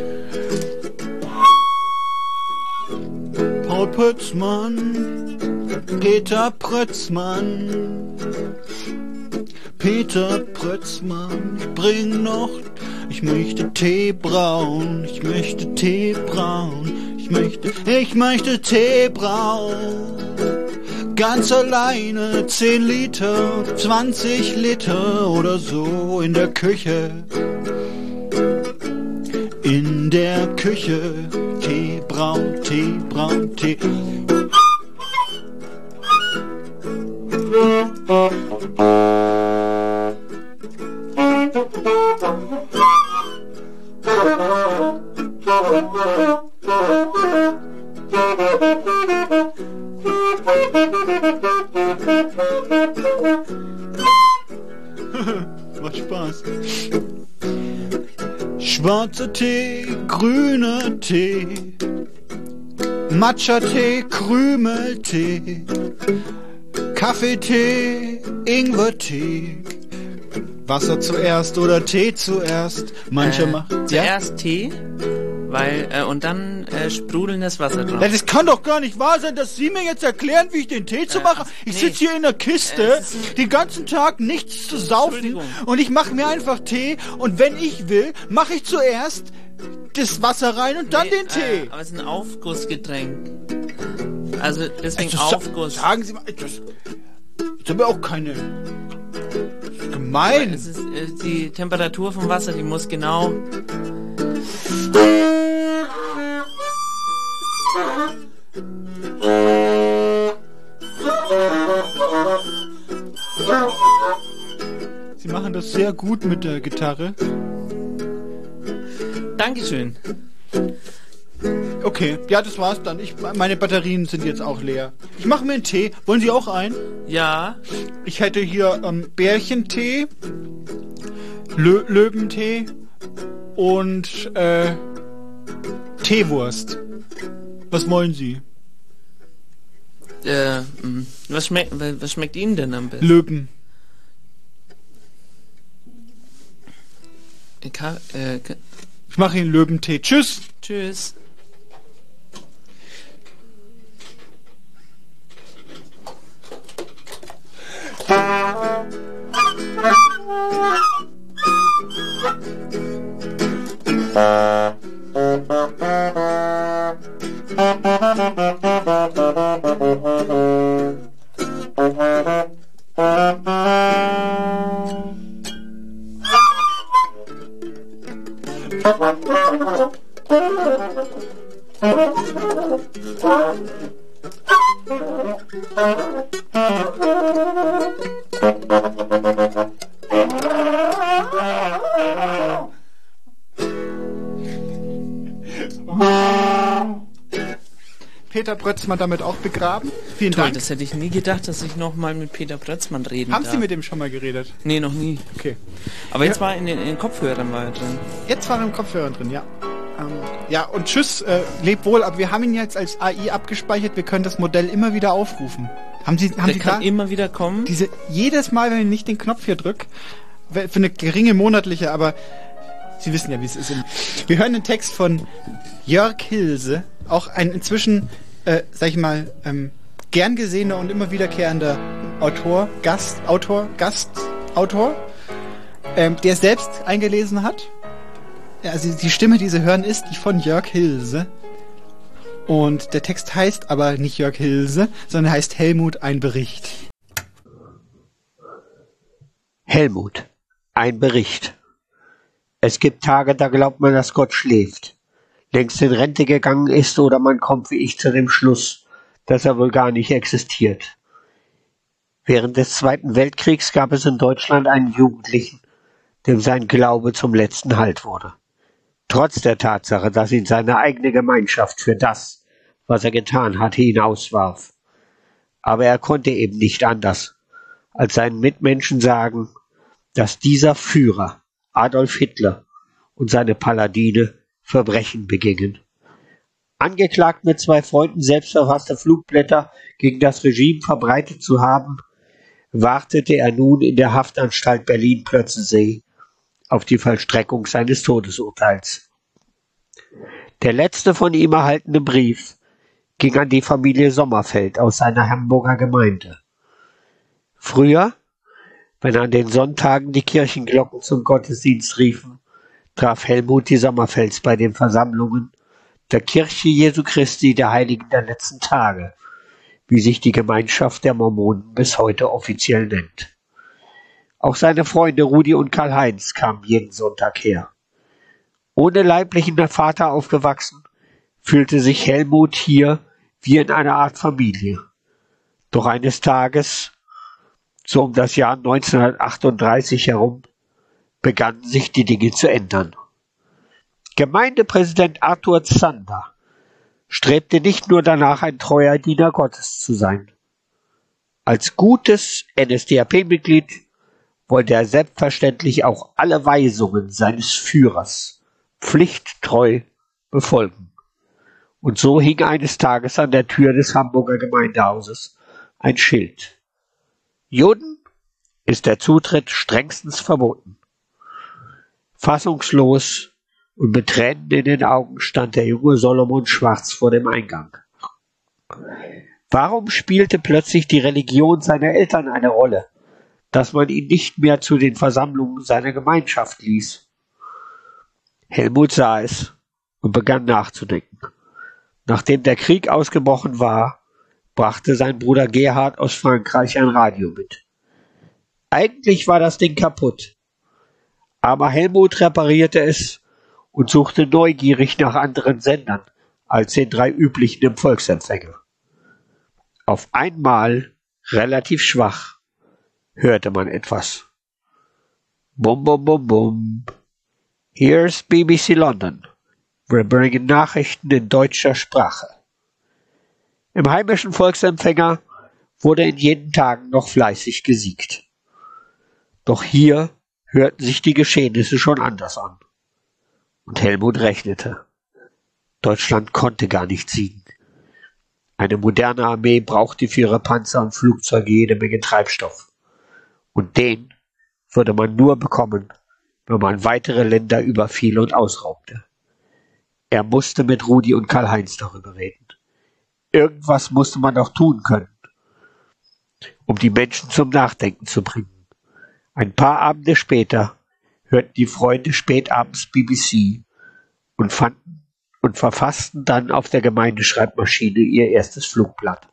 Speaker 11: Paul Pötzmann, Peter Prötzmann. Peter Prötzmann, ich bring noch, ich möchte Tee brauen, ich möchte Tee brauen, ich möchte, ich möchte Tee brauen. Ganz alleine zehn Liter, zwanzig Liter oder so in der Küche. In der Küche, Tee brauen, Tee brauen, Tee. Macht Spaß. Schwarzer Tee, grüner Tee, Matcha-Tee, Krümeltee, Kaffeetee, Ingwertee. Wasser zuerst oder Tee zuerst? Manche
Speaker 4: äh,
Speaker 11: machen.
Speaker 4: Zuerst
Speaker 11: ja?
Speaker 4: Tee, weil äh, und dann äh, sprudelndes Wasser drauf.
Speaker 11: Ja, das kann doch gar nicht wahr sein, dass Sie mir jetzt erklären, wie ich den Tee zu
Speaker 4: äh,
Speaker 11: mache. Ich nee. sitze hier in der Kiste, äh, den ganzen Tag nichts zu saufen und ich mache mir einfach Tee und wenn ich will, mache ich zuerst das Wasser rein und dann
Speaker 4: nee,
Speaker 11: den Tee.
Speaker 4: Äh, aber es ist ein Aufgussgetränk. Also deswegen
Speaker 11: also,
Speaker 4: Aufguss.
Speaker 11: Sagen Sie mal, das ist aber auch keine... Gemein.
Speaker 4: Es ist, äh, die Temperatur vom Wasser, die muss genau...
Speaker 11: Sie machen das sehr gut mit der Gitarre.
Speaker 4: Dankeschön.
Speaker 11: Okay, ja, das war's dann. Ich, meine Batterien sind jetzt auch leer. Ich mache mir einen Tee. Wollen Sie auch einen?
Speaker 4: Ja.
Speaker 11: Ich hätte hier ähm, Bärchentee, Lö Löwentee und äh, Teewurst. Was wollen Sie?
Speaker 4: Äh, was, schmeck, was schmeckt Ihnen denn am besten?
Speaker 11: Löwen.
Speaker 4: Ich, ha, äh,
Speaker 11: ich mache Ihnen Löwentee. Tschüss.
Speaker 4: Tschüss.
Speaker 11: Peter Prötzmann damit auch begraben. Vielen
Speaker 4: Toll,
Speaker 11: Dank.
Speaker 4: Das hätte ich nie gedacht, dass ich noch mal mit Peter Prötzmann reden
Speaker 11: Haben
Speaker 4: darf.
Speaker 11: Sie mit dem schon mal geredet?
Speaker 4: Nee, noch nie.
Speaker 11: Okay.
Speaker 4: Aber jetzt
Speaker 11: ja.
Speaker 4: war in den, in den Kopfhörern war er drin.
Speaker 11: Jetzt war er im Kopfhörer drin, ja. Ähm, ja, und tschüss, äh, leb wohl, aber wir haben ihn jetzt als A I abgespeichert, wir können das Modell immer wieder aufrufen. Haben Sie, haben
Speaker 4: Der
Speaker 11: Sie
Speaker 4: kann
Speaker 11: da?
Speaker 4: immer wieder kommen?
Speaker 11: Diese, jedes Mal, wenn ich nicht den Knopf hier drücke, für eine geringe monatliche, aber Sie wissen ja, wie es ist. Wir hören den Text von Jörg Hilse, auch ein inzwischen, äh, sag ich mal, ähm, gern gesehener und immer wiederkehrender Autor, Gast, Autor, Gastautor, ähm, der selbst eingelesen hat. Also die Stimme, die Sie hören, ist die von Jörg Hilse. Und der Text heißt aber nicht Jörg Hilse, sondern heißt Helmut, ein Bericht.
Speaker 17: Helmut, ein Bericht. Es gibt Tage, da glaubt man, dass Gott schläft, längst in Rente gegangen ist oder man kommt wie ich zu dem Schluss, dass er wohl gar nicht existiert. Während des Zweiten Weltkriegs gab es in Deutschland einen Jugendlichen, dem sein Glaube zum letzten Halt wurde. Trotz der Tatsache, dass ihn seine eigene Gemeinschaft für das, was er getan hatte, hinauswarf. Aber er konnte eben nicht anders, als seinen Mitmenschen sagen, dass dieser Führer, Adolf Hitler, und seine Paladine Verbrechen begingen. Angeklagt mit zwei Freunden selbstverfasste Flugblätter gegen das Regime verbreitet zu haben, wartete er nun in der Haftanstalt Berlin-Plötzensee auf die Vollstreckung seines Todesurteils. Der letzte von ihm erhaltene Brief, ging an die Familie Sommerfeld aus seiner Hamburger Gemeinde. Früher, wenn an den Sonntagen die Kirchenglocken zum Gottesdienst riefen, traf Helmut die Sommerfelds bei den Versammlungen der Kirche Jesu Christi der Heiligen der letzten Tage, wie sich die Gemeinschaft der Mormonen bis heute offiziell nennt. Auch seine Freunde Rudi und Karl-Heinz kamen jeden Sonntag her. Ohne leiblichen Vater aufgewachsen, fühlte sich Helmut hier wie in einer Art Familie. Doch eines Tages, so um das Jahr neunzehnhundertachtunddreißig herum, begannen sich die Dinge zu ändern. Gemeindepräsident Arthur Zander strebte nicht nur danach, ein treuer Diener Gottes zu sein. Als gutes N S D A P-Mitglied wollte er selbstverständlich auch alle Weisungen seines Führers pflichttreu befolgen. Und so hing eines Tages an der Tür des Hamburger Gemeindehauses ein Schild. Juden ist der Zutritt strengstens verboten. Fassungslos und mit Tränen in den Augen stand der junge Solomon Schwarz vor dem Eingang. Warum spielte plötzlich die Religion seiner Eltern eine Rolle, dass man ihn nicht mehr zu den Versammlungen seiner Gemeinschaft ließ? Helmut sah es und begann nachzudenken. Nachdem der Krieg ausgebrochen war, brachte sein Bruder Gerhard aus Frankreich ein Radio mit. Eigentlich war das Ding kaputt, aber Helmut reparierte es und suchte neugierig nach anderen Sendern als den drei üblichen im Volksempfänger. Auf einmal, relativ schwach, hörte man etwas. Bum, bum, bum, bum. Here's B B C London. Wir bringen Nachrichten in deutscher Sprache. Im heimischen Volksempfänger wurde in jenen Tagen noch fleißig gesiegt. Doch hier hörten sich die Geschehnisse schon anders an. Und Helmut rechnete. Deutschland konnte gar nicht siegen. Eine moderne Armee brauchte für ihre Panzer und Flugzeuge jede Menge Treibstoff. Und den würde man nur bekommen, wenn man weitere Länder überfiel und ausraubte. Er musste mit Rudi und Karl-Heinz darüber reden. Irgendwas musste man doch tun können, um die Menschen zum Nachdenken zu bringen. Ein paar Abende später hörten die Freunde spätabends B B C und fanden und verfassten dann auf der Gemeindeschreibmaschine ihr erstes Flugblatt.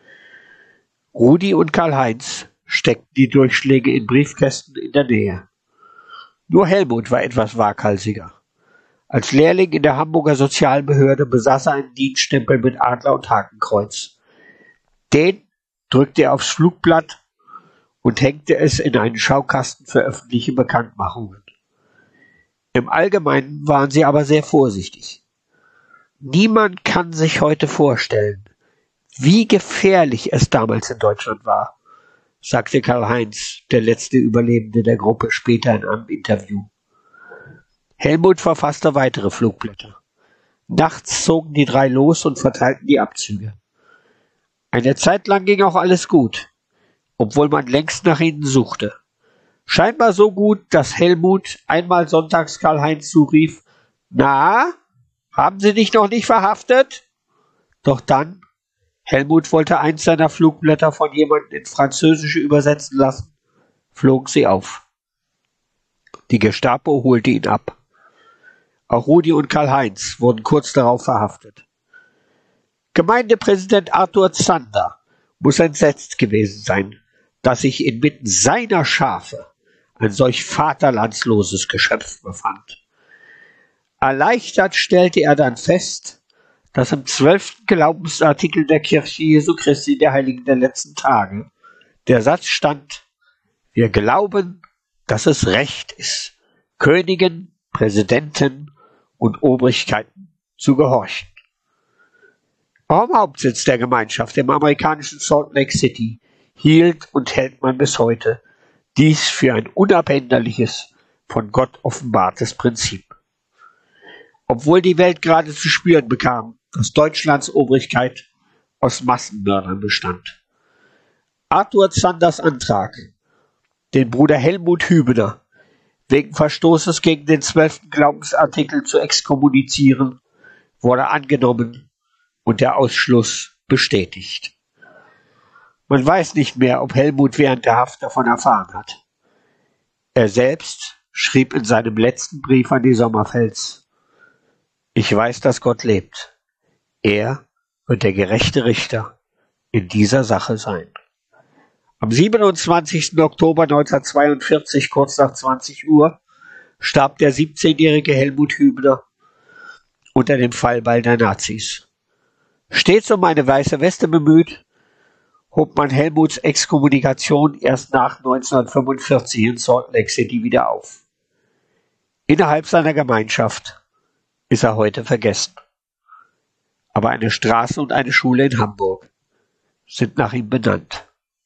Speaker 17: Rudi und Karl-Heinz steckten die Durchschläge in Briefkästen in der Nähe. Nur Helmut war etwas waghalsiger. Als Lehrling in der Hamburger Sozialbehörde besaß er einen Dienststempel mit Adler und Hakenkreuz. Den drückte er aufs Flugblatt und hängte es in einen Schaukasten für öffentliche Bekanntmachungen. Im Allgemeinen waren sie aber sehr vorsichtig. Niemand kann sich heute vorstellen, wie gefährlich es damals in Deutschland war, sagte Karl-Heinz, der letzte Überlebende der Gruppe, später in einem Interview. Helmut verfasste weitere Flugblätter. Nachts zogen die drei los und verteilten die Abzüge. Eine Zeit lang ging auch alles gut, obwohl man längst nach ihnen suchte. Scheinbar so gut, dass Helmut einmal sonntags Karl-Heinz zurief, »Na, haben Sie dich noch nicht verhaftet?« Doch dann, Helmut wollte eins seiner Flugblätter von jemandem ins Französische übersetzen lassen, flogen sie auf. Die Gestapo holte ihn ab. Auch Rudi und Karl-Heinz wurden kurz darauf verhaftet. Gemeindepräsident Arthur Zander muss entsetzt gewesen sein, dass sich inmitten seiner Schafe ein solch vaterlandsloses Geschöpf befand. Erleichtert stellte er dann fest, dass im zwölften Glaubensartikel der Kirche Jesu Christi der Heiligen der letzten Tage der Satz stand: Wir glauben, dass es recht ist, Königen, Präsidenten und Obrigkeiten zu gehorchen. Am Hauptsitz der Gemeinschaft im amerikanischen Salt Lake City hielt und hält man bis heute dies für ein unabänderliches, von Gott offenbartes Prinzip. Obwohl die Welt gerade zu spüren bekam, dass Deutschlands Obrigkeit aus Massenmördern bestand. Arthur Zanders Antrag, den Bruder Helmut Hübener wegen Verstoßes gegen den zwölften Glaubensartikel zu exkommunizieren, wurde angenommen und der Ausschluss bestätigt. Man weiß nicht mehr, ob Helmut während der Haft davon erfahren hat. Er selbst schrieb in seinem letzten Brief an die Sommerfels: Ich weiß, dass Gott lebt. Er wird der gerechte Richter in dieser Sache sein. Am siebenundzwanzigsten Oktober neunzehnhundertzweiundvierzig, kurz nach zwanzig Uhr, starb der siebzehnjährige Helmut Hübner unter dem Fallbeil der Nazis. Stets um eine weiße Weste bemüht, hob man Helmuts Exkommunikation erst nach neunzehnhundertfünfundvierzig in Salt Lake City wieder auf. Innerhalb seiner Gemeinschaft ist er heute vergessen. Aber eine Straße und eine Schule in Hamburg sind nach ihm benannt.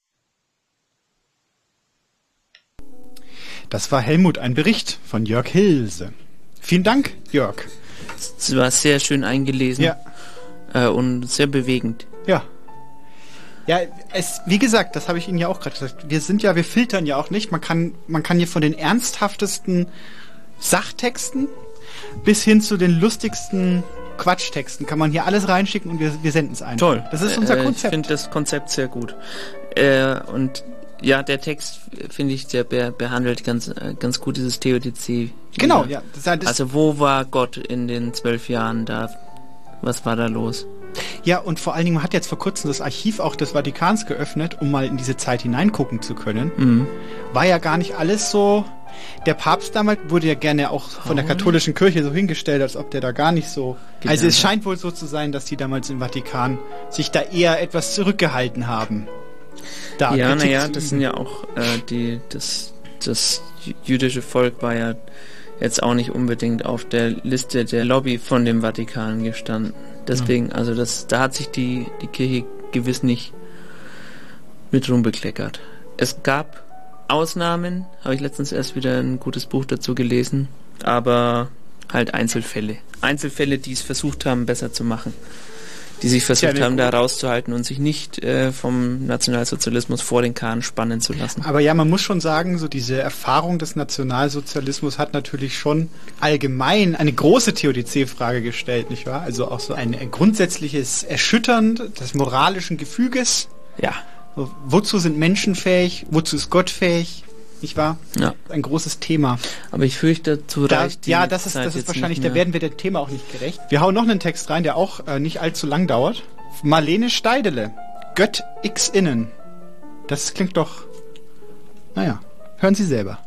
Speaker 11: Das war Helmut, ein Bericht von Jörg Hilse. Vielen Dank, Jörg.
Speaker 4: Es war sehr schön eingelesen.
Speaker 11: Ja.
Speaker 4: Äh, und sehr bewegend.
Speaker 11: Ja. Ja, es, wie gesagt, das habe ich Ihnen ja auch gerade gesagt. Wir sind ja, wir filtern ja auch nicht. Man kann, man kann hier von den ernsthaftesten Sachtexten bis hin zu den lustigsten Quatschtexten kann man hier alles reinschicken und wir, wir senden es ein.
Speaker 4: Toll.
Speaker 11: Das ist unser
Speaker 4: äh,
Speaker 11: Konzept.
Speaker 4: Ich finde das Konzept sehr gut. Äh, und ja, der Text, finde ich, der be behandelt ganz, äh, ganz gut dieses Theodizee.
Speaker 11: Genau, ja. Das, das
Speaker 4: also wo war Gott in den zwölf Jahren da? Was war da los?
Speaker 11: Ja, und vor allen Dingen, man hat jetzt vor kurzem das Archiv auch des Vatikans geöffnet, um mal in diese Zeit hineingucken zu können.
Speaker 4: Mhm.
Speaker 11: War ja gar nicht alles so. Der Papst damals wurde ja gerne auch von der katholischen Kirche so hingestellt, als ob der da gar nicht so... Genau. Also es scheint wohl so zu sein, dass die damals im Vatikan sich da eher etwas zurückgehalten haben. Da
Speaker 4: ja, naja, das sind ja auch äh, die... Das, das jüdische Volk war ja jetzt auch nicht unbedingt auf der Liste der Lobby von dem Vatikan gestanden. Deswegen, also das, da hat sich die, die Kirche gewiss nicht mit rumbekleckert. Es gab Ausnahmen, habe ich letztens erst wieder ein gutes Buch dazu gelesen, aber halt Einzelfälle. Einzelfälle, die es versucht haben, besser zu machen. Die sich versucht haben, da rauszuhalten und sich nicht äh, vom Nationalsozialismus vor den Kahn spannen zu lassen.
Speaker 11: Aber ja, man muss schon sagen, so diese Erfahrung des Nationalsozialismus hat natürlich schon allgemein eine große Theodizee-Frage gestellt, nicht wahr? Also auch so ein, ein grundsätzliches Erschüttern des moralischen Gefüges.
Speaker 4: Ja.
Speaker 11: So, wozu sind Menschen fähig? Wozu ist Gott fähig? Nicht wahr?
Speaker 4: Ja.
Speaker 11: Ein großes Thema.
Speaker 4: Aber ich fürchte, dazu
Speaker 11: da,
Speaker 4: reicht die
Speaker 11: Ja, das ist,
Speaker 4: Zeit
Speaker 11: das ist
Speaker 4: jetzt
Speaker 11: wahrscheinlich,
Speaker 4: nicht
Speaker 11: da werden wir dem Thema auch nicht gerecht. Wir hauen noch einen Text rein, der auch äh, nicht allzu lang dauert. Marlene Steidele, Gött X innen. Das klingt doch... Naja, hören Sie selber.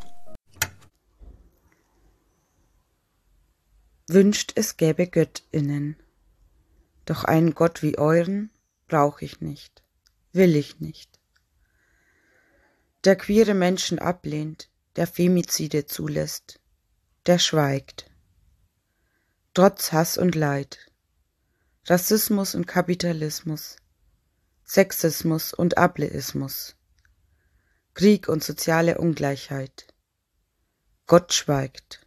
Speaker 18: Wünscht, es gäbe Göttinnen. Doch einen Gott wie euren brauch ich nicht, will ich nicht. Der queere Menschen ablehnt, der Femizide zulässt, der schweigt. Trotz Hass und Leid, Rassismus und Kapitalismus, Sexismus und Ableismus, Krieg und soziale Ungleichheit. Gott schweigt.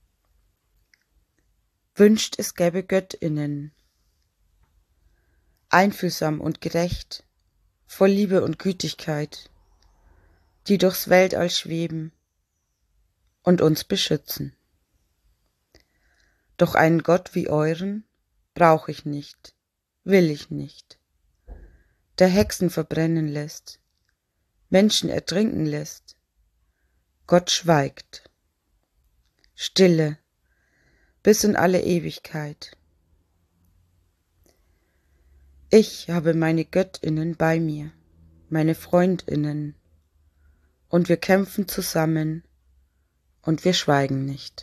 Speaker 18: Wünscht, es gäbe Göttinnen. Einfühlsam und gerecht, voll Liebe und Gütigkeit, die durchs Weltall schweben und uns beschützen. Doch einen Gott wie euren brauch ich nicht, will ich nicht, der Hexen verbrennen lässt, Menschen ertrinken lässt. Gott schweigt. Stille, bis in alle Ewigkeit. Ich habe meine Göttinnen bei mir, meine Freundinnen, und wir kämpfen zusammen und wir schweigen nicht.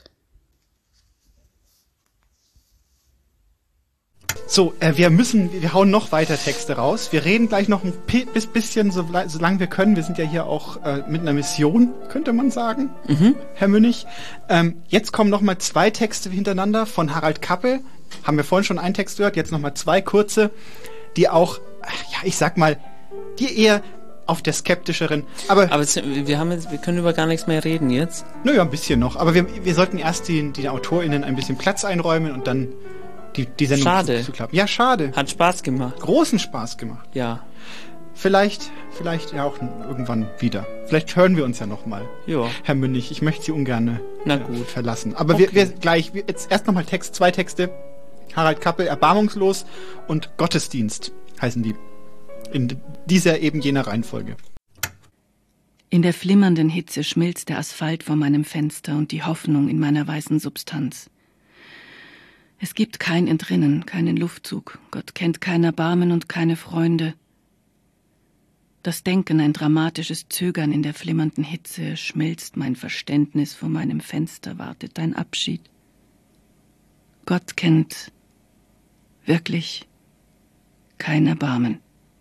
Speaker 11: So, äh, wir müssen, wir hauen noch weiter Texte raus. Wir reden gleich noch ein bis bisschen, so, solange wir können. Wir sind ja hier auch äh, mit einer Mission, könnte man sagen,
Speaker 4: mhm.
Speaker 11: Herr Münnig. Ähm, jetzt kommen noch mal zwei Texte hintereinander von Harald Kappel. Haben wir vorhin schon einen Text gehört, jetzt noch mal zwei kurze, die auch, ja, ich sag mal, die eher auf der skeptischeren, aber...
Speaker 4: Aber wir haben jetzt, wir können über gar nichts mehr reden jetzt.
Speaker 11: Naja, ein bisschen noch, aber wir, wir sollten erst den, den AutorInnen ein bisschen Platz einräumen und dann die, die Sendung
Speaker 4: schade.
Speaker 11: zu, zu klappen. Ja, schade.
Speaker 4: Hat Spaß gemacht.
Speaker 11: Großen Spaß gemacht.
Speaker 4: Ja.
Speaker 11: Vielleicht, vielleicht ja auch irgendwann wieder. Vielleicht hören wir uns ja noch mal.
Speaker 4: Ja.
Speaker 11: Herr Münnig, ich möchte Sie ungern
Speaker 4: Na gut.
Speaker 11: verlassen. Aber
Speaker 4: okay.
Speaker 11: wir, wir gleich, wir, jetzt erst nochmal Text, zwei Texte. Harald Kappel, Erbarmungslos und Gottesdienst heißen die. In dieser eben jener Reihenfolge.
Speaker 13: In der flimmernden Hitze schmilzt der Asphalt vor meinem Fenster und die Hoffnung in meiner weißen Substanz. Es gibt kein Entrinnen, keinen Luftzug. Gott kennt kein Erbarmen und keine Freunde. Das Denken, ein dramatisches Zögern in der flimmernden Hitze, schmilzt mein Verständnis vor meinem Fenster, wartet dein Abschied. Gott kennt wirklich kein Erbarmen.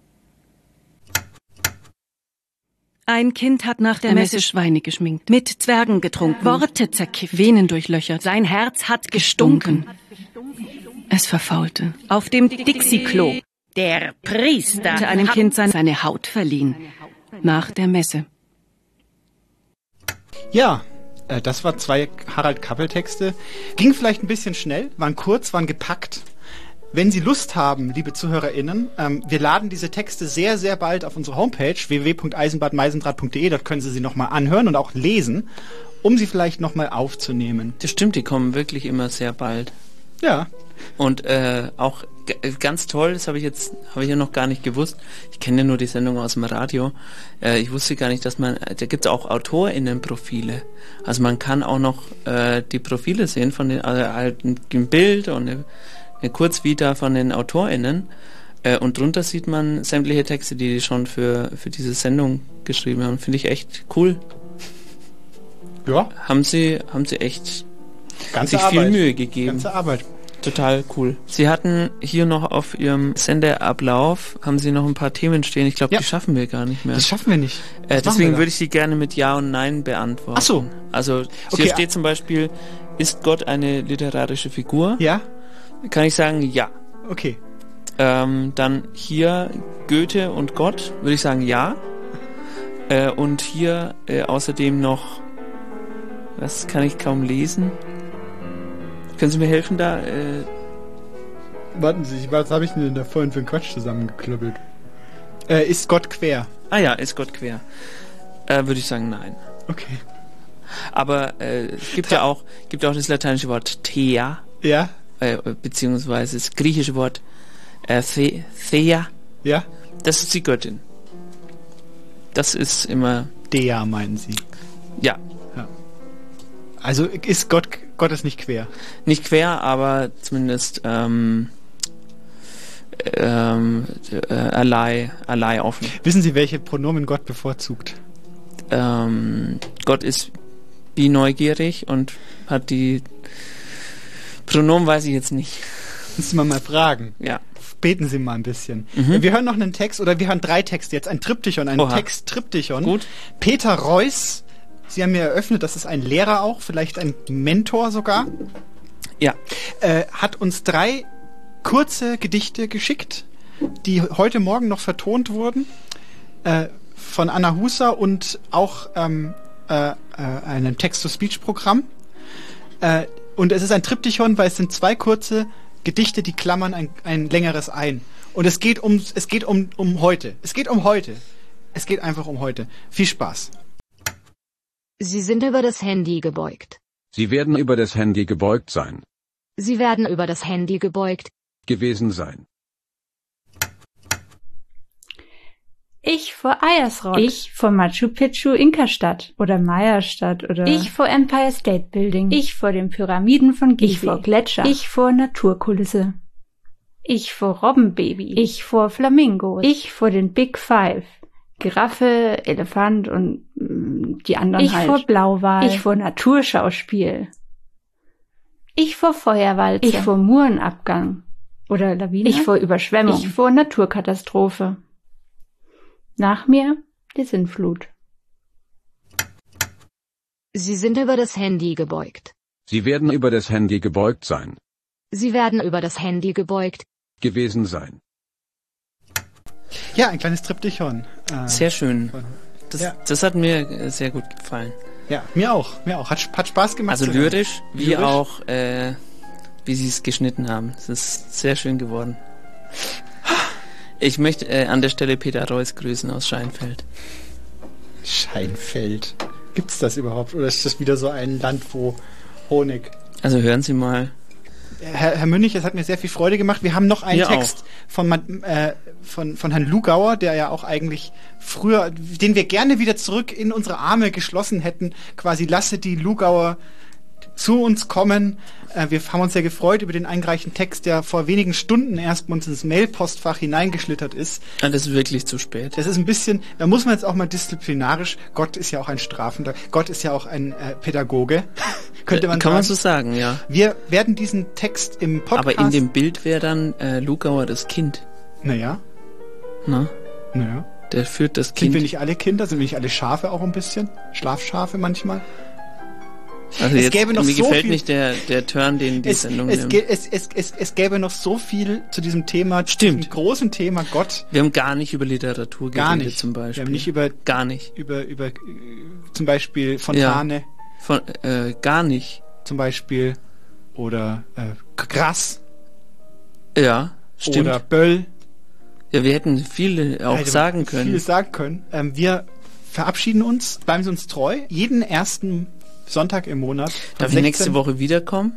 Speaker 13: Ein Kind hat nach der Messe Schweine geschminkt, mit Zwergen getrunken, Worte zerkifft, Venen durchlöchert, sein Herz hat gestunken. Es verfaulte. Auf dem Dixie-Klo. Der Priester hatte einem Kind seine Haut verliehen. Nach der Messe.
Speaker 11: Ja, äh, das war zwei Harald Kappel-Texte. Ging vielleicht ein bisschen schnell, waren kurz, waren gepackt. Wenn Sie Lust haben, liebe ZuhörerInnen, ähm, wir laden diese Texte sehr, sehr bald auf unsere Homepage w w w punkt eisenbad meisendraht punkt d e. Dort können Sie sie nochmal anhören und auch lesen, um sie vielleicht nochmal aufzunehmen.
Speaker 4: Das stimmt, die kommen wirklich immer sehr bald.
Speaker 11: Ja.
Speaker 4: Und äh, auch g- ganz toll, das habe ich jetzt habe ich ja noch gar nicht gewusst. Ich kenne ja nur die Sendung aus dem Radio. Äh, ich wusste gar nicht, dass man, da gibt es auch AutorInnenprofile. Also man kann auch noch äh, die Profile sehen von den, also halt ein Bild und eine, eine Kurzvita von den AutorInnen. Äh, und drunter sieht man sämtliche Texte, die die schon für, für diese Sendung geschrieben haben. Finde ich echt cool.
Speaker 11: Ja.
Speaker 4: Haben sie, haben sie echt
Speaker 11: Ganze
Speaker 4: sich
Speaker 11: Arbeit.
Speaker 4: viel Mühe gegeben.
Speaker 11: Ganze Arbeit.
Speaker 4: Total cool. Sie hatten hier noch auf Ihrem Sendeablauf, haben Sie noch ein paar Themen stehen. Ich glaube,
Speaker 11: Ja.
Speaker 4: die schaffen wir gar nicht mehr.
Speaker 11: Das schaffen wir nicht.
Speaker 4: Äh,
Speaker 11: Was machen
Speaker 4: deswegen
Speaker 11: wir
Speaker 4: würde ich die gerne mit Ja und Nein beantworten.
Speaker 11: Ach so.
Speaker 4: Also
Speaker 11: Okay,
Speaker 4: hier steht zum Beispiel, ist Gott eine literarische Figur?
Speaker 11: Ja.
Speaker 4: Kann ich sagen, ja.
Speaker 11: Okay.
Speaker 4: Ähm, dann hier Goethe und Gott, würde ich sagen, ja. Äh, und hier äh, außerdem noch, was kann ich kaum lesen? Können Sie mir helfen da? Äh,
Speaker 11: Warten Sie, was habe ich denn da vorhin für einen Quatsch zusammengeklöppelt? Äh, ist Gott quer?
Speaker 4: ah ja, ist Gott quer? Äh, würde ich sagen, nein.
Speaker 11: Okay.
Speaker 4: Aber äh, es gibt ja auch, gibt auch das lateinische Wort Thea.
Speaker 11: Ja.
Speaker 4: Äh, beziehungsweise das griechische Wort äh, The- Thea.
Speaker 11: Ja.
Speaker 4: Das ist die Göttin. Das ist immer...
Speaker 11: Dea, meinen Sie?
Speaker 4: Ja.
Speaker 11: Ja. Also ist Gott, Gott ist nicht quer?
Speaker 4: Nicht quer, aber zumindest ähm, ähm, äh, allei, allei offen.
Speaker 11: Wissen Sie, welche Pronomen Gott bevorzugt?
Speaker 4: Ähm, Gott ist bineugierig und hat die Pronomen, weiß ich jetzt nicht.
Speaker 11: Müssen wir mal fragen.
Speaker 4: Ja.
Speaker 11: Beten Sie mal ein bisschen.
Speaker 4: Mhm.
Speaker 11: Wir hören noch einen Text, oder wir hören drei Texte jetzt. Ein Triptychon, ein
Speaker 4: Oha.
Speaker 11: Text-Triptychon.
Speaker 4: Gut.
Speaker 11: Peter Reuss, Sie haben mir eröffnet, das ist ein Lehrer auch, vielleicht ein Mentor sogar.
Speaker 4: Ja.
Speaker 11: Äh, hat uns drei kurze Gedichte geschickt, die heute Morgen noch vertont wurden. Äh, von Anna Husser und auch ähm, äh, äh, einem Text-to-Speech-Programm. Äh, und es ist ein Triptychon, weil es sind zwei kurze Gedichte, die klammern ein, ein längeres ein. Und es geht um, es geht um, um heute. Es geht um heute. Es geht einfach um heute. Viel Spaß.
Speaker 19: Sie sind über das Handy gebeugt.
Speaker 20: Sie werden über das Handy gebeugt sein.
Speaker 19: Sie werden über das Handy gebeugt.
Speaker 20: Gewesen sein.
Speaker 21: Ich vor Ayers Rock. Ich vor Machu Picchu Inka-Stadt oder Maya-Stadt oder... Ich vor Empire State Building. Ich vor den Pyramiden von Gizeh. Ich vor Gletscher. Ich vor Naturkulisse. Ich vor Robbenbaby. Ich vor Flamingos. Ich vor den Big Five. Giraffe, Elefant und mh, die anderen ich halt. Ich vor Blauwal. Ich vor Naturschauspiel. Ich vor Feuerwalze. Ich vor Murenabgang. Oder Lawine. Ich vor Überschwemmung. Ich vor Naturkatastrophe. Nach mir die Sintflut.
Speaker 19: Sie sind über das Handy gebeugt.
Speaker 20: Sie werden über das Handy gebeugt sein.
Speaker 19: Sie werden über das Handy gebeugt.
Speaker 20: Gewesen sein.
Speaker 11: Ja, ein kleines Triptychon. Äh,
Speaker 4: Sehr schön. Das,
Speaker 11: ja.
Speaker 4: das hat mir äh, sehr gut gefallen.
Speaker 11: Ja, mir auch. Mir auch. Hat, hat Spaß gemacht.
Speaker 4: Also lyrisch, wie
Speaker 11: lyrisch.
Speaker 4: auch, äh, wie sie es geschnitten haben. Es ist sehr schön geworden. Ich möchte äh, an der Stelle Peter Reuss grüßen aus Scheinfeld.
Speaker 11: Scheinfeld. Gibt's das überhaupt? Oder ist das wieder so ein Land, wo Honig...
Speaker 4: Also hören Sie mal.
Speaker 11: Herr, Herr Münnig, es hat mir sehr viel Freude gemacht. Wir haben noch einen
Speaker 4: Mir
Speaker 11: Text von, äh, von, von Herrn Lugauer, der ja auch eigentlich früher, den wir gerne wieder zurück in unsere Arme geschlossen hätten. Quasi, lasse die Lugauer zu uns kommen. Äh, wir haben uns sehr gefreut über den eingereichten Text, der vor wenigen Stunden erst bei uns ins Mailpostfach hineingeschlittert ist.
Speaker 4: Ja, das ist wirklich zu spät.
Speaker 11: Das ist ein bisschen, da muss man jetzt auch mal disziplinarisch, Gott ist ja auch ein Strafender, Gott ist ja auch ein äh, Pädagoge, könnte man
Speaker 4: Kann
Speaker 11: sagen.
Speaker 4: man so sagen, ja.
Speaker 11: Wir werden diesen Text im Podcast...
Speaker 4: Aber in dem Bild wäre dann äh, Lugauer das Kind.
Speaker 11: Naja.
Speaker 4: Na?
Speaker 11: Naja.
Speaker 4: Der führt das
Speaker 11: Sind
Speaker 4: Kind.
Speaker 11: wir nicht alle Kinder? Sind wir nicht alle Schafe auch ein bisschen? Schlafschafe manchmal?
Speaker 4: Also
Speaker 11: es
Speaker 4: jetzt,
Speaker 11: gäbe noch
Speaker 4: mir
Speaker 11: so
Speaker 4: gefällt
Speaker 11: viel,
Speaker 4: nicht der, der Turn, den die
Speaker 11: es,
Speaker 4: Sendung
Speaker 11: es,
Speaker 4: nimmt.
Speaker 11: ge- es, es, es, es gäbe noch so viel zu diesem Thema,
Speaker 4: Stimmt.
Speaker 11: diesem großen Thema Gott.
Speaker 4: Wir haben gar nicht über Literatur
Speaker 11: Gar
Speaker 4: geredet
Speaker 11: nicht.
Speaker 4: zum Beispiel.
Speaker 11: Wir haben nicht über,
Speaker 4: gar nicht.
Speaker 11: über, über, äh, zum Beispiel Fontane.
Speaker 4: Ja. Von, äh, gar nicht.
Speaker 11: Zum Beispiel. Oder, äh, Grass.
Speaker 4: Ja, stimmt.
Speaker 11: Oder Böll.
Speaker 4: Ja, wir hätten viele auch
Speaker 11: Also,
Speaker 4: sagen können.
Speaker 11: Viel sagen können. Ähm, wir verabschieden uns, bleiben Sie uns treu. Jeden ersten Sonntag im Monat.
Speaker 4: Darf ich nächste Woche wiederkommen?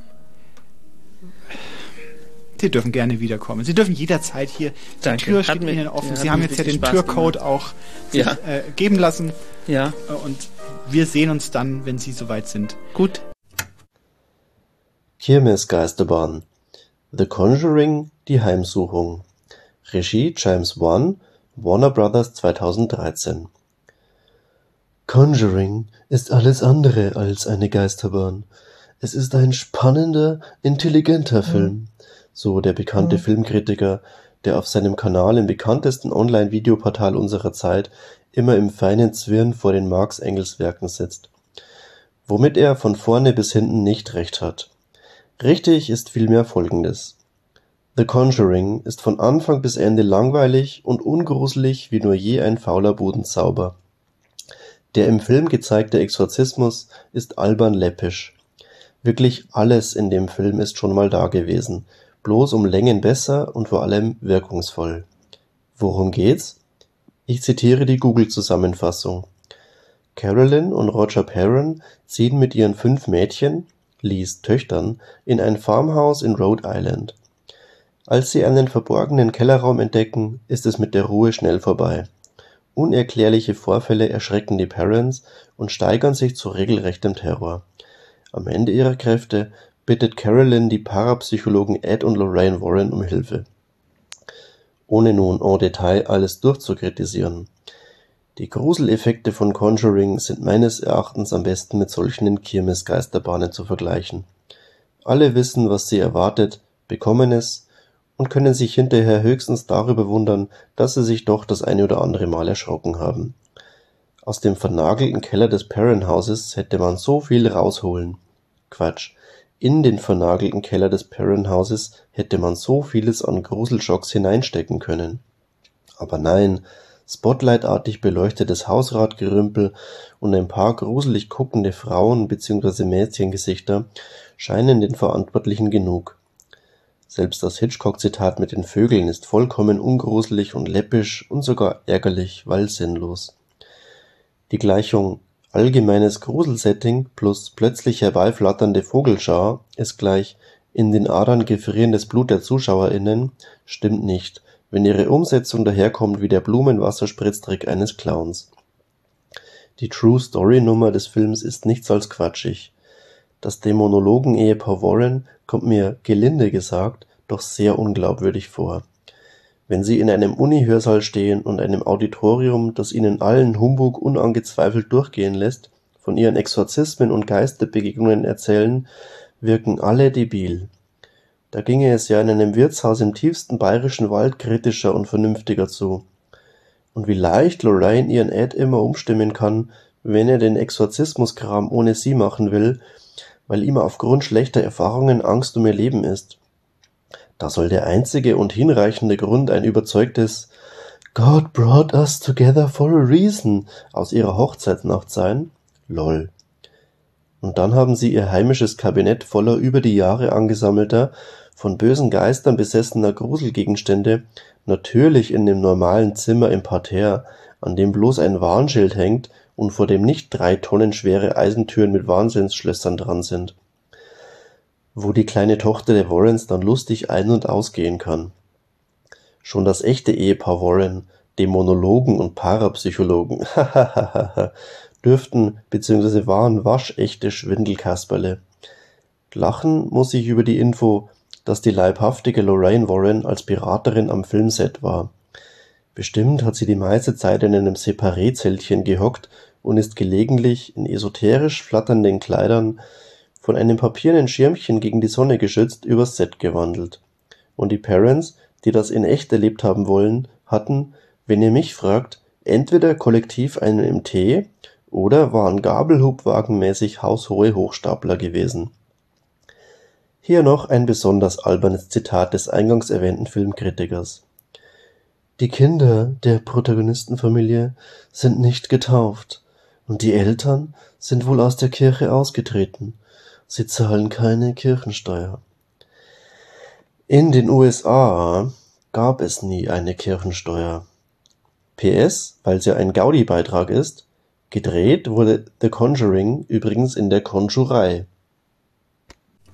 Speaker 11: Sie dürfen gerne wiederkommen. Sie dürfen jederzeit hier.
Speaker 4: Danke.
Speaker 11: Die Tür steht
Speaker 4: Hat mir-
Speaker 11: Ihnen offen.
Speaker 4: ja,
Speaker 11: Sie
Speaker 4: hat
Speaker 11: haben
Speaker 4: mir
Speaker 11: jetzt ja
Speaker 4: wirklich
Speaker 11: den
Speaker 4: Spaß
Speaker 11: Türcode
Speaker 4: gemacht.
Speaker 11: auch sich,
Speaker 4: Ja.
Speaker 11: äh, geben lassen.
Speaker 4: Ja.
Speaker 11: Äh, Und wir sehen uns dann, wenn Sie soweit sind.
Speaker 4: Gut.
Speaker 14: Kirmesgeisterbahn. The Conjuring, die Heimsuchung. Regie James Wan, Warner Brothers zweitausenddreizehn. Conjuring ist alles andere als eine Geisterbahn. Es ist ein spannender, intelligenter Film, so der bekannte Filmkritiker, der auf seinem Kanal im bekanntesten Online-Videoportal unserer Zeit immer im feinen Zwirn vor den Marx-Engels-Werken sitzt. Womit er von vorne bis hinten nicht recht hat. Richtig ist vielmehr Folgendes. The Conjuring ist von Anfang bis Ende langweilig und ungruselig wie nur je ein fauler Budenzauber. Der im Film gezeigte Exorzismus ist albern läppisch. Wirklich alles in dem Film ist schon mal da gewesen, bloß um Längen besser und vor allem wirkungsvoll. Worum geht's? Ich zitiere die Google-Zusammenfassung. Carolyn und Roger Perron ziehen mit ihren fünf Mädchen, Lees Töchtern, in ein Farmhaus in Rhode Island. Als sie einen verborgenen Kellerraum entdecken, ist es mit der Ruhe schnell vorbei. Unerklärliche Vorfälle erschrecken die Perrons und steigern sich zu regelrechtem Terror. Am Ende ihrer Kräfte bittet Carolyn die Parapsychologen Ed und Lorraine Warren um Hilfe. Ohne nun en Detail alles durchzukritisieren. Die Gruseleffekte von Conjuring sind meines Erachtens am besten mit solchen in Kirmesgeisterbahnen zu vergleichen. Alle wissen, was sie erwartet, bekommen es und können sich hinterher höchstens darüber wundern, dass sie sich doch das eine oder andere Mal erschrocken haben. Aus dem vernagelten Keller des Perron-Hauses hätte man so viel rausholen. Quatsch. In den vernagelten Keller des Perron-Hauses hätte man so vieles an Gruselschocks hineinstecken können. Aber nein, spotlightartig beleuchtetes Hausratgerümpel und ein paar gruselig guckende Frauen bzw. Mädchengesichter scheinen den Verantwortlichen genug. Selbst das Hitchcock-Zitat mit den Vögeln ist vollkommen ungruselig und läppisch und sogar ärgerlich, weil sinnlos. Die Gleichung allgemeines Gruselsetting plus plötzlich herbeiflatternde Vogelschar ist gleich in den Adern gefrierendes Blut der ZuschauerInnen stimmt nicht, wenn ihre Umsetzung daherkommt wie der Blumenwasserspritztrick eines Clowns. Die True-Story-Nummer des Films ist nichts als quatschig. Das Dämonologen-Ehepaar Warren kommt mir, gelinde gesagt, doch sehr unglaubwürdig vor. Wenn sie in einem Uni-Hörsaal stehen und einem Auditorium, das ihnen allen Humbug unangezweifelt durchgehen lässt, von ihren Exorzismen und Geisterbegegnungen erzählen, wirken alle debil. Da ginge es ja in einem Wirtshaus im tiefsten bayerischen Wald kritischer und vernünftiger zu. Und wie leicht Lorraine ihren Ed immer umstimmen kann, wenn er den Exorzismuskram ohne sie machen will, weil ihm aufgrund schlechter Erfahrungen Angst um ihr Leben ist. Da soll der einzige und hinreichende Grund ein überzeugtes God brought us together for a reason aus ihrer Hochzeitsnacht sein? Lol. Und dann haben sie ihr heimisches Kabinett voller über die Jahre angesammelter, von bösen Geistern besessener Gruselgegenstände natürlich in dem normalen Zimmer im Parterre, an dem bloß ein Warnschild hängt und vor dem nicht drei Tonnen schwere Eisentüren mit Wahnsinnsschlössern dran sind.
Speaker 1: wo die kleine Tochter der Warrens dann lustig ein- und ausgehen kann. Schon das echte Ehepaar Warren, Dämonologen und Parapsychologen, dürften bzw. waren waschechte Schwindelkasperle. Lachen muss ich über die Info, dass die leibhaftige Lorraine Warren als Piraterin am Filmset war. Bestimmt hat sie die meiste Zeit in einem Separé-Zeltchen gehockt und ist gelegentlich in esoterisch flatternden Kleidern von einem papiernen Schirmchen gegen die Sonne geschützt übers Set gewandelt. Und die Parents, die das in echt erlebt haben wollen, hatten, wenn ihr mich fragt, entweder kollektiv einen im Tee oder waren gabelhubwagenmäßig haushohe Hochstapler gewesen. Hier noch ein besonders albernes Zitat des eingangs erwähnten Filmkritikers. Die Kinder der Protagonistenfamilie sind nicht getauft und die Eltern sind wohl aus der Kirche ausgetreten. Sie zahlen keine Kirchensteuer. In den U S A gab es nie eine Kirchensteuer. P S, weil es ja ein Gaudi-Beitrag ist, gedreht wurde The Conjuring übrigens in der Konjurei.